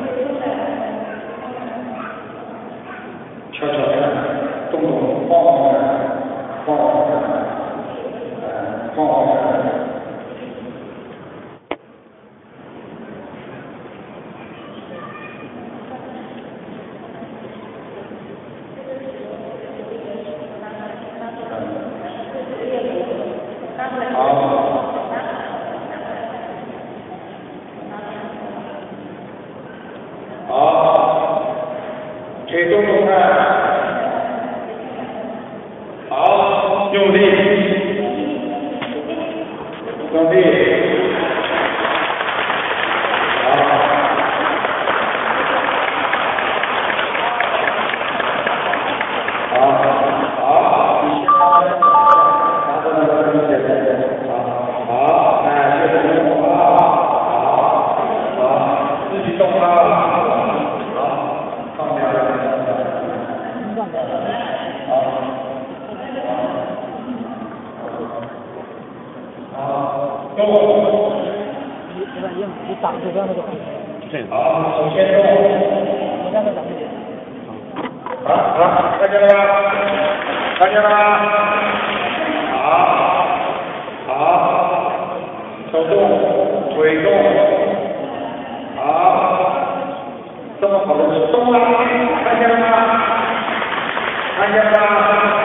悄悄看，动动晃晃看，晃晃看，呃，晃晃看。好，腿动动看，好，用力，用力，好，好，好，你先把它拿到那个东西来，好，好，哎，这个动啊，好，好，自己动啊。 你挡住这样的就可以。 好，首先动。 你让他挡住。 好，好，看见了吗？看见了吗？好，好，手动，腿动，好，这么好的动了，看见了吗？看见了吗？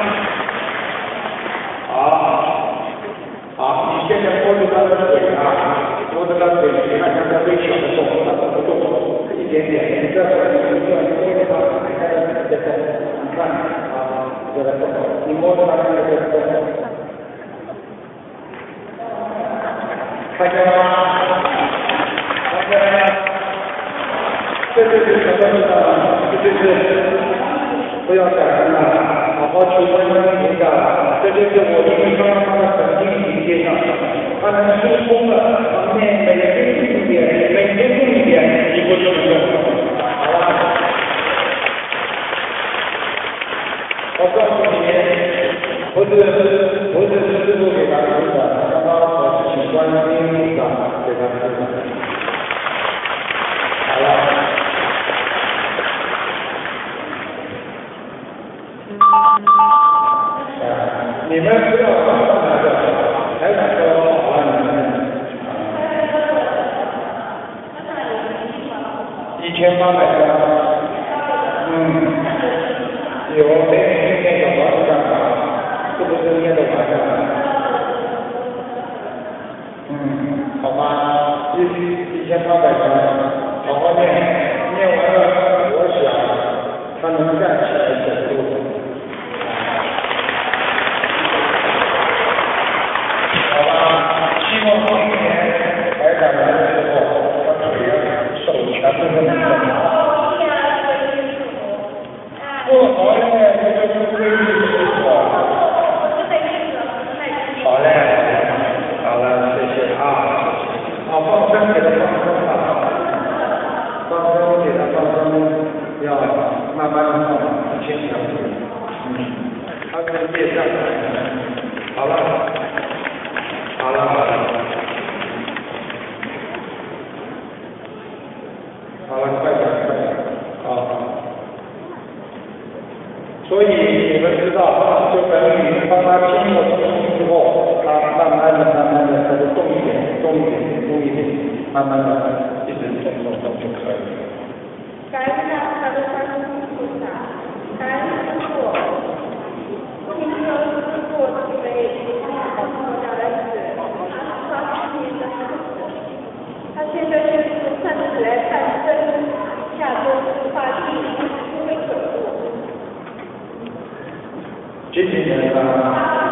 好，好，你现在摸着他的腿啊。摸着他腿，你看像在微小的动，他不动，一点点，你这会儿你摸着他，你看他在动，你看啊，在动，你摸着他，他在动，看见了吗？看见了吗？这就是什么知道吗？这就是不要感恩了，好好求观世音菩萨，这就是我因为刚刚他的本性境界上。他能疏通了，旁边每天用一点，每天用一点，你不就能用？好了，我告诉你，不是不是师傅给他吃的，刚刚我是请观世音菩萨给他吃的。好了。你们不要马上来的，台长说好了，你们一千八百张，嗯，有那天念小房子干嘛？是不是念得完的？嗯，好吧，一一千八百张，好好念，念完了，我想他能站起来走路。希望明年台长来的时候，他腿啊、手全部都能动。不好嘞，这个不规律师傅。好嘞，好了，谢谢啊。好，放生给他放生吧，放生给他放生，要慢慢的放，不牵强。嗯，他是业障。好了。好了好了，好了，快点快点啊！所以你们知道，就等于帮他经过生之后，他慢慢的、慢慢的，它就动一点，动一点，动一点，慢慢的一直动动动就可以了。 感恩大慈大悲观世音菩萨，感恩师父，听说师父因为碰到小儿子，他十年的儿子，他现在宣布站起来半身，下周发力不会走路。 几几年的？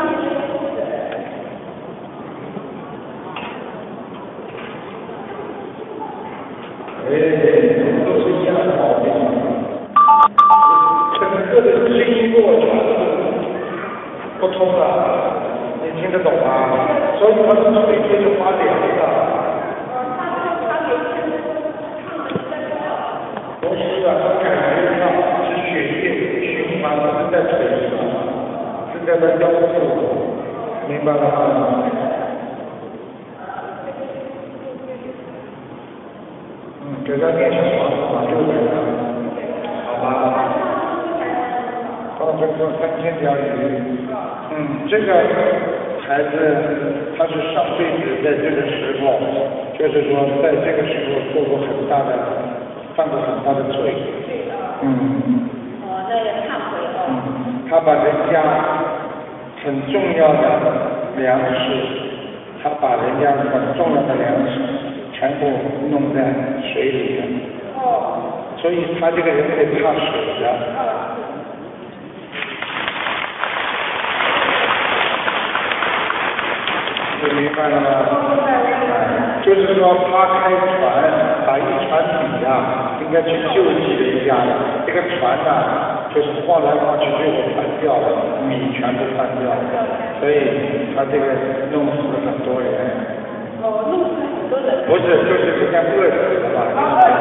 哎，都是一样的毛病，整个的经络全部不通了，你听得懂吗？所以他的腿就是发凉的。同时啊，他感觉到是血液循环不是在腿上，是在他腰部，明白了吗？给他念小房子嘛，六百张，好吧？放生过三千条鱼。嗯，这个孩子他是上辈子在这个时候，就是说在这个时候做过很大的，犯过很大的罪。嗯。 哦，那也忏悔哦。 嗯，他把人家很重要的粮食，他把人家很重要的粮食。全部弄在水里了，哦，所以他这个人会怕水的。你明白了吗？就是说他开船，把一船米啊，应该去救济人家的，这个船呐、啊，就是晃来晃去，最后翻掉了，米全部翻掉了，所以他这个弄死了很多人。 哦，弄死很多人。 不是，就是人家饿死了嘛，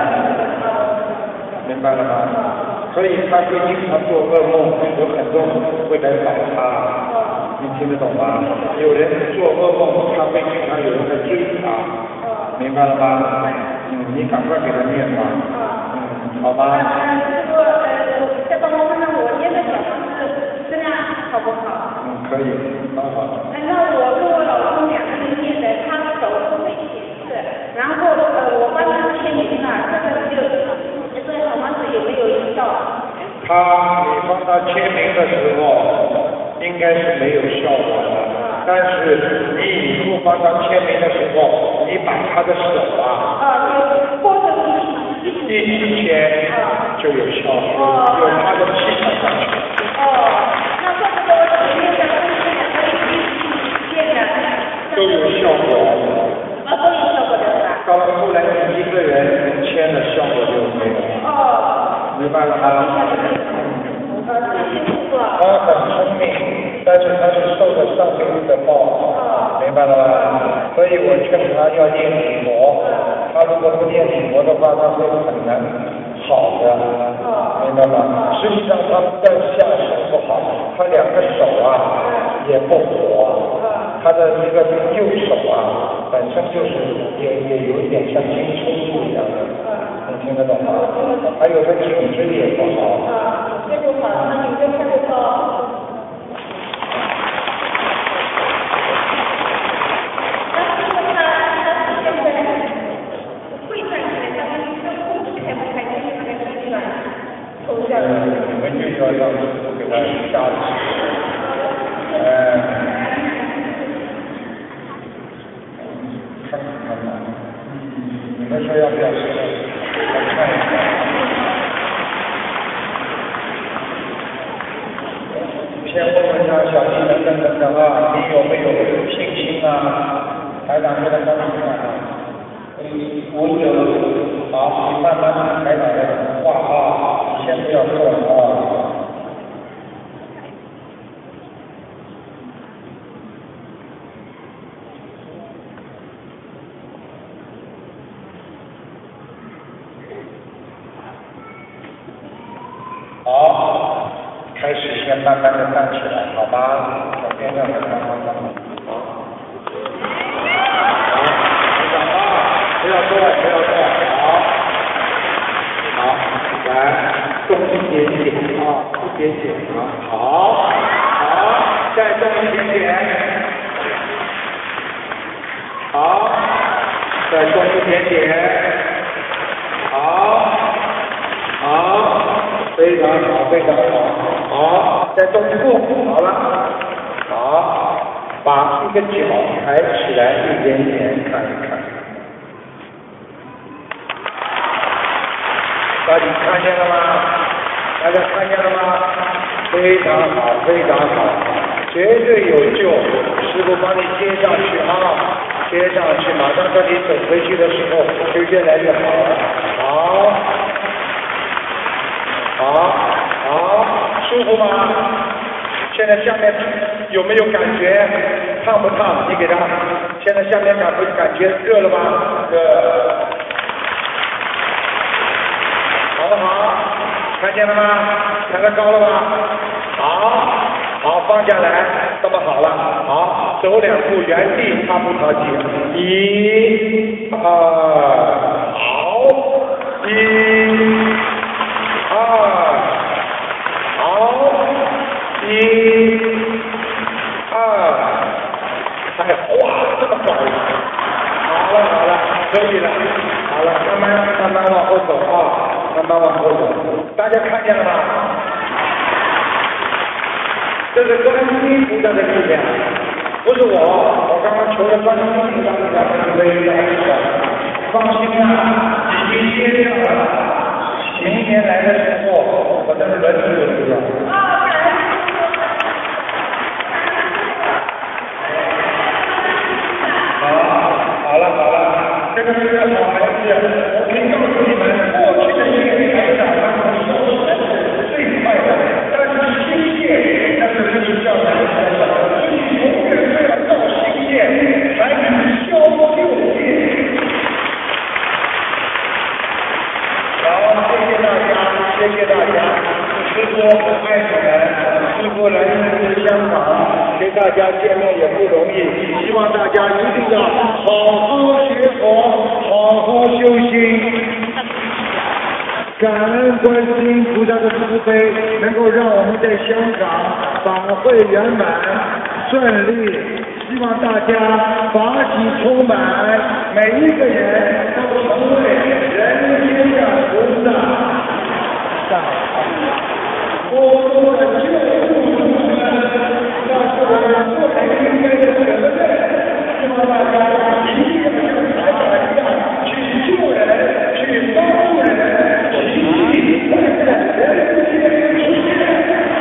明白了吗？所以他会经常做噩梦，有很多会来找他，你听得懂吗？有人做噩梦，他会经常有人在追他，明白了吗？嗯，你赶快给他念吧，嗯，好吧？ 师傅，呃，再帮我看看我念的小房子质量好不好？ 嗯，可以，很好。 那我跟我老公两个人念的，他手不会写字，然后呃，我帮他签名了，这个就这个小房子有没有用到？ 他，你帮他签名的时候，应该是没有效果的。但是你以后帮他签名的时候，你把他的手啊， 啊，或者是一起签就有效果，有他的气场上去。 哦，那怪不得我前面的东西还可以一起签的。 都有效果。 啊，都有效果的是吧？ 到了后来你一个人签的效果就没有了。 哦。 明白了吗？ 呃，谢谢师傅。 他很聪明，但是他是受着上辈子的报，明白了吗？所以我劝他要念礼佛，他如果不念礼佛的话，他会很难好的，明白吗？实际上他不但下身不好，他两个手啊也不活，他的这个右手啊本身就是也也有一点像筋抽搐一样的，你听得懂吗？还有他颈椎也不好。 啊，这不好，那你就看得到。那师傅他他现在会站起来，但是这裤子开不开，就是那个气喘抽下来。 你们就要让师傅给他加持，呃，看看看看，你们说要不要吃？我看一下。先问问他小弟等等等等啊，你有没有信心啊？台长现在帮你看啊。嗯，我有。好，你慢慢听台长的话啊，你先不要动啊。好，开始先慢慢的站起来，好吧？从边上来慢慢站。好，不要动，不要动，好，好，来，动一点点啊，一点点啊，好，好，再动一点点， 好，再重一点点，好，好，非常好，非常好，好，再动一步，好了，好，把一个脚抬起来一点点，看一看，大家看见了吗？大家看见了吗？非常好，非常好，绝对有救，师傅帮你接上去啊，接上去，马上等你走回去的时候就越来越好了。好，好，好，舒服吗？现在下面有没有感觉烫不烫？你给他，现在下面感不感觉热了吗？热。好不好？看见了吗？抬得高了吗？好，好，放下来，这么好了。好，走两步，原地踏步踏地。一、二，好，一、二，好，一、二，哎，哇，这么高！好了好了，可以了，好了，慢慢慢慢往后走啊。慢慢往后走，大家看见了吗？这是观世音菩萨的力量，不是我，我刚刚求了观世音菩萨的力量，放心啊，已经接掉了。明年来的时候，我的轮子就不要。好，好了好了，这个是个好孩子，我可以告诉你们，过去的一个台长他们收起来是最快的，但是新界那是比较难的，所以永远都要到新界才能消旧业。好，谢谢大家，谢谢大家。师傅很爱你们，师傅来自香港，跟大家见面也不容易，希望大家一定要好好学佛，好好修心。感恩观世音菩萨的慈悲，能够让我们在香港法会圆满顺利，希望大家法喜充满，每一个人都成为人间的菩萨。多多的救助众生，那是我们做人应该的责任。希望大家一定要像台长一样去救人，去帮助人，奇迹会在人间出现。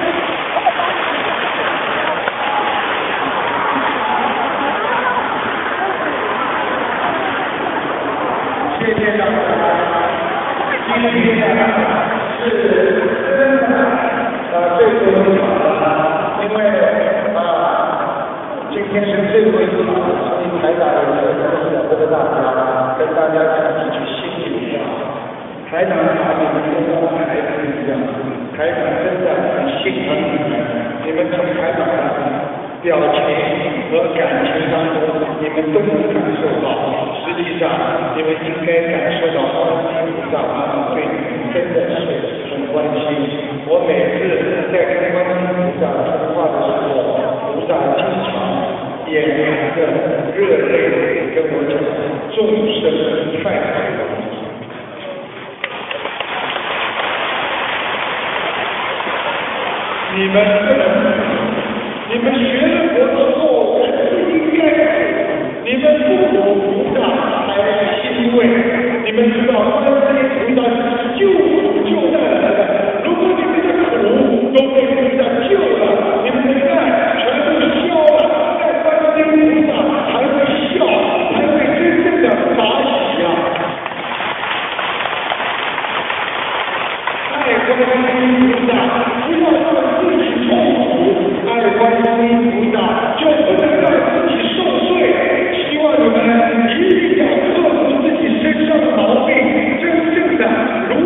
谢谢大家，今天呢是真的。啊，最后一场了，因为啊，今天是最后一场，所以台长有事不舍不得大家，跟大家讲几句心里话。台长把你们跟我孩子一样，台长真的很心疼你们，你们从台长的表情和感情当中，你们都能感受到，实际上你们应该感受到观世音菩萨他们对你们真的是很关心。我每次在跟观世音菩萨说话的时候，菩萨经常眼含着热泪跟我讲，众生太可怜。你们你们学了佛之后不应该，你们不懂菩萨才是欣慰。你们知道观世音菩萨是救苦救难的，如果你们的苦都被菩萨救了，你们的难全部消了，那观世音菩萨还会笑，还会真正的法喜呀！爱观世音菩萨，不要让自己痛苦；爱观世音菩萨，就不能让自己受罪。希望你们一定要克服自己身上的毛病，真正的如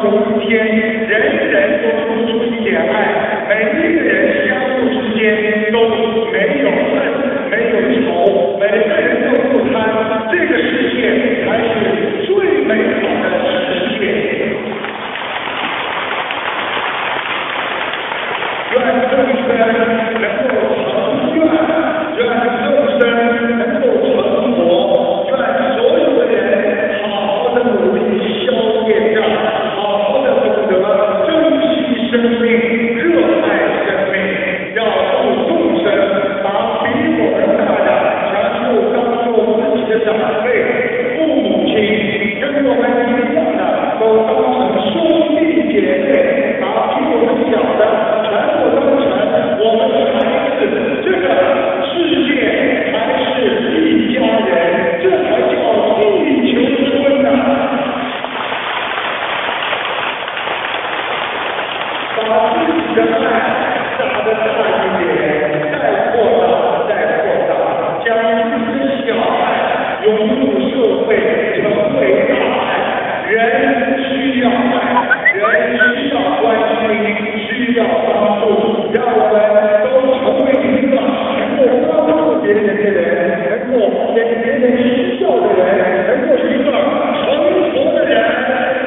有一天人人都付出一点爱，每一个人相互之间都没有恨，没有仇，每个人都不贪，这个世界才是最美好的世界。愿众生能够成愿，愿众生能够成佛，愿所有的人好好的努力消业障，好好的懂得珍惜生命，热爱生命，要度众生，把比我们大的全部当做自己的长辈、父母亲，跟我们一样的都当成兄弟姐妹，把比我们小的全部当成我们的孩子，这个世界才是一家人，这才叫地球村呐、把自己的爱打得大一点，再扩大，再扩大，将自己的小爱融入社会，成为大爱。人需要爱，人需要关心，需要帮助，让我们都成为一个能够帮助别人的人，能够给别人需要的人，能够是一个成熟的人。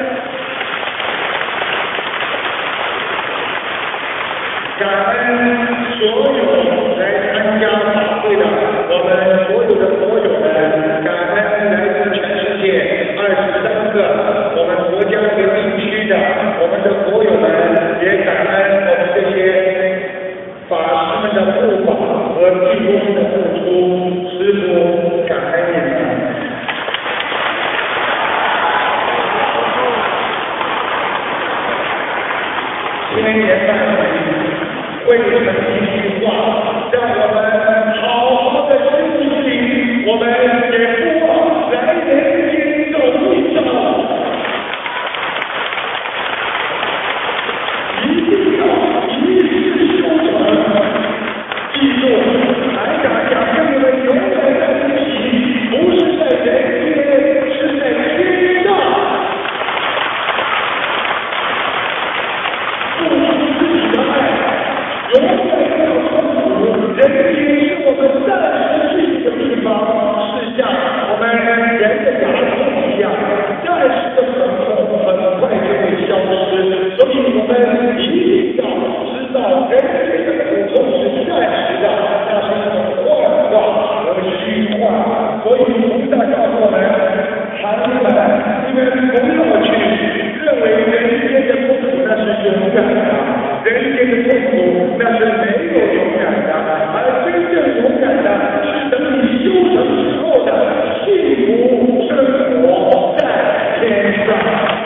感恩所有来参加法会的我们所有的佛友们，感恩来自全世界二十三个我们国家和地区的我们的佛友们，也感恩我们这些法师们的护法和义工的付出，师父感恩你们。千言万语汇成一句话，让我们好好的修行，我们也不忘来人间走一走，一定要一世修成。记住，台长想跟你们永远在一起，不是在人间，是在天上。付出自己的爱，永远不要痛苦。人间是我们暂时居住的地方，是像我们人的牙痛一样，暂时的疼痛很快就会消失。所以我们一定要知道，人间的苦痛是暂时的，那是一种幻化和虚幻。所以菩萨告诉我们，孩子们，你们不要去认为人间的痛苦那是永远的，人间的痛苦那是没有永远的，而真正永远的是等你修成之后的幸福生活在天上。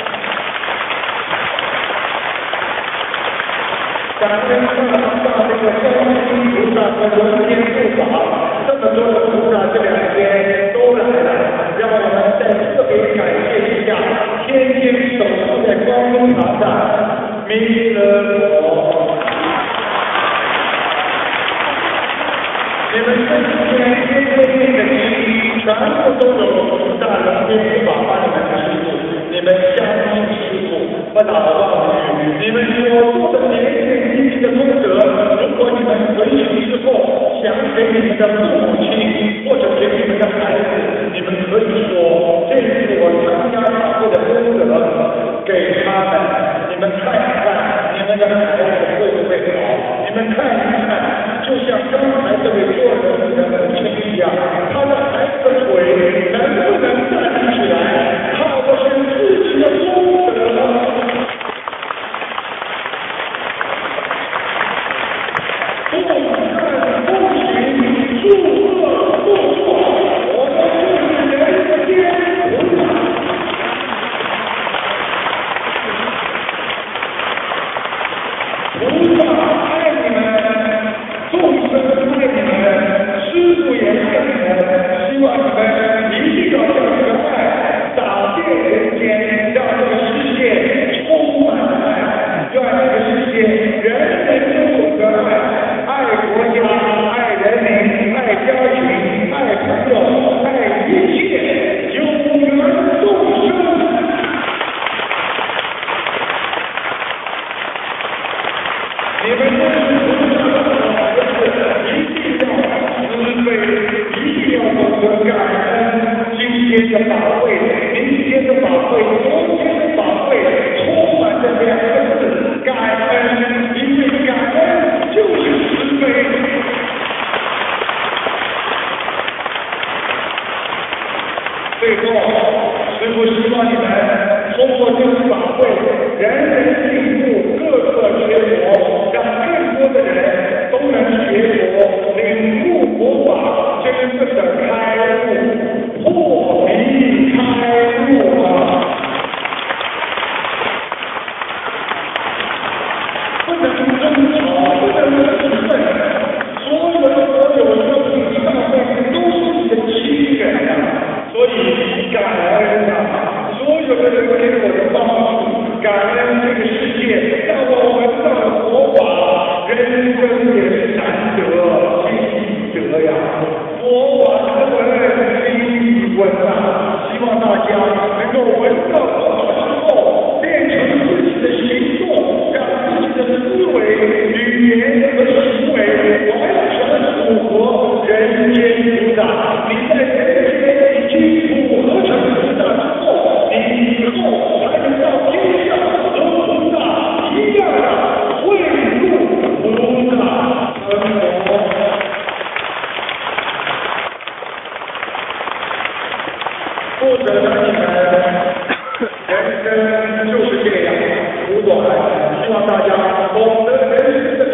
感恩大慈大悲的观世音菩萨和龙天护法，这么多的菩萨这两天都来了，让我们再特别感谢一下天天守护在观音堂的弥勒佛。你们这几天天天念的经，全部都有菩萨龙天护法帮你们记住，你们相信师父，不打妄语，你们所做的点点滴滴的功德，如果你们回去之后想给你们的父母亲或者给你们的孩子，你们可以说这是我参加法会的功德，给他们，你们看一看你们的孩子会不会好，你们看一看，就像刚才这位做人的母亲一样，他的孩子的腿能不能站起来，靠的是自己的功德。不看不行，祝贺不错，我们就是人间菩萨。菩萨爱你们，众生爱你们，师父也爱你们，希望你们一定要将这个爱洒遍人间，让这个你们都是菩萨的儿子，一定要慈悲，一定要懂得感恩。今天的法会，明天的法会，昨天的法会，充满着两个字：感恩。因为感恩就是慈悲。最后，师父希望你们通过这次法会，人人进步，个个学佛，让更多的人都能学佛，领悟佛法，真正的开悟，破迷开悟啊！不能争吵，不能争论，所有的所有生命上面都是你的亲人啊！所以感恩啊，所有的人给我的帮助，感恩这个世界让我闻到了佛法，人生也是难得，心易得呀。佛法之闻，心易闻啊！希望大家能够闻到佛法之后，变成自己的行动，让自己的思维、语言和行为完全符合人间菩萨。你在人间已经符合成菩萨之后，你以后才能到天上和菩萨一样的汇入菩萨成佛。或者呢，你们人生就是这样苦短，希望大家懂得人生的